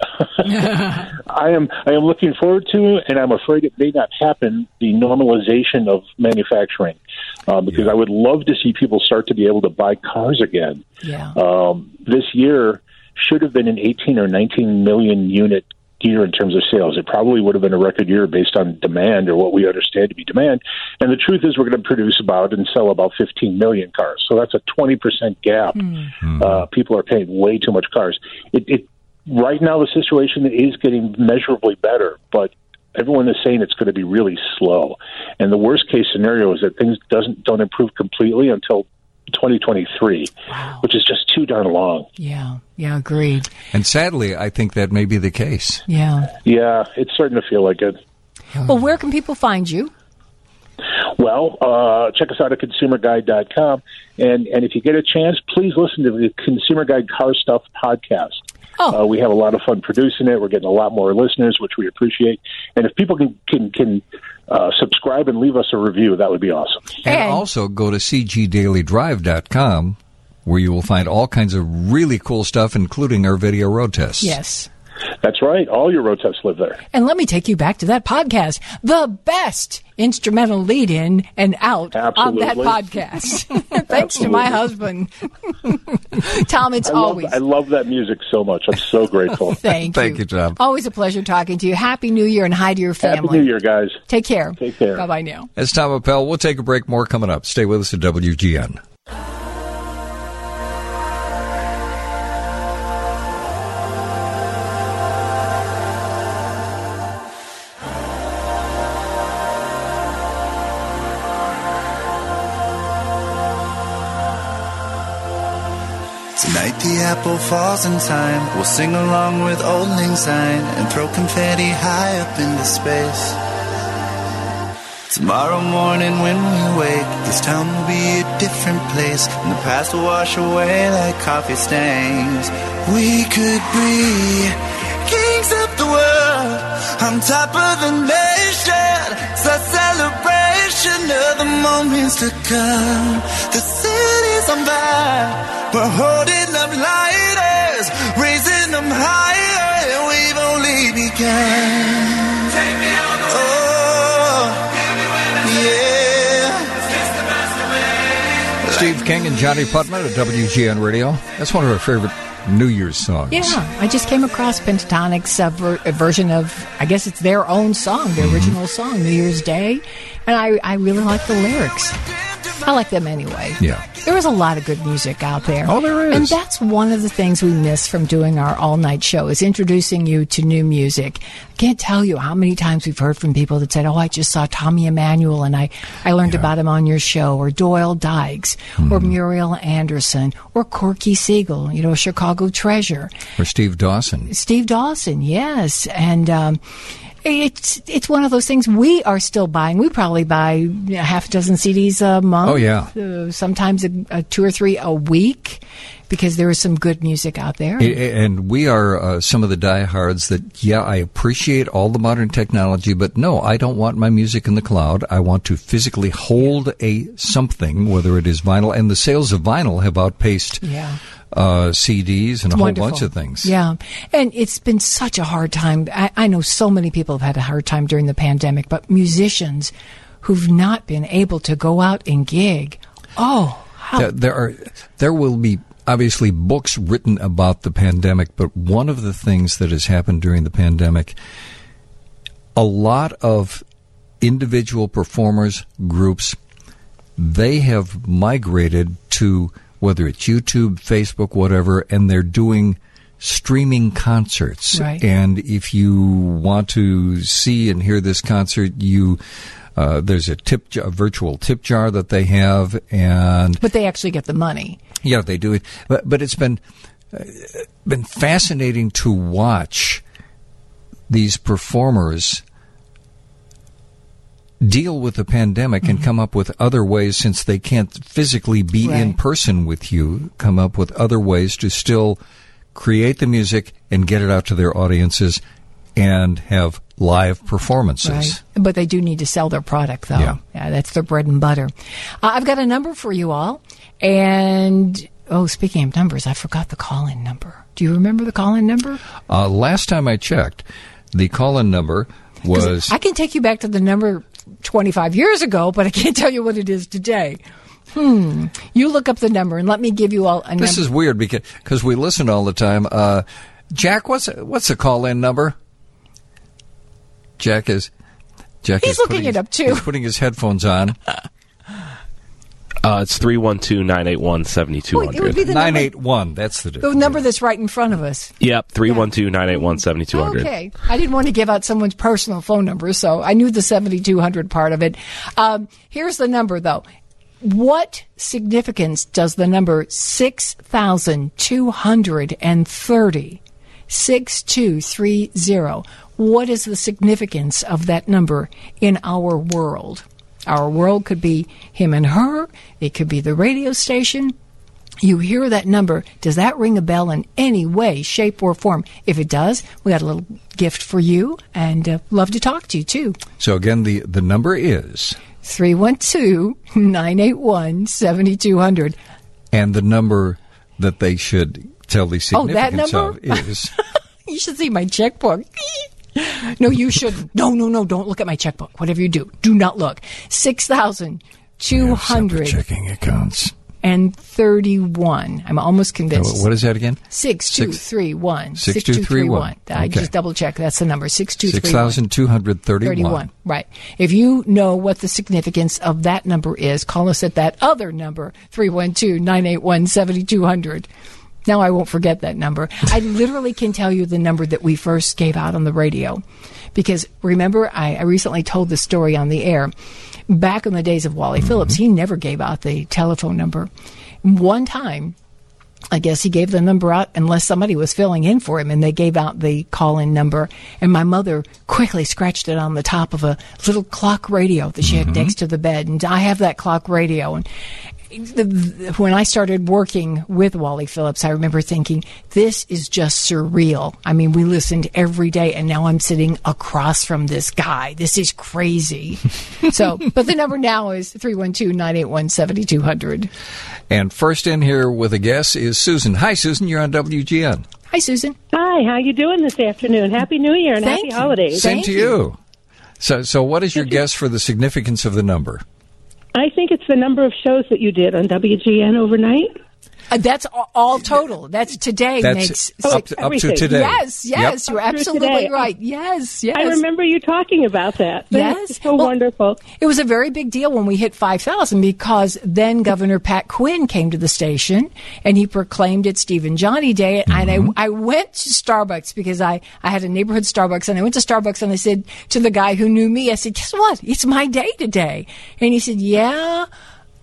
I am I am looking forward to, and I'm afraid it may not happen, the normalization of manufacturing. Uh, because yeah. I would love to see people start to be able to buy cars again. Yeah. Um, this year should have been an eighteen or nineteen million unit year in terms of sales. It probably would have been a record year based on demand or what we understand to be demand. And the truth is we're going to produce about and sell about fifteen million cars. So that's a twenty percent gap. Mm-hmm. Uh, people are paying way too much cars. It, it right now the situation is getting measurably better, but everyone is saying it's going to be really slow. And the worst case scenario is that things doesn't don't improve completely until twenty twenty-three, wow. which is just too darn long. Yeah, yeah, agreed. And sadly, I think that may be the case. Yeah. Yeah, it's starting to feel like it. Well, where can people find you? Well, uh, check us out at consumer guide dot com. And, and if you get a chance, please listen to the Consumer Guide Car Stuff podcast. Oh. Uh, we have a lot of fun producing it. We're getting a lot more listeners, which we appreciate. And if people can can, can uh, subscribe and leave us a review, that would be awesome. And hey. also go to c g daily drive dot com, where you will find all kinds of really cool stuff, including our video road tests. Yes. That's right. All your road tests live there. And let me take you back to that podcast. The best instrumental lead-in and out Absolutely. on that podcast. Thanks to my husband. Tom, it's I always... Love, I love that music so much. I'm so grateful. Thank you. Thank you, Tom. Always a pleasure talking to you. Happy New Year and hi to your family. Happy New Year, guys. Take care. Take care. Bye-bye now. It's Tom Appel. We'll take a break. More coming up. Stay with us at W G N. Tonight the apple falls in time. We'll sing along with Old Lang Syne and throw confetti high up into space. Tomorrow morning when we wake, this town will be a different place, and the past will wash away like coffee stains. We could be kings of the world, on top of the nation. It's a celebration of the moments to come. The city's on fire. We're holding up lighters, raising them higher, and we've only begun. Take me on the oh, yeah. Steve King and Johnny Putman at W G N Radio. That's one of our favorite New Year's songs. Yeah, I just came across Pentatonic's uh, ver- version of, I guess it's their own song, their mm-hmm. original song, New Year's Day, and I, I really like the lyrics. I like them anyway. Yeah. There is a lot of good music out there. Oh, there is. And that's one of the things we miss from doing our all-night show is introducing you to new music. I can't tell you how many times we've heard from people that said, oh, I just saw Tommy Emmanuel and I, I learned yeah. about him on your show, or Doyle Dykes, mm. or Muriel Anderson, or Corky Siegel, you know, Chicago Treasure. Or Steve Dawson. Steve Dawson, yes. And um, It's it's one of those things we are still buying. We probably buy you know, half a dozen C Ds a month. Oh, yeah. Uh, sometimes a, a two or three a week because there is some good music out there. A- And we are uh, some of the diehards that, yeah, I appreciate all the modern technology, but no, I don't want my music in the cloud. I want to physically hold a something, whether it is vinyl. And the sales of vinyl have outpaced Yeah. uh, C Ds and a Wonderful. whole bunch of things. Yeah. And it's been such a hard time. I, I know so many people have had a hard time during the pandemic, but musicians who've not been able to go out and gig. Oh, how. There, there are, there will be obviously books written about the pandemic, but one of the things that has happened during the pandemic, a lot of individual performers, groups, they have migrated to whether it's YouTube, Facebook, whatever, and they're doing streaming concerts. Right. And if you want to see and hear this concert, you uh, there's a tip, jar, a virtual tip jar that they have, and But they actually get the money. yeah, they do it. But, but it's been uh, been fascinating to watch these performers deal with the pandemic Mm-hmm. and come up with other ways, since they can't physically be in Right. person with you, come up with other ways to still create the music and get it out to their audiences and have live performances. Right. But they do need to sell their product, though. Yeah. That's their bread and butter. Uh, I've got a number for you all. And, oh, speaking of numbers, I forgot the call-in number. Do you remember the call-in number? Uh, last time I checked, the call-in number 'Cause was... I can take you back to the number twenty-five years ago, but I can't tell you what it is today. Hmm. You look up the number and let me give you all a number. This is weird because cause we listen all the time. Uh, Jack, what's what's the call-in number? Jack is Jack He's is looking putting it his- up, too. He's putting his headphones on. Uh, it's three one two, nine eight one, seven two Wait, it would be zero the zero. number- nine eight one, that's the the difference. number that's right in front of us. Yep, three one two, nine eight one, seven two zero zero. Okay. I didn't want to give out someone's personal phone number, so I knew the seventy-two hundred part of it. Um, here's the number, though. What significance does the number six thousand two hundred thirty, six two three zero, what is the significance of that number in our world? Our world could be him and her. It could be the radio station. You hear that number. Does that ring a bell in any way, shape, or form? If it does, we got a little gift for you, and uh, love to talk to you, too. So again, the, the number is... three one two, nine eight one, seven two zero zero. And the number that they should tell the Oh, that significance number? of is... You should see my checkbook. No, you shouldn't. No, no, no. Don't look at my checkbook. Whatever you do, do not look. six thousand two hundred checking accounts. and thirty-one. I'm almost convinced. What is that again? Six two three one. Six two three one. I Okay. just double checked. That's the number. Six two three one. six thousand two hundred thirty-one. thirty-one. Right. If you know what the significance of that number is, call us at that other number, three one two, nine eight one, seven two zero zero. Now I won't forget that number. I literally can tell you the number that we first gave out on the radio. Because remember, I, I recently told the story on the air. Back in the days of Wally Phillips, he never gave out the telephone number. One time, I guess he gave the number out unless somebody was filling in for him, and they gave out the call-in number. And my mother quickly scratched it on the top of a little clock radio that she had next to the bed. And I have that clock radio. And the, when I started working with Wally Phillips, I remember thinking, this is just surreal. I mean, we listened every day, and now I'm sitting across from this guy. This is crazy. So, but the number now is three one two, nine eight one, seven two zero zero. And first in here with a guess is Susan. Hi, Susan. You're on W G N. Hi, Susan. Hi, how you doing this afternoon? Happy New Year and Thank happy you. holidays. Same to you. So, so what is your guess for the significance of the number? I think it's the number of shows that you did on W G N overnight. Uh, that's all, all total. That's today That's makes up to- up to today. Yes, yes, Yep. you're Up through absolutely today. right. Yes, yes. I remember you talking about that. Yes. That's so Well, wonderful. It was a very big deal when we hit five thousand because then Governor Pat Quinn came to the station and he proclaimed it Stephen Johnny Day. And I, I went to Starbucks because I, I had a neighborhood Starbucks, and I went to Starbucks and I said to the guy who knew me, I said, guess what? It's my day today. And he said, yeah.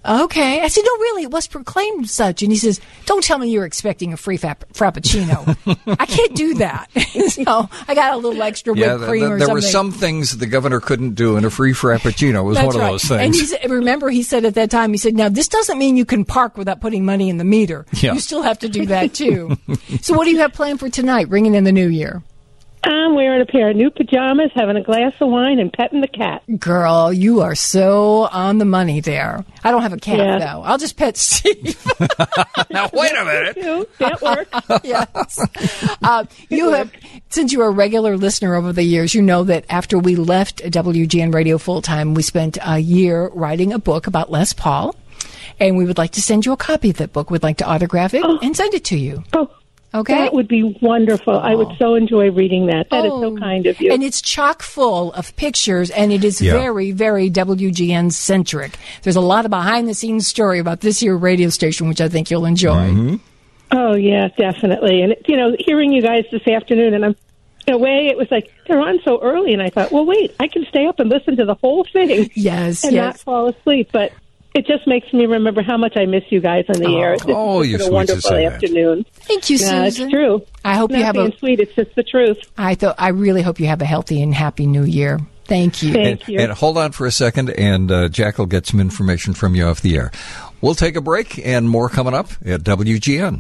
Okay. I said, no, really, it was proclaimed such. And he says, don't tell me you're expecting a free frapp- frappuccino. I can't do that. So I got a little extra whipped Yeah, th- cream th- or there something. were some things the governor couldn't do, and a free frappuccino was That's one of right. those things. And he said, remember, he said at that time, he said, now, this doesn't mean you can park without putting money in the meter. Yeah. You still have to do that, too. So what do you have planned for tonight, ringing in the new year? I'm wearing a pair of new pajamas, having a glass of wine, and petting the cat. Girl, you are so on the money there. I don't have a cat, Yeah. though. I'll just pet Steve. Now, wait a minute. That works. Yes. Uh, you have, since you're a regular listener over the years, you know that after we left W G N Radio full-time, we spent a year writing a book about Les Paul, and we would like to send you a copy of that book. We'd like to autograph it and send it to you. Oh. Okay. That would be wonderful. I would so enjoy reading that. That is Oh. so kind of you. And it's chock full of pictures, and it is Yeah. very, very W G N centric. There's a lot of behind the scenes story about this here radio station, which I think you'll enjoy. Oh, yeah, definitely. And, you know, hearing you guys this afternoon, and I'm, in a way, it was like, they're on so early, and I thought, well, wait, I can stay up and listen to the whole thing. Yes, and yes. not fall asleep. But it just makes me remember how much I miss you guys on the Oh. air. It's Oh, just you're been sweet a to wonderful say that. afternoon. Thank you, No, Susan. it's true. I hope you Not have being a sweet. It's just the truth. I thought I really hope you have a healthy and happy new year. Thank you. and, and hold on for a second, and uh, Jack will get some information from you off the air. We'll take a break, and more coming up at W G N.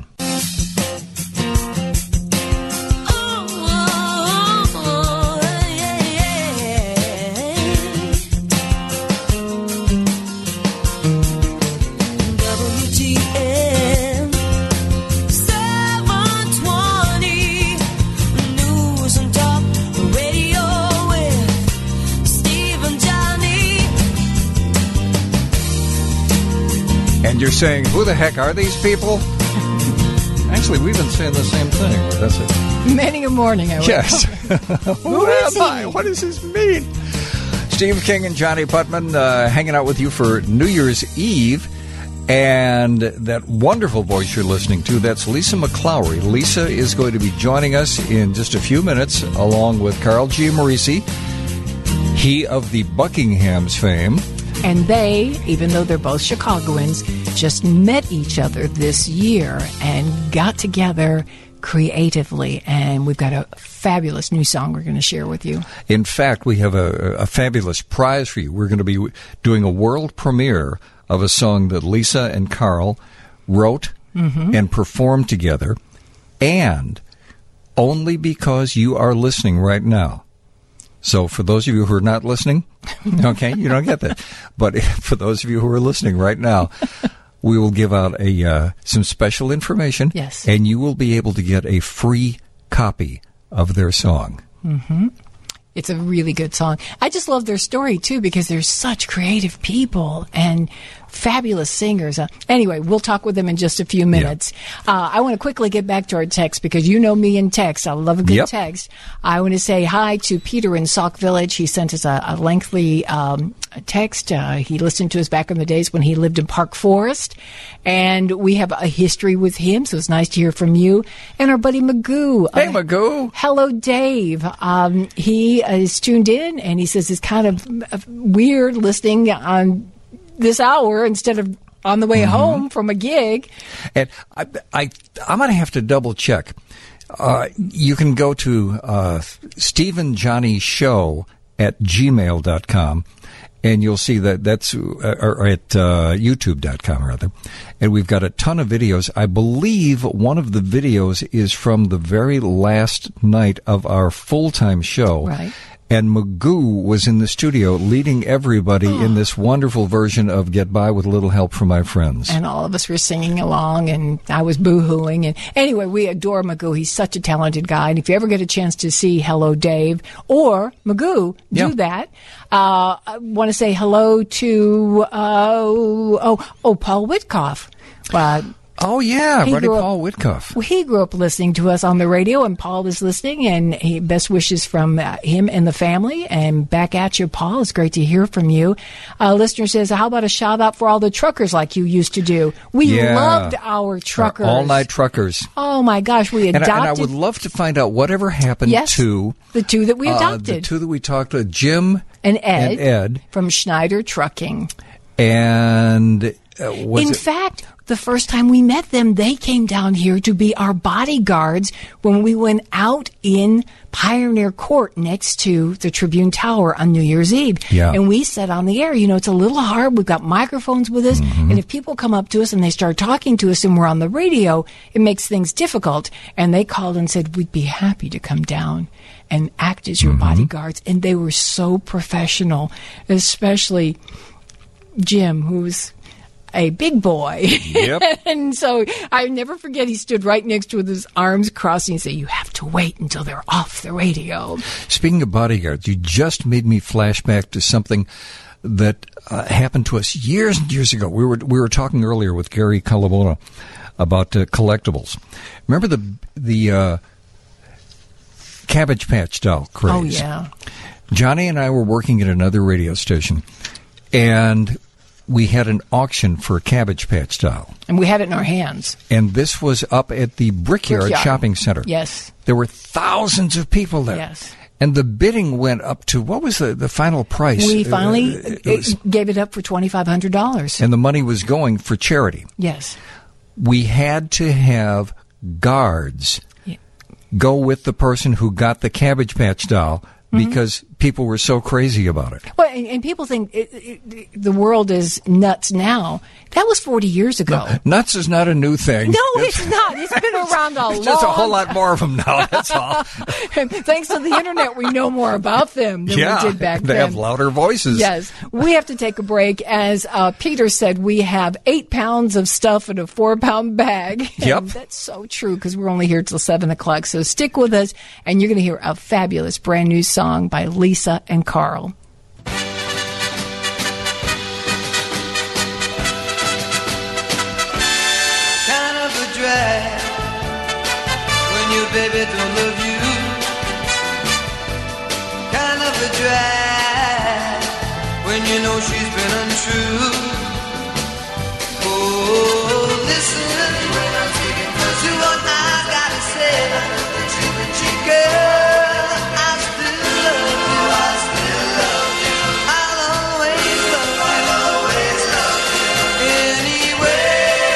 W G N seven twenty News and Talk Radio with Steve and Johnny. And you're saying, who the heck are these people? Actually, we've been saying the same thing. That's it. Many a morning, I would Yes. Who Who is am I? he? What does this mean? Steve King and Johnny Putman uh, hanging out with you for New Year's Eve. And that wonderful voice you're listening to, that's Lisa McClowry. Lisa is going to be joining us in just a few minutes, along with Carl G. Morisi, he of the Buckingham's fame. And they, even though they're both Chicagoans, just met each other this year and got together creatively. And we've got a fabulous new song we're going to share with you. In fact, we have a, a fabulous prize for you. We're going to be doing a world premiere of a song that Lisa and Carl wrote Mhm. and performed together, and only because you are listening right now. So for those of you who are not listening, okay, you don't get that. But for those of you who are listening right now, we will give out a uh, some special information, Yes. and you will be able to get a free copy of their song. hmm It's a really good song. I just love their story, too, because they're such creative people and fabulous singers. Uh, anyway, we'll talk with them in just a few minutes. Uh, I want to quickly get back to our text because you know me in text. I love a good Yep. text. I want to say hi to Peter in Sauk Village. He sent us a, a lengthy um, text. Uh, he listened to us back in the days when he lived in Park Forest. And we have a history with him, so it's nice to hear from you. And our buddy Magoo. Hey, uh, Magoo. Hello, Dave. Um, he is tuned in, and he says it's kind of uh, weird listening on this hour instead of on the way home from a gig. And I, I, I'm going to have to double check. Uh, you can go to uh, Stephen Johnny Show at gmail dot com, and you'll see that that's uh, or at uh, youtube dot com, rather. And we've got a ton of videos. I believe one of the videos is from the very last night of our full-time show. Right. And Magoo was in the studio leading everybody in this wonderful version of Get By With a Little Help From My Friends. And all of us were singing along, and I was boo-hooing. And anyway, we adore Magoo. He's such a talented guy. And if you ever get a chance to see Hello, Dave, or Magoo, Yeah. do that. Uh, I want to say hello to, uh, oh, oh, Paul Whitkoff. Uh, Oh, yeah, He Buddy grew up- Paul Whitkoff. Well, he grew up listening to us on the radio, and Paul is listening, and he, best wishes from uh, him and the family. And back at you, Paul. It's great to hear from you. A listener says, how about a shout out for all the truckers like you used to do? We Yeah. loved our truckers. All night truckers. Oh, my gosh. We And, adopted I- and I would love to find out whatever happened Yes, to the two that we uh, adopted. the two that we talked to, Jim and Ed, and Ed. from Schneider Trucking. And uh, was In it? fact, the first time we met them, they came down here to be our bodyguards when we went out in Pioneer Court next to the Tribune Tower on New Year's Eve. Yeah. And we said on the air, you know, it's a little hard. We've got microphones with us. Mm-hmm. And if people come up to us and they start talking to us and we're on the radio, it makes things difficult. And they called and said, we'd be happy to come down and act as your Mm-hmm. bodyguards. And they were so professional, especially Jim, who's a big boy. Yep. And so I never forget, he stood right next to with his arms crossed and he said, you have to wait until they're off the radio. Speaking of bodyguards, you just made me flash back to something that uh, happened to us years and years ago. We were we were talking earlier with Gary Calabona about uh, collectibles. Remember the the uh, Cabbage Patch doll craze? Oh, yeah. Johnny and I were working at another radio station, and we had an auction for a Cabbage Patch doll. And we had it in our hands. And this was up at the Brickyard, Brickyard. Shopping Center. Yes. There were thousands of people there. Yes. And the bidding went up to, what was the, the final price? We finally Uh, it it was- gave it up for twenty-five hundred dollars. and the money was going for charity. Yes. We had to have guards Yeah. go with the person who got the Cabbage Patch doll Mm-hmm. because people were so crazy about it. Well, and, and people think it, it, the world is nuts now. That was forty years ago. Nuts is not a new thing. No, it's not. It's been around a long There's just a whole lot more of them now, that's all. And thanks to the internet, we know more about them than yeah, we did back they then. have louder voices. Yes. We have to take a break. As uh, Peter said, we have eight pounds of stuff in a four-pound bag. Yep. And that's so true because we're only here till seven o'clock. So stick with us, and you're going to hear a fabulous brand new song by Lisa and Carl. Kind of a drag when your baby don't love you. Kind of a drag when you know she's been untrue. Oh, listen to what I gotta say. Girl, I still love you. I still love you. I'll always love you. I'll always love you. Anyway.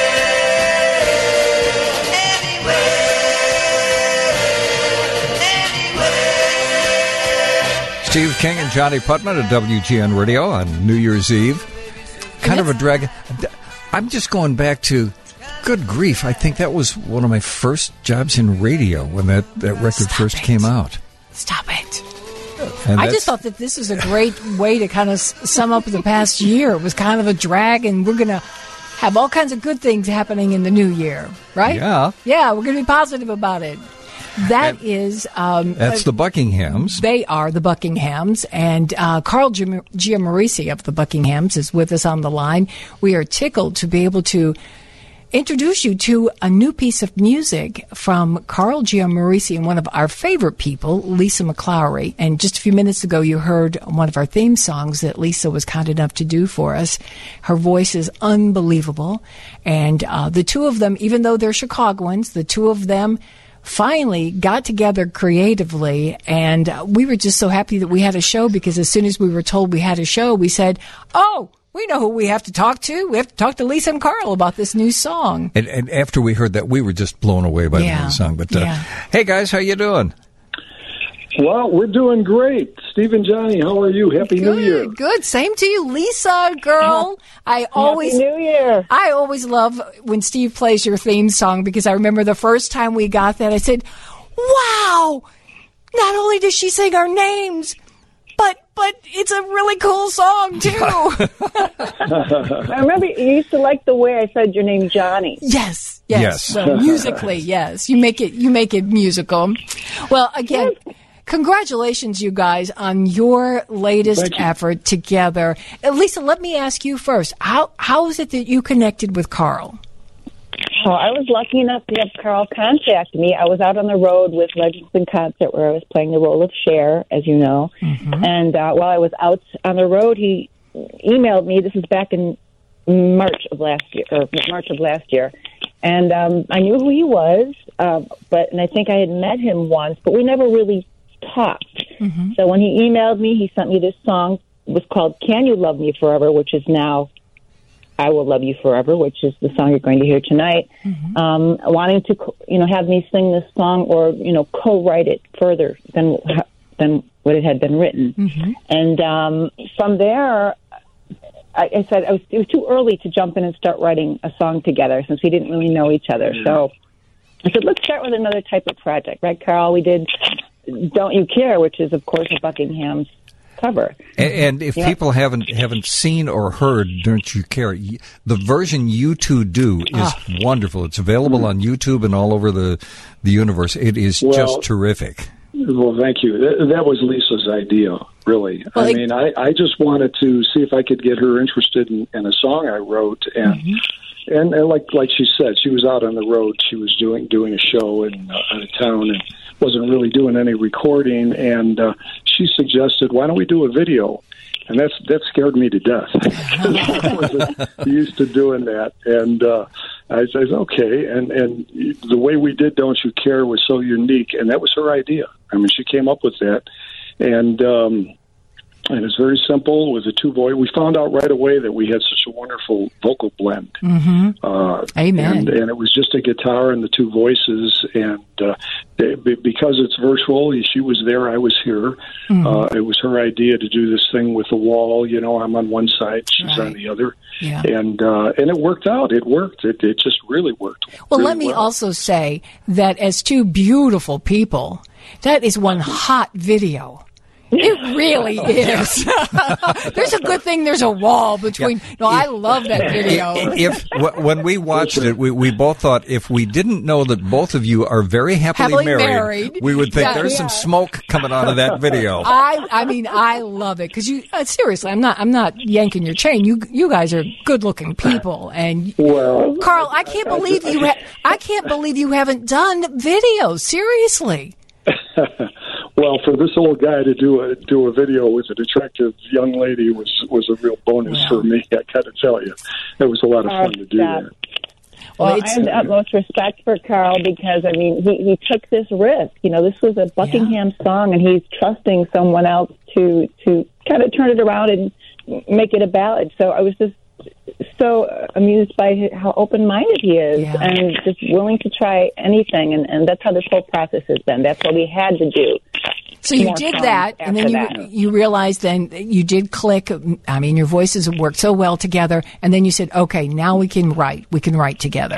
Steve King and Johnny Putman at W G N Radio on New Year's Eve. Kind of a drag. I'm just going back to, good grief, I think that was one of my first jobs in radio when that, that record Stop first it. came out. Stop it. And I that's- just thought that this is a great way to kind of s- sum up the past year. It was kind of a drag, and we're going to have all kinds of good things happening in the new year, right? Yeah. Yeah, we're going to be positive about it. That is... Um, That's uh, the Buckinghams. They are the Buckinghams, and uh, Carl Gim- Giammarisi of the Buckinghams is with us on the line. We are tickled to be able to introduce you to a new piece of music from Carl Giammarisi and one of our favorite people, Lisa McClowry. And just a few minutes ago, you heard one of our theme songs that Lisa was kind enough to do for us. Her voice is unbelievable. And uh, the two of them, even though they're Chicagoans, the two of them finally got together creatively, and uh, we were just so happy that we had a show, because as soon as we were told we had a show, we said, oh, we know who we have to talk to. We have to talk to Lisa and Carl about this new song. And, and after we heard that, we were just blown away by Yeah. the new song. But uh, Yeah. hey, guys, how you doing? Well, we're doing great. Steve and Johnny, how are you? Happy New Year. Good. Same to you, Lisa, girl. I always New Year. I always love when Steve plays your theme song, because I remember the first time we got that, I said, wow, not only does she sing our names, but but it's a really cool song, too. I remember you used to like the way I said your name, Johnny. Yes, yes. Yes. So musically, yes. You make it you make it musical. Well, again, congratulations, you guys, on your latest Thank you. effort together. Uh, Lisa, let me ask you first. How how is it that you connected with Carl? Well, I was lucky enough to have Carl contact me. I was out on the road with Legends in Concert, where I was playing the role of Cher, as you know. Mm-hmm. And uh, while I was out on the road, he emailed me. This is back in March of last year, or March of last year. And um, I knew who he was, um, but and I think I had met him once, but we never really talked. Mm-hmm. So when he emailed me, he sent me this song. It was called "Can You Love Me Forever," which is now I Will Love You Forever, which is the song you're going to hear tonight, Mm-hmm. um, wanting to, co- you know, have me sing this song or, you know, co-write it further than than what it had been written. Mm-hmm. And um, from there, I, I said I was, it was too early to jump in and start writing a song together since we didn't really know each other. Yeah. So I said, let's start with another type of project, right, Carl? We did Don't You Care, which is, of course, a Buckingham's cover. And, and if Yeah. people haven't haven't seen or heard Don't You Care, y- the version you two do is Ah. wonderful. It's available on YouTube and all over the, the universe. It is Well- just terrific. Well, thank you. That, that was Lisa's idea, really. Well, I it- mean, I, I just wanted to see if I could get her interested in, in a song I wrote, and, Mm-hmm. and and like like she said, she was out on the road. She was doing doing a show in uh, out of town and wasn't really doing any recording. And uh, she suggested, "Why don't we do a video?" And that's that scared me to death. I wasn't used to doing that, and uh, I said, "Okay." And and the way we did "Don't You Care" was so unique, and that was her idea. I mean, she came up with that, and um, and it's very simple with the two voice. We found out right away that we had such a wonderful vocal blend. Mm-hmm. Uh, Amen. And, and it was just a guitar and the two voices, and uh, they, be- because it's virtual, she was there, I was here. Mhm. Uh, it was her idea to do this thing with the wall. You know, I'm on one side, she's on the other, Yeah. and uh, and it worked out. It worked. It it just really worked. Well, really let me well. also say that as two beautiful people, that is one hot video. It really is. There's a good thing there's a wall between. No, I love that video. If w- when we watched it, we, we both thought if we didn't know that both of you are very happily, Happily married, married. we would think Yeah. there's Yeah. some smoke coming out of that video. I, I mean, I love it because you. Uh, seriously, I'm not. I'm not yanking your chain. You, you guys are good-looking people, and well, Carl, I can't believe you. Ha- I can't believe you haven't done videos. Seriously. Well, for this old guy to do a do a video with an attractive young lady was was a real bonus for me. I got to tell you, it was a lot of fun to do stop. that. Well, it's- I have the utmost respect for Carl because, I mean, he, he took this risk. You know, this was a Buckingham song, and he's trusting someone else to, to kind of turn it around and make it a ballad. So I was just so amused by hi- how open-minded he is and just willing to try anything. And, and that's how this whole process has been. That's what we had to do. So you More did songs that, and then after you that. you realized then that you did click. I mean, your voices worked so well together, and then you said, "Okay, now we can write. We can write together."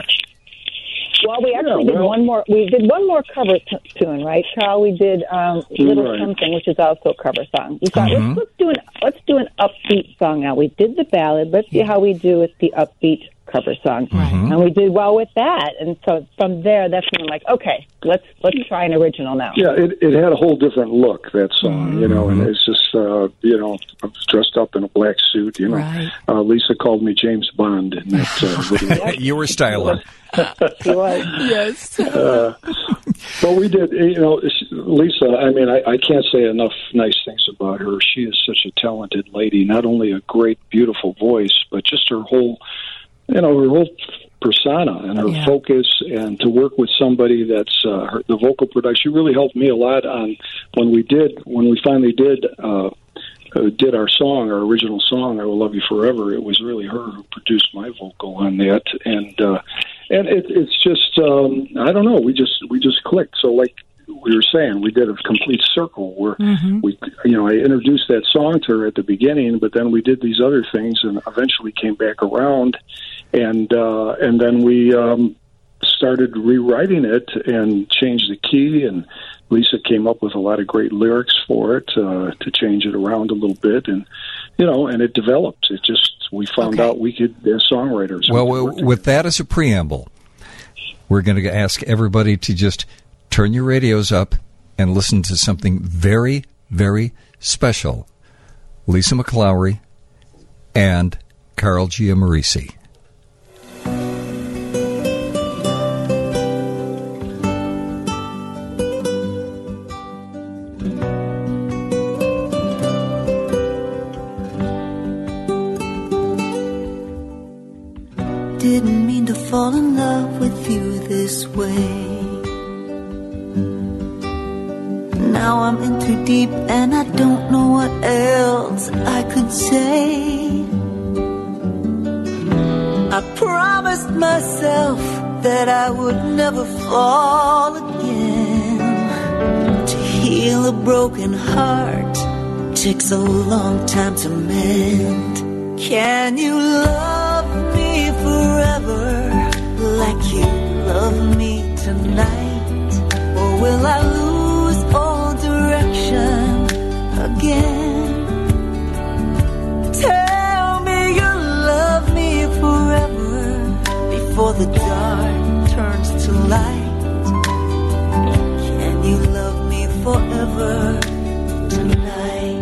Well, we actually Yeah, did well- one more. We did one more cover t- tune, right, Carl? We did um, "Little Right. Something," which is also a cover song. We thought Mhm. let's, let's do an let's do an upbeat song now. We did the ballad. Let's see how we do with the upbeat cover song, and we did well with that. And so from there, that's when I'm like, okay, let's let's try an original now. Yeah, it, it had a whole different look, that song, you know, and it's just, uh, you know, I was dressed up in a black suit, you know. Right. Uh, Lisa called me James Bond in that uh, video. You were styling. He was. Yes. Uh, but we did, you know, it's- Lisa, I mean, I, I can't say enough nice things about her. She is such a talented lady, not only a great, beautiful voice, but just her whole, you know, her whole persona and her Yeah. focus, and to work with somebody that's uh, her, the vocal production. She really helped me a lot on when we did, when we finally did, uh, uh, did our song, our original song, "I Will Love You Forever." It was really her who produced my vocal on that, and uh, and it, it's just um, I don't know. We just we just clicked. So like we were saying, we did a complete circle where Mhm. we, you know, I introduced that song to her at the beginning, but then we did these other things, and eventually came back around, and uh, and then we um, started rewriting it and changed the key, and Lisa came up with a lot of great lyrics for it uh, to change it around a little bit, and you know, and it developed. It just we found Okay. out we could, as songwriters. Well, we could w- work with that as a preamble, we're going to ask everybody to just turn your radios up and listen to something very, very special. Lisa McLaury and Carl Giammarese. Didn't mean to fall in love with you this way. Now I'm in too deep and I don't know what else I could say. I promised myself that I would never fall again. To heal a broken heart takes a long time to mend. Can you love me forever like you love me tonight? Or will I lose all direction again? Tell me you love me forever before the dark turns to light. Can you love me forever tonight?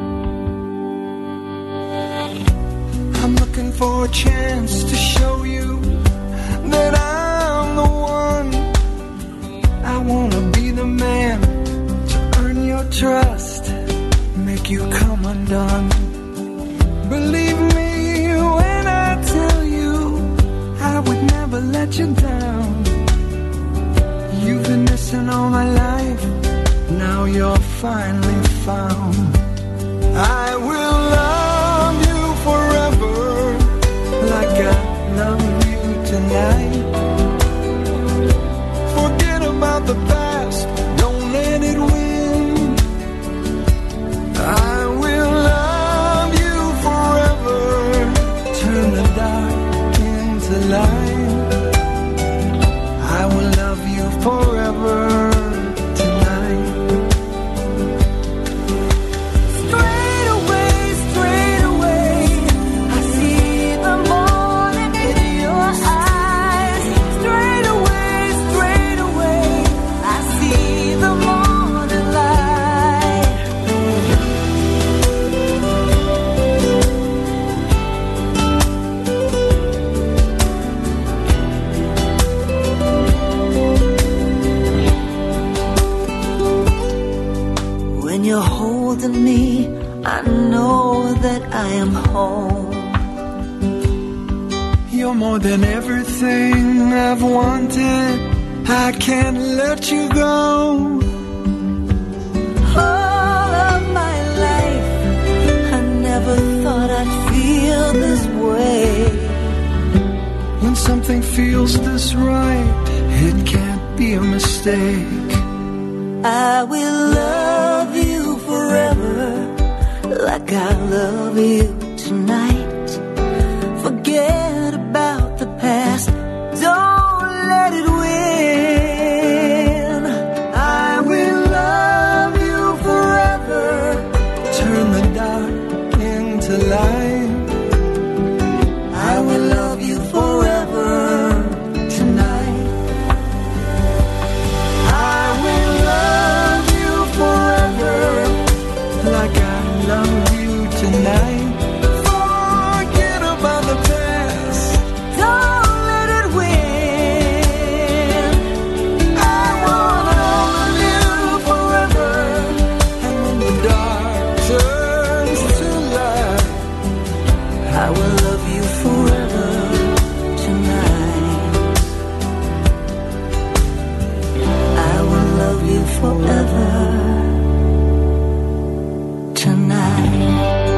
I'm looking for a chance to show you that I'm the one. I wanna be the man to earn your trust, make you come undone. Believe me when I tell you I would never let you down. You've been missing all my life, now you're finally found. I will love you forever like I love you tonight. Forget about the past, don't let it win. I will love you forever, turn the dark into light. I will love you forever tonight. Straight away, straight away, I see the morning in your eyes. Straight away, straight away, I see the morning light. When you're holding me, I know that I am home. You're more than everything I've wanted, I can't let you go. All of my life, I never thought I'd feel this way. When something feels this right, it can't be a mistake. I will love you forever like I love you tonight. Forget about the past, don't let it win. I will love you forever, Turn the dark into light. I will love you forever tonight. I will love you forever like I love you tonight. Forget about the past, don't let it win. I wanna love you forever. And when the dark turns to light, I will love you forever tonight. I will love you forever tonight.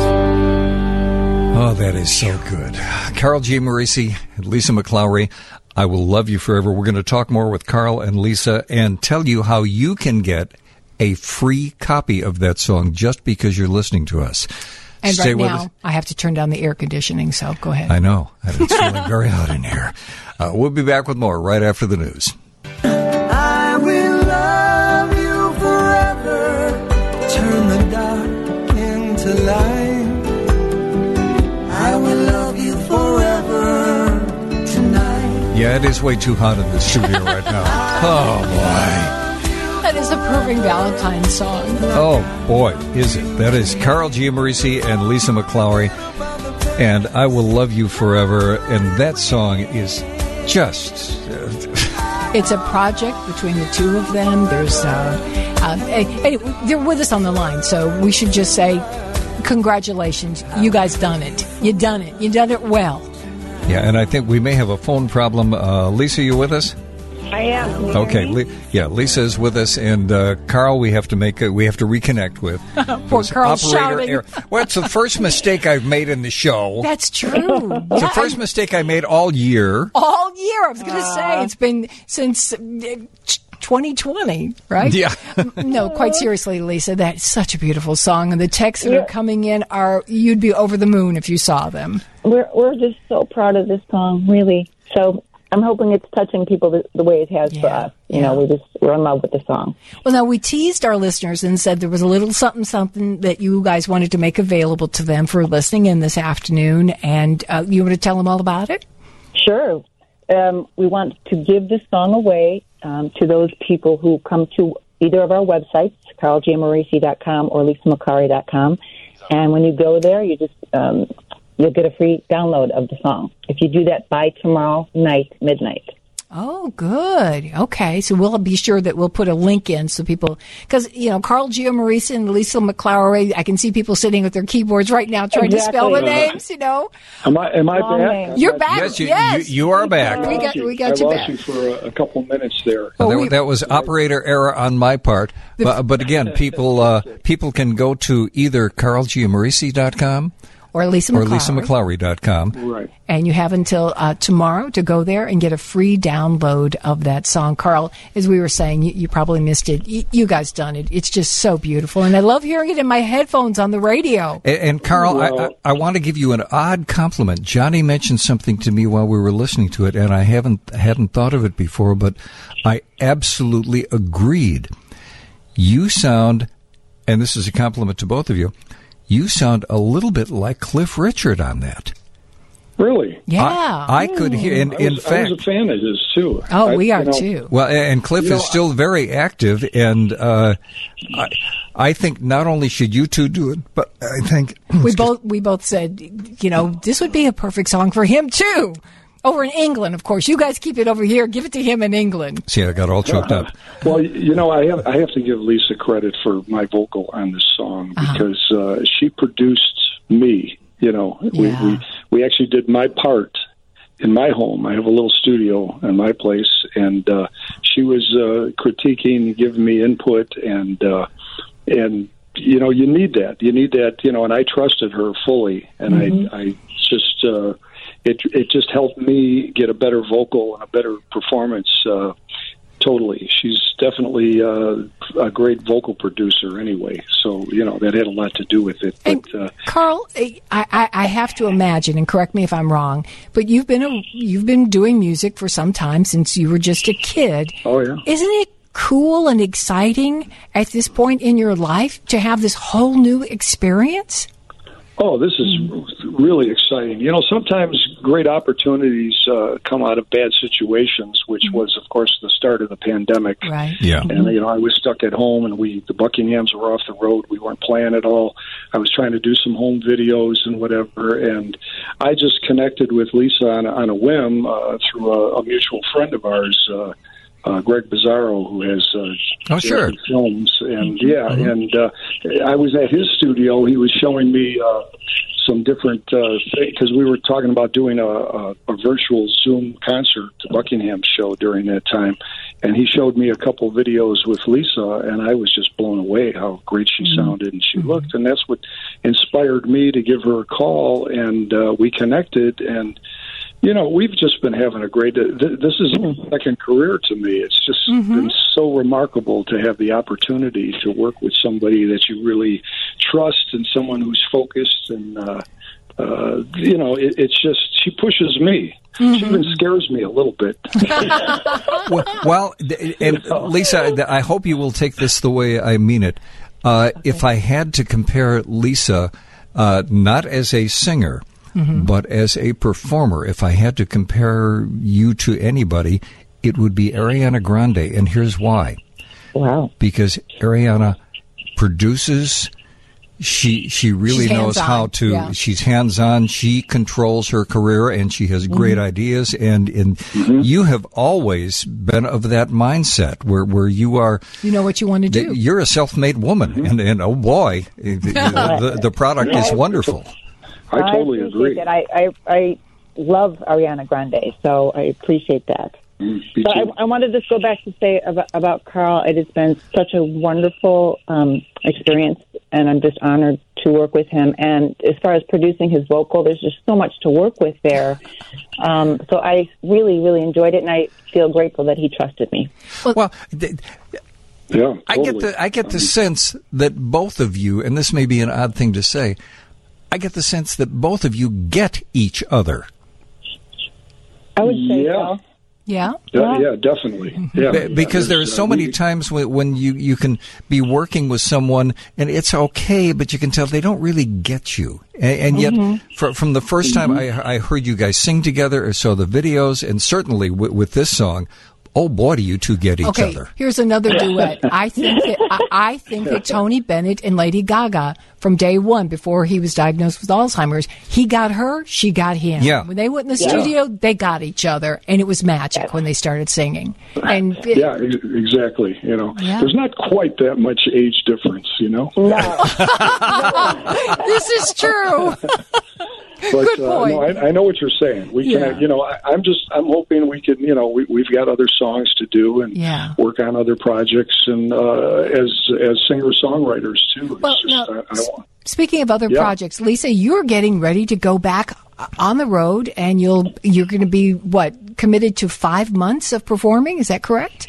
Oh, that is so good. Carl G. Morisi, Lisa McClowry, I Will Love You Forever. We're going to talk more with Carl and Lisa and tell you how you can get a free copy of that song just because you're listening to us. And Stay right with now, us. I have to turn down the air conditioning, so go ahead. I know. It's feeling very hot in here. Uh, we'll be back with more right after the news. I will love you forever. Turn the dark into light. I will love you forever tonight. Yeah, it is way too hot in the studio right now. Oh, boy. That is a perfect Valentine's song. Oh, boy, is it. That is Carl G. Morisi and Lisa McClowry, and I Will Love You Forever, and that song is just... Uh, It's a project between the two of them. There's, uh, uh, anyway, they're with us on the line, so we should just say, congratulations, you guys done it. You done it. You done it well. yeah, and I think we may have a phone problem. Uh, Lisa, you with us? I am. Can you hear Okay, me? Le- yeah, Lisa is with us, and uh, Carl, we have to make a, we have to reconnect with. Poor Who's Carl's operator shouting. error. Well, it's the first mistake I've made in the show. That's true. It's Yeah, the first and mistake I made all year. all year. I was going to say it's been since uh, twenty twenty, right? Yeah. No, quite seriously, Lisa, that's such a beautiful song, and the texts that Yeah. are coming in are you'd be over the moon if you saw them. We're we're just so proud of this song, really. So I'm hoping it's touching people the, the way it has for us. You know, we just we're in love with the song. Well, now we teased our listeners and said there was a little something, something that you guys wanted to make available to them for listening in this afternoon, and uh, you want to tell them all about it? Sure. Um, we want to give this song away um, to those people who come to either of our websites, carl j morisi dot com or lisa mcclary dot com. And when you go there, you just um, you'll get a free download of the song if you do that by tomorrow night, midnight. Oh, good. Okay, so we'll be sure that we'll put a link in so people, because, you know, Carl Giammarese and Lisa McClary, I can see people sitting with their keyboards right now trying to spell the Exactly. names, you know. Am I am I Long back? name. You're back. Yes, you, yes. you, you are back. We got, we got I you lost back. you for a, a couple minutes there. Uh, that, we- that was operator error on my part. But, but again, people uh, people can go to either carl giammarese dot com Or Lisa or McClary. lisa mcclary dot com. Right. And you have until uh, tomorrow to go there and get a free download of that song. Carl, as we were saying, you, you probably missed it. You, you guys done it. It's just so beautiful. And I love hearing it in my headphones on the radio. And, and Carl, I, I, Well- I want to give you an odd compliment. Johnny mentioned something to me while we were listening to it, and I haven't hadn't thought of it before, but I absolutely agreed. You sound, and this is a compliment to both of you, you sound a little bit like Cliff Richard on that. Really? Yeah. I, I could hear, in, I in was, I fact, was a fan of his too. Oh, I- we are you know, too. well, and Cliff You know, is still very active, and uh, I, I think not only should you two do it, but I think We both we both said, you know, this would be a perfect song for him too. Over in England, of course. You guys keep it over here. Give it to him in England. See, I got all choked up. Well, you know, I have I have to give Lisa credit for my vocal on this song because uh, she produced me. You know, we, Yeah. we we actually did my part in my home. I have a little studio in my place, and uh, she was uh, critiquing, giving me input, and uh, and you know, you need that. You need that. You know, and I trusted her fully, and Mm-hmm. I I just. Uh, It it just helped me get a better vocal and a better performance. Uh, totally, she's definitely uh, a great vocal producer. Anyway, so you know that had a lot to do with it. But uh, Carl, I, I, I have to imagine, and correct me if I'm wrong, but you've been a, you've been doing music for some time since you were just a kid. oh yeah, Isn't it cool and exciting at this point in your life to have this whole new experience? oh, this is really exciting. You know, sometimes great opportunities uh, come out of bad situations, which was, of course, the start of the pandemic. Right. Yeah. And you know, I was stuck at home, and we the Buckinghams were off the road. We weren't playing at all. I was trying to do some home videos and whatever, and I just connected with Lisa on, on a whim uh, through a, a mutual friend of ours, uh, uh, Greg Bizzaro, who has uh, Oh, sure. films, and yeah, and uh, I was at his studio. He was showing me uh, some different because we were talking about doing a, a, a virtual Zoom concert, the Buckingham show during that time, and he showed me a couple videos with Lisa, and I was just blown away how great she sounded and she looked, and that's what inspired me to give her a call, and uh, we connected, and you know, we've just been having a great. Th- this is a second career to me. It's just been so remarkable to have the opportunity to work with somebody that you really trust and someone who's focused, and uh, uh, you know, it, it's just she pushes me. She even scares me a little bit. well, well, th- and Lisa, th- I hope you will take this the way I mean it. Uh, If I had to compare Lisa, uh, not as a singer, mm-hmm. but as a performer, if I had to compare you to anybody, it would be Ariana Grande, and here's why. Wow. Because Ariana produces. She she really She's knows hands-on, how to. yeah. She's hands on. She controls her career, and she has great Mm-hmm. ideas. And in you have always been of that mindset where where you are. You know what you want to do. You're a self made woman, and and oh boy, the, the, the product is wonderful. I totally appreciate agree. That. I, I I love Ariana Grande, so I appreciate that. Mm, me So too. I, I wanted to just go back to say about, about Carl. It has been such a wonderful um, experience, and I'm just honored to work with him. And as far as producing his vocal, there's just so much to work with there. Um, so I really, really enjoyed it, and I feel grateful that he trusted me. Well, th- Yeah, I get the I get the sense that both of you, and this may be an odd thing to say, I get the sense that both of you get each other. I would say Yeah. so. Yeah? Yeah, yeah, definitely. Yeah, Be- because there are There's, so uh, many we- times when, when you, you can be working with someone and it's okay, but you can tell they don't really get you. And, and yet, Mm-hmm. fr- from the first time I, I heard you guys sing together or saw the videos, and certainly w- with this song, oh boy, do you two get each Okay, other. here's another duet. I think that I, I think that Tony Bennett and Lady Gaga, from day one, before he was diagnosed with Alzheimer's, he got her, she got him. Yeah. When they went in the Yeah. studio, they got each other, and it was magic when they started singing. And it- Yeah, ex- exactly. You know, Yeah. there's not quite that much age difference. You know, this is true. but Good uh, point. no, I, I know what you're saying. We Yeah. can, you know, I, I'm just, I'm hoping we can, you know, we, we've got other songs to do and Yeah. work on other projects, and uh, as as singer songwriters too. It's Well, just, now, I, I want. Speaking of other Yeah. projects, Lisa, you're getting ready to go back on the road, and you'll you're going to be what committed to five months of performing. Is that correct?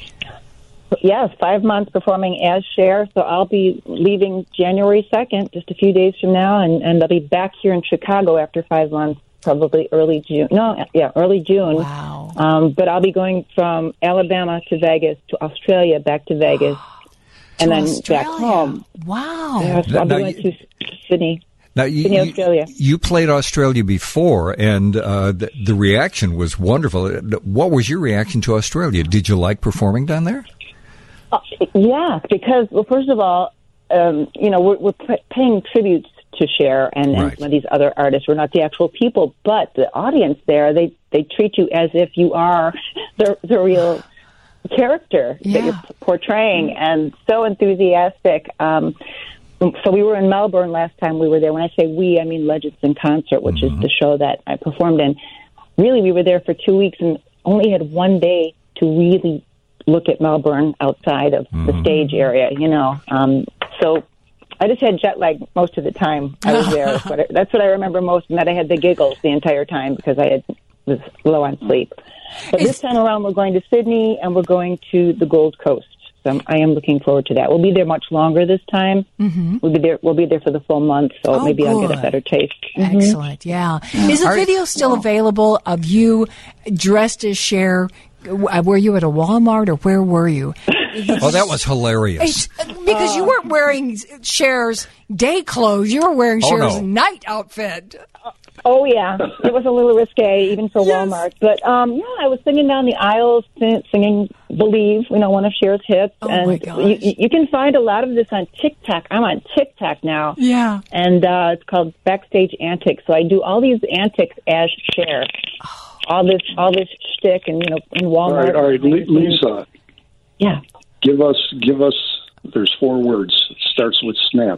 Yes, five months performing as Cher. So I'll be leaving January second, just a few days from now, and, and I'll be back here in Chicago after five months, probably early June. No, yeah, early June. Wow. Um, but I'll be going from Alabama to Vegas to Australia, back to Vegas, and To then Australia. back home. Wow. Yes, I'll be Now going you- to Sydney. Now, you, Sydney, you- Australia. you played Australia before, and uh, the, the reaction was wonderful. What was your reaction to Australia? Did you like performing down there? Uh, yeah, because, well, first of all, um, you know, we're, we're p- paying tributes to Cher and, and Right. some of these other artists. We're not the actual people, but the audience there, they, they treat you as if you are the, the real character Yeah. that you're p- portraying, and so enthusiastic. Um, so we were in Melbourne last time we were there. When I say we, I mean Legends in Concert, which Mm-hmm. is the show that I performed in. Really, we were there for two weeks and only had one day to really look at Melbourne outside of Mm-hmm. the stage area, you know. Um, so I just had jet lag most of the time I was there. That's what I, that's what I remember most, and that I had the giggles the entire time because I had was low on sleep. But this time around, we're going to Sydney and we're going to the Gold Coast. So I'm, I am looking forward to that. We'll be there much longer this time. Mm-hmm. We'll be there. We'll be there for the full month, so Oh, maybe I'll get good. a better taste. Mhm. Excellent. Yeah. Is the Are- video still available of you dressed as Cher? Uh, Were you at a Walmart or where were you? Oh, that was hilarious. It's, because you weren't wearing Cher's day clothes. You were wearing Oh, Cher's no. night outfit. Oh yeah, it was a little risque even for Walmart. But um, yeah, I was singing down the aisles, sing, singing "Believe," you know, one of Cher's hits, Oh, and my gosh. you, you can find a lot of this on TikTok. I'm on TikTok now, Yeah. and uh, it's called Backstage Antics. So I do all these antics as Cher, all this, all this shtick, and you know, in All Walmart. right, all right, Le- Lisa, Yeah. give us, give us. There's four words. It starts with snap.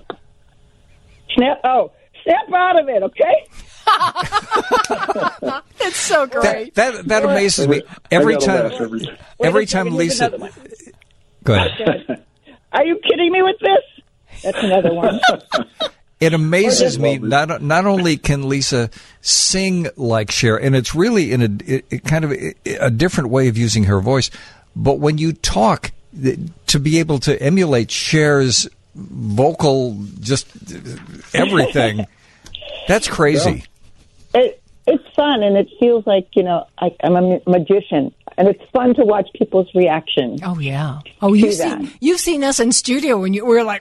Snap. Oh, snap out of it, okay? That's so great. That that, that amazes me every I gotta time. laugh every time. Every Wait a second, time here's Lisa, another one. go ahead. Are you kidding me with this? That's another one. It amazes me. Not not only can Lisa sing like Cher, and it's really in a it, it kind of a, a different way of using her voice, but when you talk, th- to be able to emulate Cher's vocal, just everything, that's crazy. It, it's fun, and it feels like, you know, I, I'm a ma- magician, and it's fun to watch people's reaction. Oh yeah. Oh, you've See seen that. you've seen us in studio when you were like.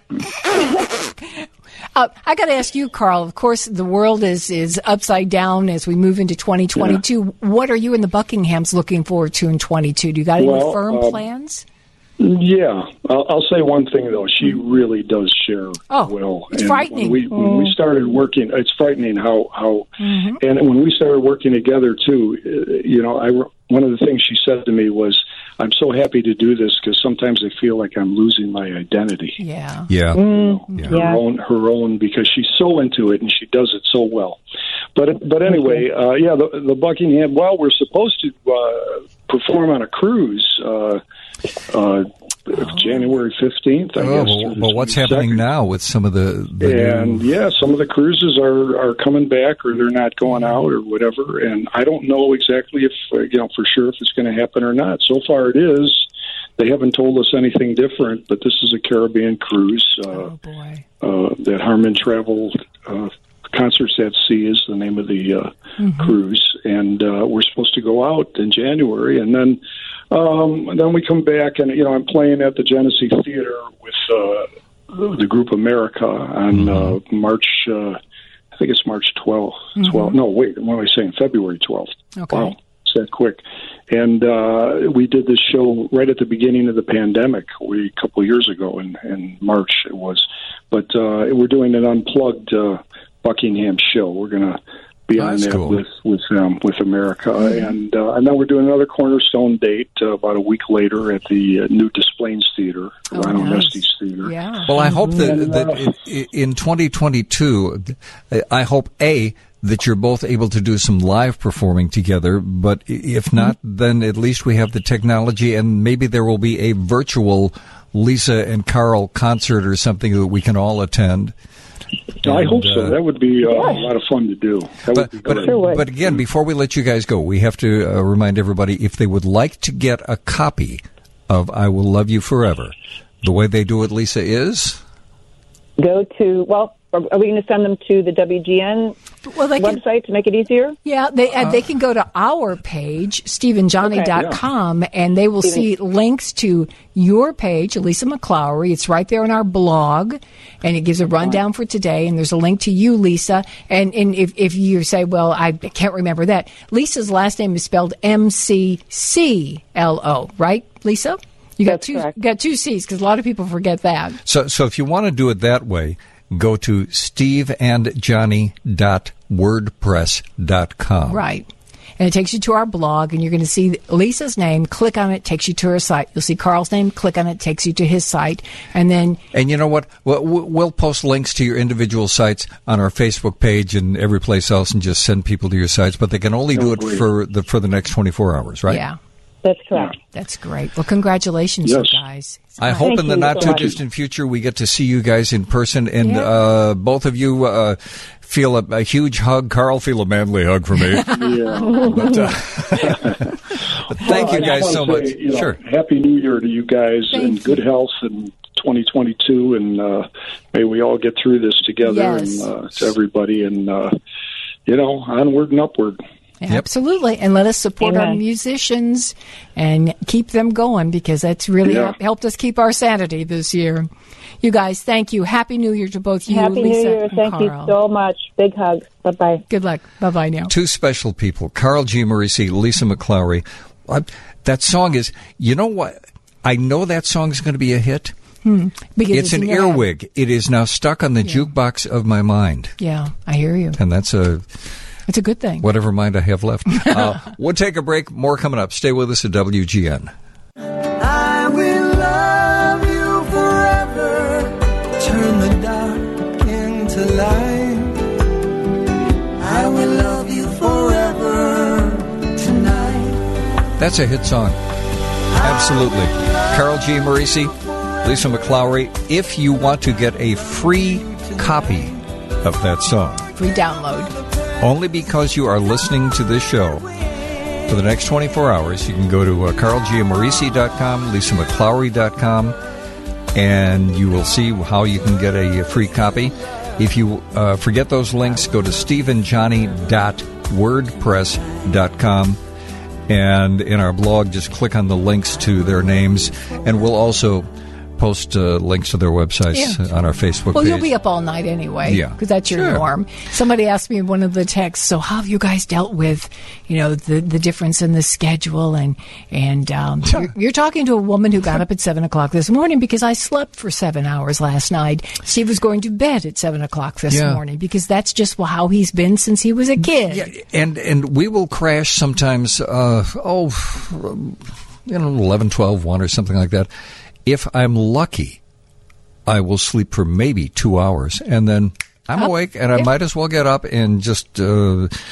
Uh, I got to ask you, Carl. Of course, the world is is upside down as we move into twenty twenty-two. What are you and the Buckinghams looking forward to in twenty-two? Do you got any Well, firm uh, plans? Yeah, I'll, I'll say one thing though. She really does share Oh, well. it's And frightening. When we, when we started working, it's frightening how how. Mhm. And when we started working together too, uh, you know, I one of the things she said to me was, "I'm so happy to do this because sometimes I feel like I'm losing my identity." Yeah. Yeah. Mm, Yeah. her yeah. own her own because she's so into it and she does it so well. But but anyway, uh, yeah, the, the Buckingham. Well, we're supposed to uh, perform on a cruise uh, uh, January fifteenth. I Oh, guess. well, through the well, what's twenty-second. happening now with some of the, the And new, yeah, some of the cruises are, are coming back, or they're not going out, or whatever. And I don't know exactly if uh, you know for sure if it's going to happen or not. So far, it is. They haven't told us anything different, but this is a Caribbean cruise. Uh, Oh, boy. uh, that Harmon Travel uh, Concerts at Sea is the name of the uh, Mhm. cruise, and uh, we're supposed to go out in January, and then um, and then we come back, and you know I'm playing at the Genesee Theater with uh, the group America on uh, March. Uh, I think it's March twelfth. Mhm. twelfth. No, wait. What am I saying? February twelfth. Okay. Wow, it's that quick. And uh, we did this show right at the beginning of the pandemic, we a couple of years ago in, in March it was. But uh, we're doing an unplugged uh, Buckingham show. We're going to be Oh, on that's that cool. with with um, with America, and uh, and then we're doing another Cornerstone date uh, about a week later at the uh, new Desplaines Theater, Oh, Rhino nice. Nestes Theater. Yeah. Well, I hope that, And, that uh, in, in twenty twenty-two, I hope, A, that you're both able to do some live performing together, but i- if not, then at least we have the technology, and maybe there will be a virtual Lisa and Carl concert or something that we can all attend. I And, hope so. uh, That would be uh, a lot of fun to do. That would But, be but, great. but again, before we let you guys go, we have to uh, remind everybody, if they would like to get a copy of I Will Love You Forever, the way they do it, Lisa, is? Go to, well, are are we going to send them to the W G N Well, they can, website to make it easier? yeah, they uh, they can go to our page, stephen johnny dot com, and they will see links to your page, Lisa McClowry. It's right there in our blog, and it gives a rundown for today, and there's a link to you, Lisa. And, and if, if you say, well, I can't remember that, Lisa's last name is spelled M C C L O, right, Lisa? You got That's two correct. got two C's, because a lot of people forget that. So, so if you want to do it that way, go to steve and johnny dot wordpress dot com. Right. And it takes you to our blog, and you're going to see Lisa's name. Click on it, takes you to her site. You'll see Carl's name. Click on it, takes you to his site. And then, And you know what? We'll, we'll post links to your individual sites on our Facebook page and every place else, and just send people to your sites. But they can only do it for the for the next twenty-four hours, right? yeah, That's correct. that's great. Well, congratulations, Yes. you guys. I hope Thank in the you not so too much. distant future we get to see you guys in person, and Yeah. uh, both of you uh, feel a, a huge hug. Carl, feel a manly hug from me. Yeah. But, uh, but thank Well, you I guys just so wanna much. say, you know, Sure. Happy New Year to you guys, Thank and you. good health in twenty twenty-two, and uh, may we all get through this together. Yes. And uh, to everybody, and uh, you know, onward and upward. Absolutely. And let us support our Amen. musicians and keep them going, because that's really Yeah. help, helped us keep our sanity this year. You guys, thank you. Happy New Year to both you, Happy Lisa, New Year. and Thank Carl. you so much. Big hugs. Bye-bye. Good luck. Bye-bye now. Two special people, Carl G. Marisi, Lisa McClowry. I, that song is, you know what? I know that song is going to be a hit. Hmm. Because It's an in your head. earwig. It is now stuck on the jukebox of my mind. Yeah, I hear you. And that's a It's a good thing. whatever mind I have left. Uh, we'll take a break. More coming up. Stay with us at W G N. I will love you forever. Turn the dark into light. I will love you forever tonight. That's a hit song. Absolutely. Carl G. Marisi, Lisa McClowry. If you want to get a free copy of that song, Free download. only because you are listening to this show for the next twenty-four hours, you can go to uh, carl g marisi dot com, lisa mcclowry dot com, and you will see how you can get a, free copy. If you uh, forget those links, go to stephen johnny dot wordpress dot com, and in our blog, just click on the links to their names, and we'll also post uh, links to their websites Yeah. on our Facebook Well, page. you'll be up all night anyway. Yeah. Because that's your Sure. norm. Somebody asked me in one of the texts, so how have you guys dealt with, you know, the, the difference in the schedule? And, and um, you're, you're talking to a woman who got up at seven o'clock this morning because I slept for seven hours last night. Steve was going to bed at seven o'clock this Yeah. morning because that's just how he's been since he was a kid. Yeah, and and we will crash sometimes, uh, oh, you know, eleven, twelve, one or something like that. If I'm lucky, I will sleep for maybe two hours, and then I'm Up. awake, and I Yeah. might as well get up and just uh,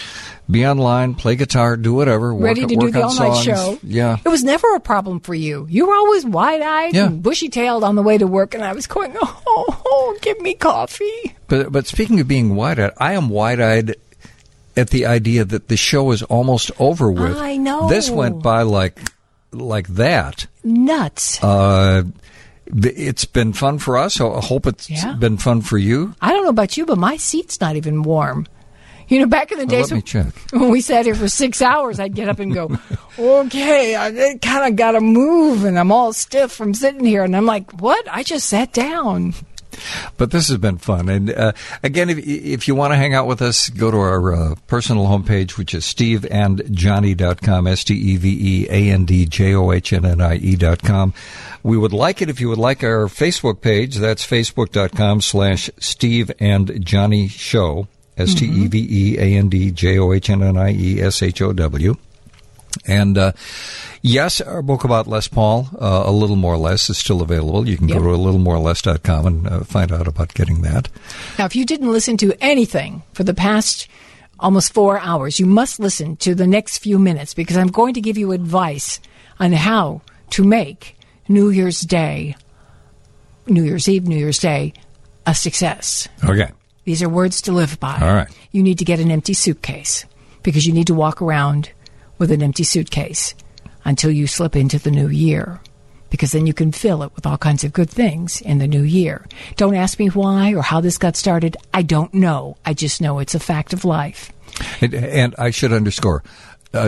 be online, play guitar, do whatever. Work, Ready to work do the on all-night songs. show. Yeah. It was never a problem for you. You were always wide-eyed Yeah. and bushy-tailed on the way to work, and I was going, oh, oh give me coffee. But but speaking of being wide-eyed, I am wide-eyed at the idea that the show is almost over with. I know. This went by like like that. Nuts. Uh, it's been fun for us. So I hope it's Yeah. been fun for you. I don't know about you, but my seat's not even warm. You know, back in the Well, days let me check. when we sat here for six hours, I'd get up and go, okay, I kind of got to move, and I'm all stiff from sitting here. And I'm like, what? I just sat down. But this has been fun. And uh, again, if, if you want to hang out with us, go to our uh, personal homepage, which is steve and johnny dot com, S T E V E A N D J O H N N I E dot com. We would like it if you would like our Facebook page. That's facebook.com slash Steve and Johnny Show, S T E V E A N D J O H N N I E S H O W. And, uh, yes, our book about Les Paul, uh, A Little More Less, is still available. You can Yep. go to a little more less dot com and uh, find out about getting that. Now, if you didn't listen to anything for the past almost four hours, you must listen to the next few minutes, because I'm going to give you advice on how to make New Year's Day, New Year's Eve, New Year's Day, a success. Okay. These are words to live by. All right. You need to get an empty suitcase, because you need to walk around with an empty suitcase until you slip into the new year, because then you can fill it with all kinds of good things in the new year. Don't ask me why or how this got started. I don't know. I just know it's a fact of life. And, and I should underscore, uh,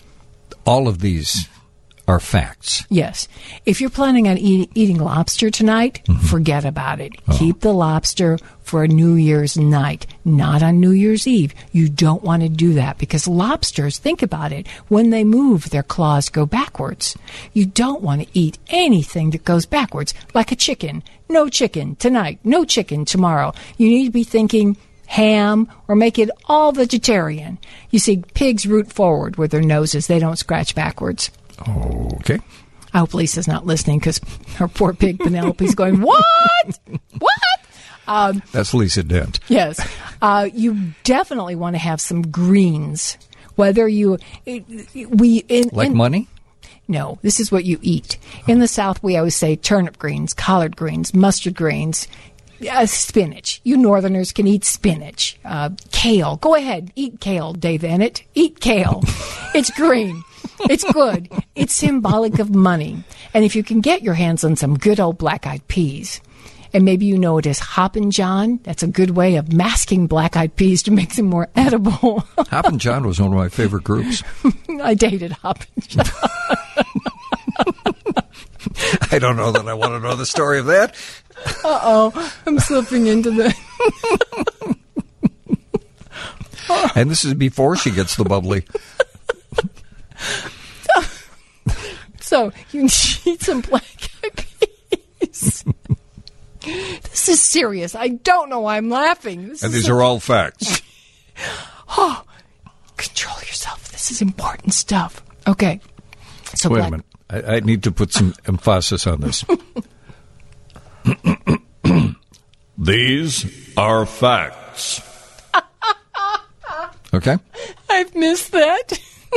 all of these are facts. Yes. If you're planning on eat, eating lobster tonight, forget about it. Keep the lobster for a New Year's night, not on New Year's Eve. You don't want to do that, because lobsters, think about it, when they move, their claws go backwards. You don't want to eat anything that goes backwards, like a chicken. No chicken tonight, no chicken tomorrow. You need to be thinking ham, or make it all vegetarian. You see, pigs root forward with their noses. They don't scratch backwards. Okay. I hope Lisa's not listening, because her poor pig Penelope's going, what? What? Um, That's Lisa Dent. yes. Uh, you definitely want to have some greens. Whether you, we, in, Like in, money? No, this is what you eat. In the South, we always say turnip greens, collard greens, mustard greens, uh, spinach. You Northerners can eat spinach. Uh, kale. Go ahead. Eat kale, Dave Ennett. Eat kale. It's green. It's good. It's symbolic of money. And if you can get your hands on some good old black-eyed peas, and maybe you know it as Hoppin' John, that's a good way of masking black-eyed peas to make them more edible. Hoppin' John was one of my favorite groups. I dated Hoppin' John. I don't know that I want to know the story of that. Uh-oh. I'm slipping into the... And this is before she gets the bubbly. So, you need some black-eyed peas. This is serious. I don't know why I'm laughing. This And is these a- are all facts. Oh, control yourself. This is important stuff. Okay. So Wait black- a minute. I, I need to put some emphasis on this. These are facts. Okay? I've missed that.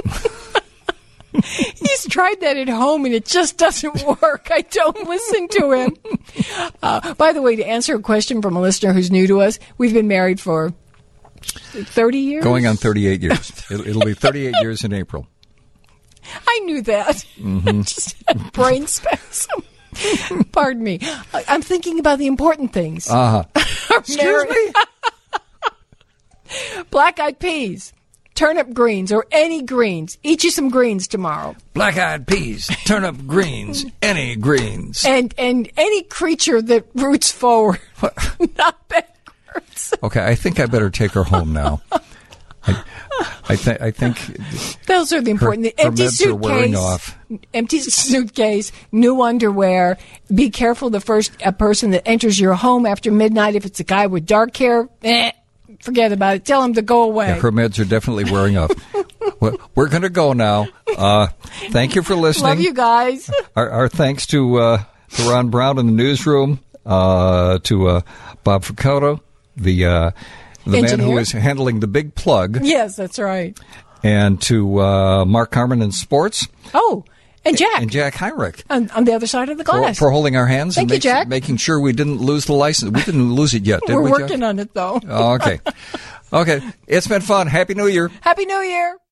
He's tried that at home, and it just doesn't work. I don't listen to him. Uh, by the way, to answer a question from a listener who's new to us, we've been married for thirty years? Going on thirty-eight years. It'll, it'll be thirty-eight years in April. I knew that. Mhm. I just had brain spasm. Pardon me. I- I'm thinking about the important things. Uh-huh. Excuse me? Black-eyed peas, turnip greens, or any greens. Eat you some greens tomorrow. Black-eyed peas, turnip greens, any greens. And and any creature that roots forward, not backwards. Okay, I think I better take her home now. I, I, th- I think Those are the important. Her- the her empty meds are wearing suitcase, off. empty suitcase, new underwear. Be careful. The first a person that enters your home after midnight, if it's a guy with dark hair, eh, forget about it. Tell him to go away. yeah, her meds are definitely wearing off. Well, we're going to go now. Uh, thank you for listening. Love you guys. Our, our thanks to, uh, to Ron Brown in the newsroom, uh, to uh, Bob Ficoto, the uh, the man Engineer. who is handling the big plug, Yes, that's right. and to uh, Mark Carmen in sports, Oh, and Jack. and Jack Heinrich on, on the other side of the for, glass. for holding our hands Thank and you, Jack. making sure we didn't lose the license. We didn't lose it yet, did We're we, working Jack? on it, though. Oh, okay. Okay. It's been fun. Happy New Year. Happy New Year.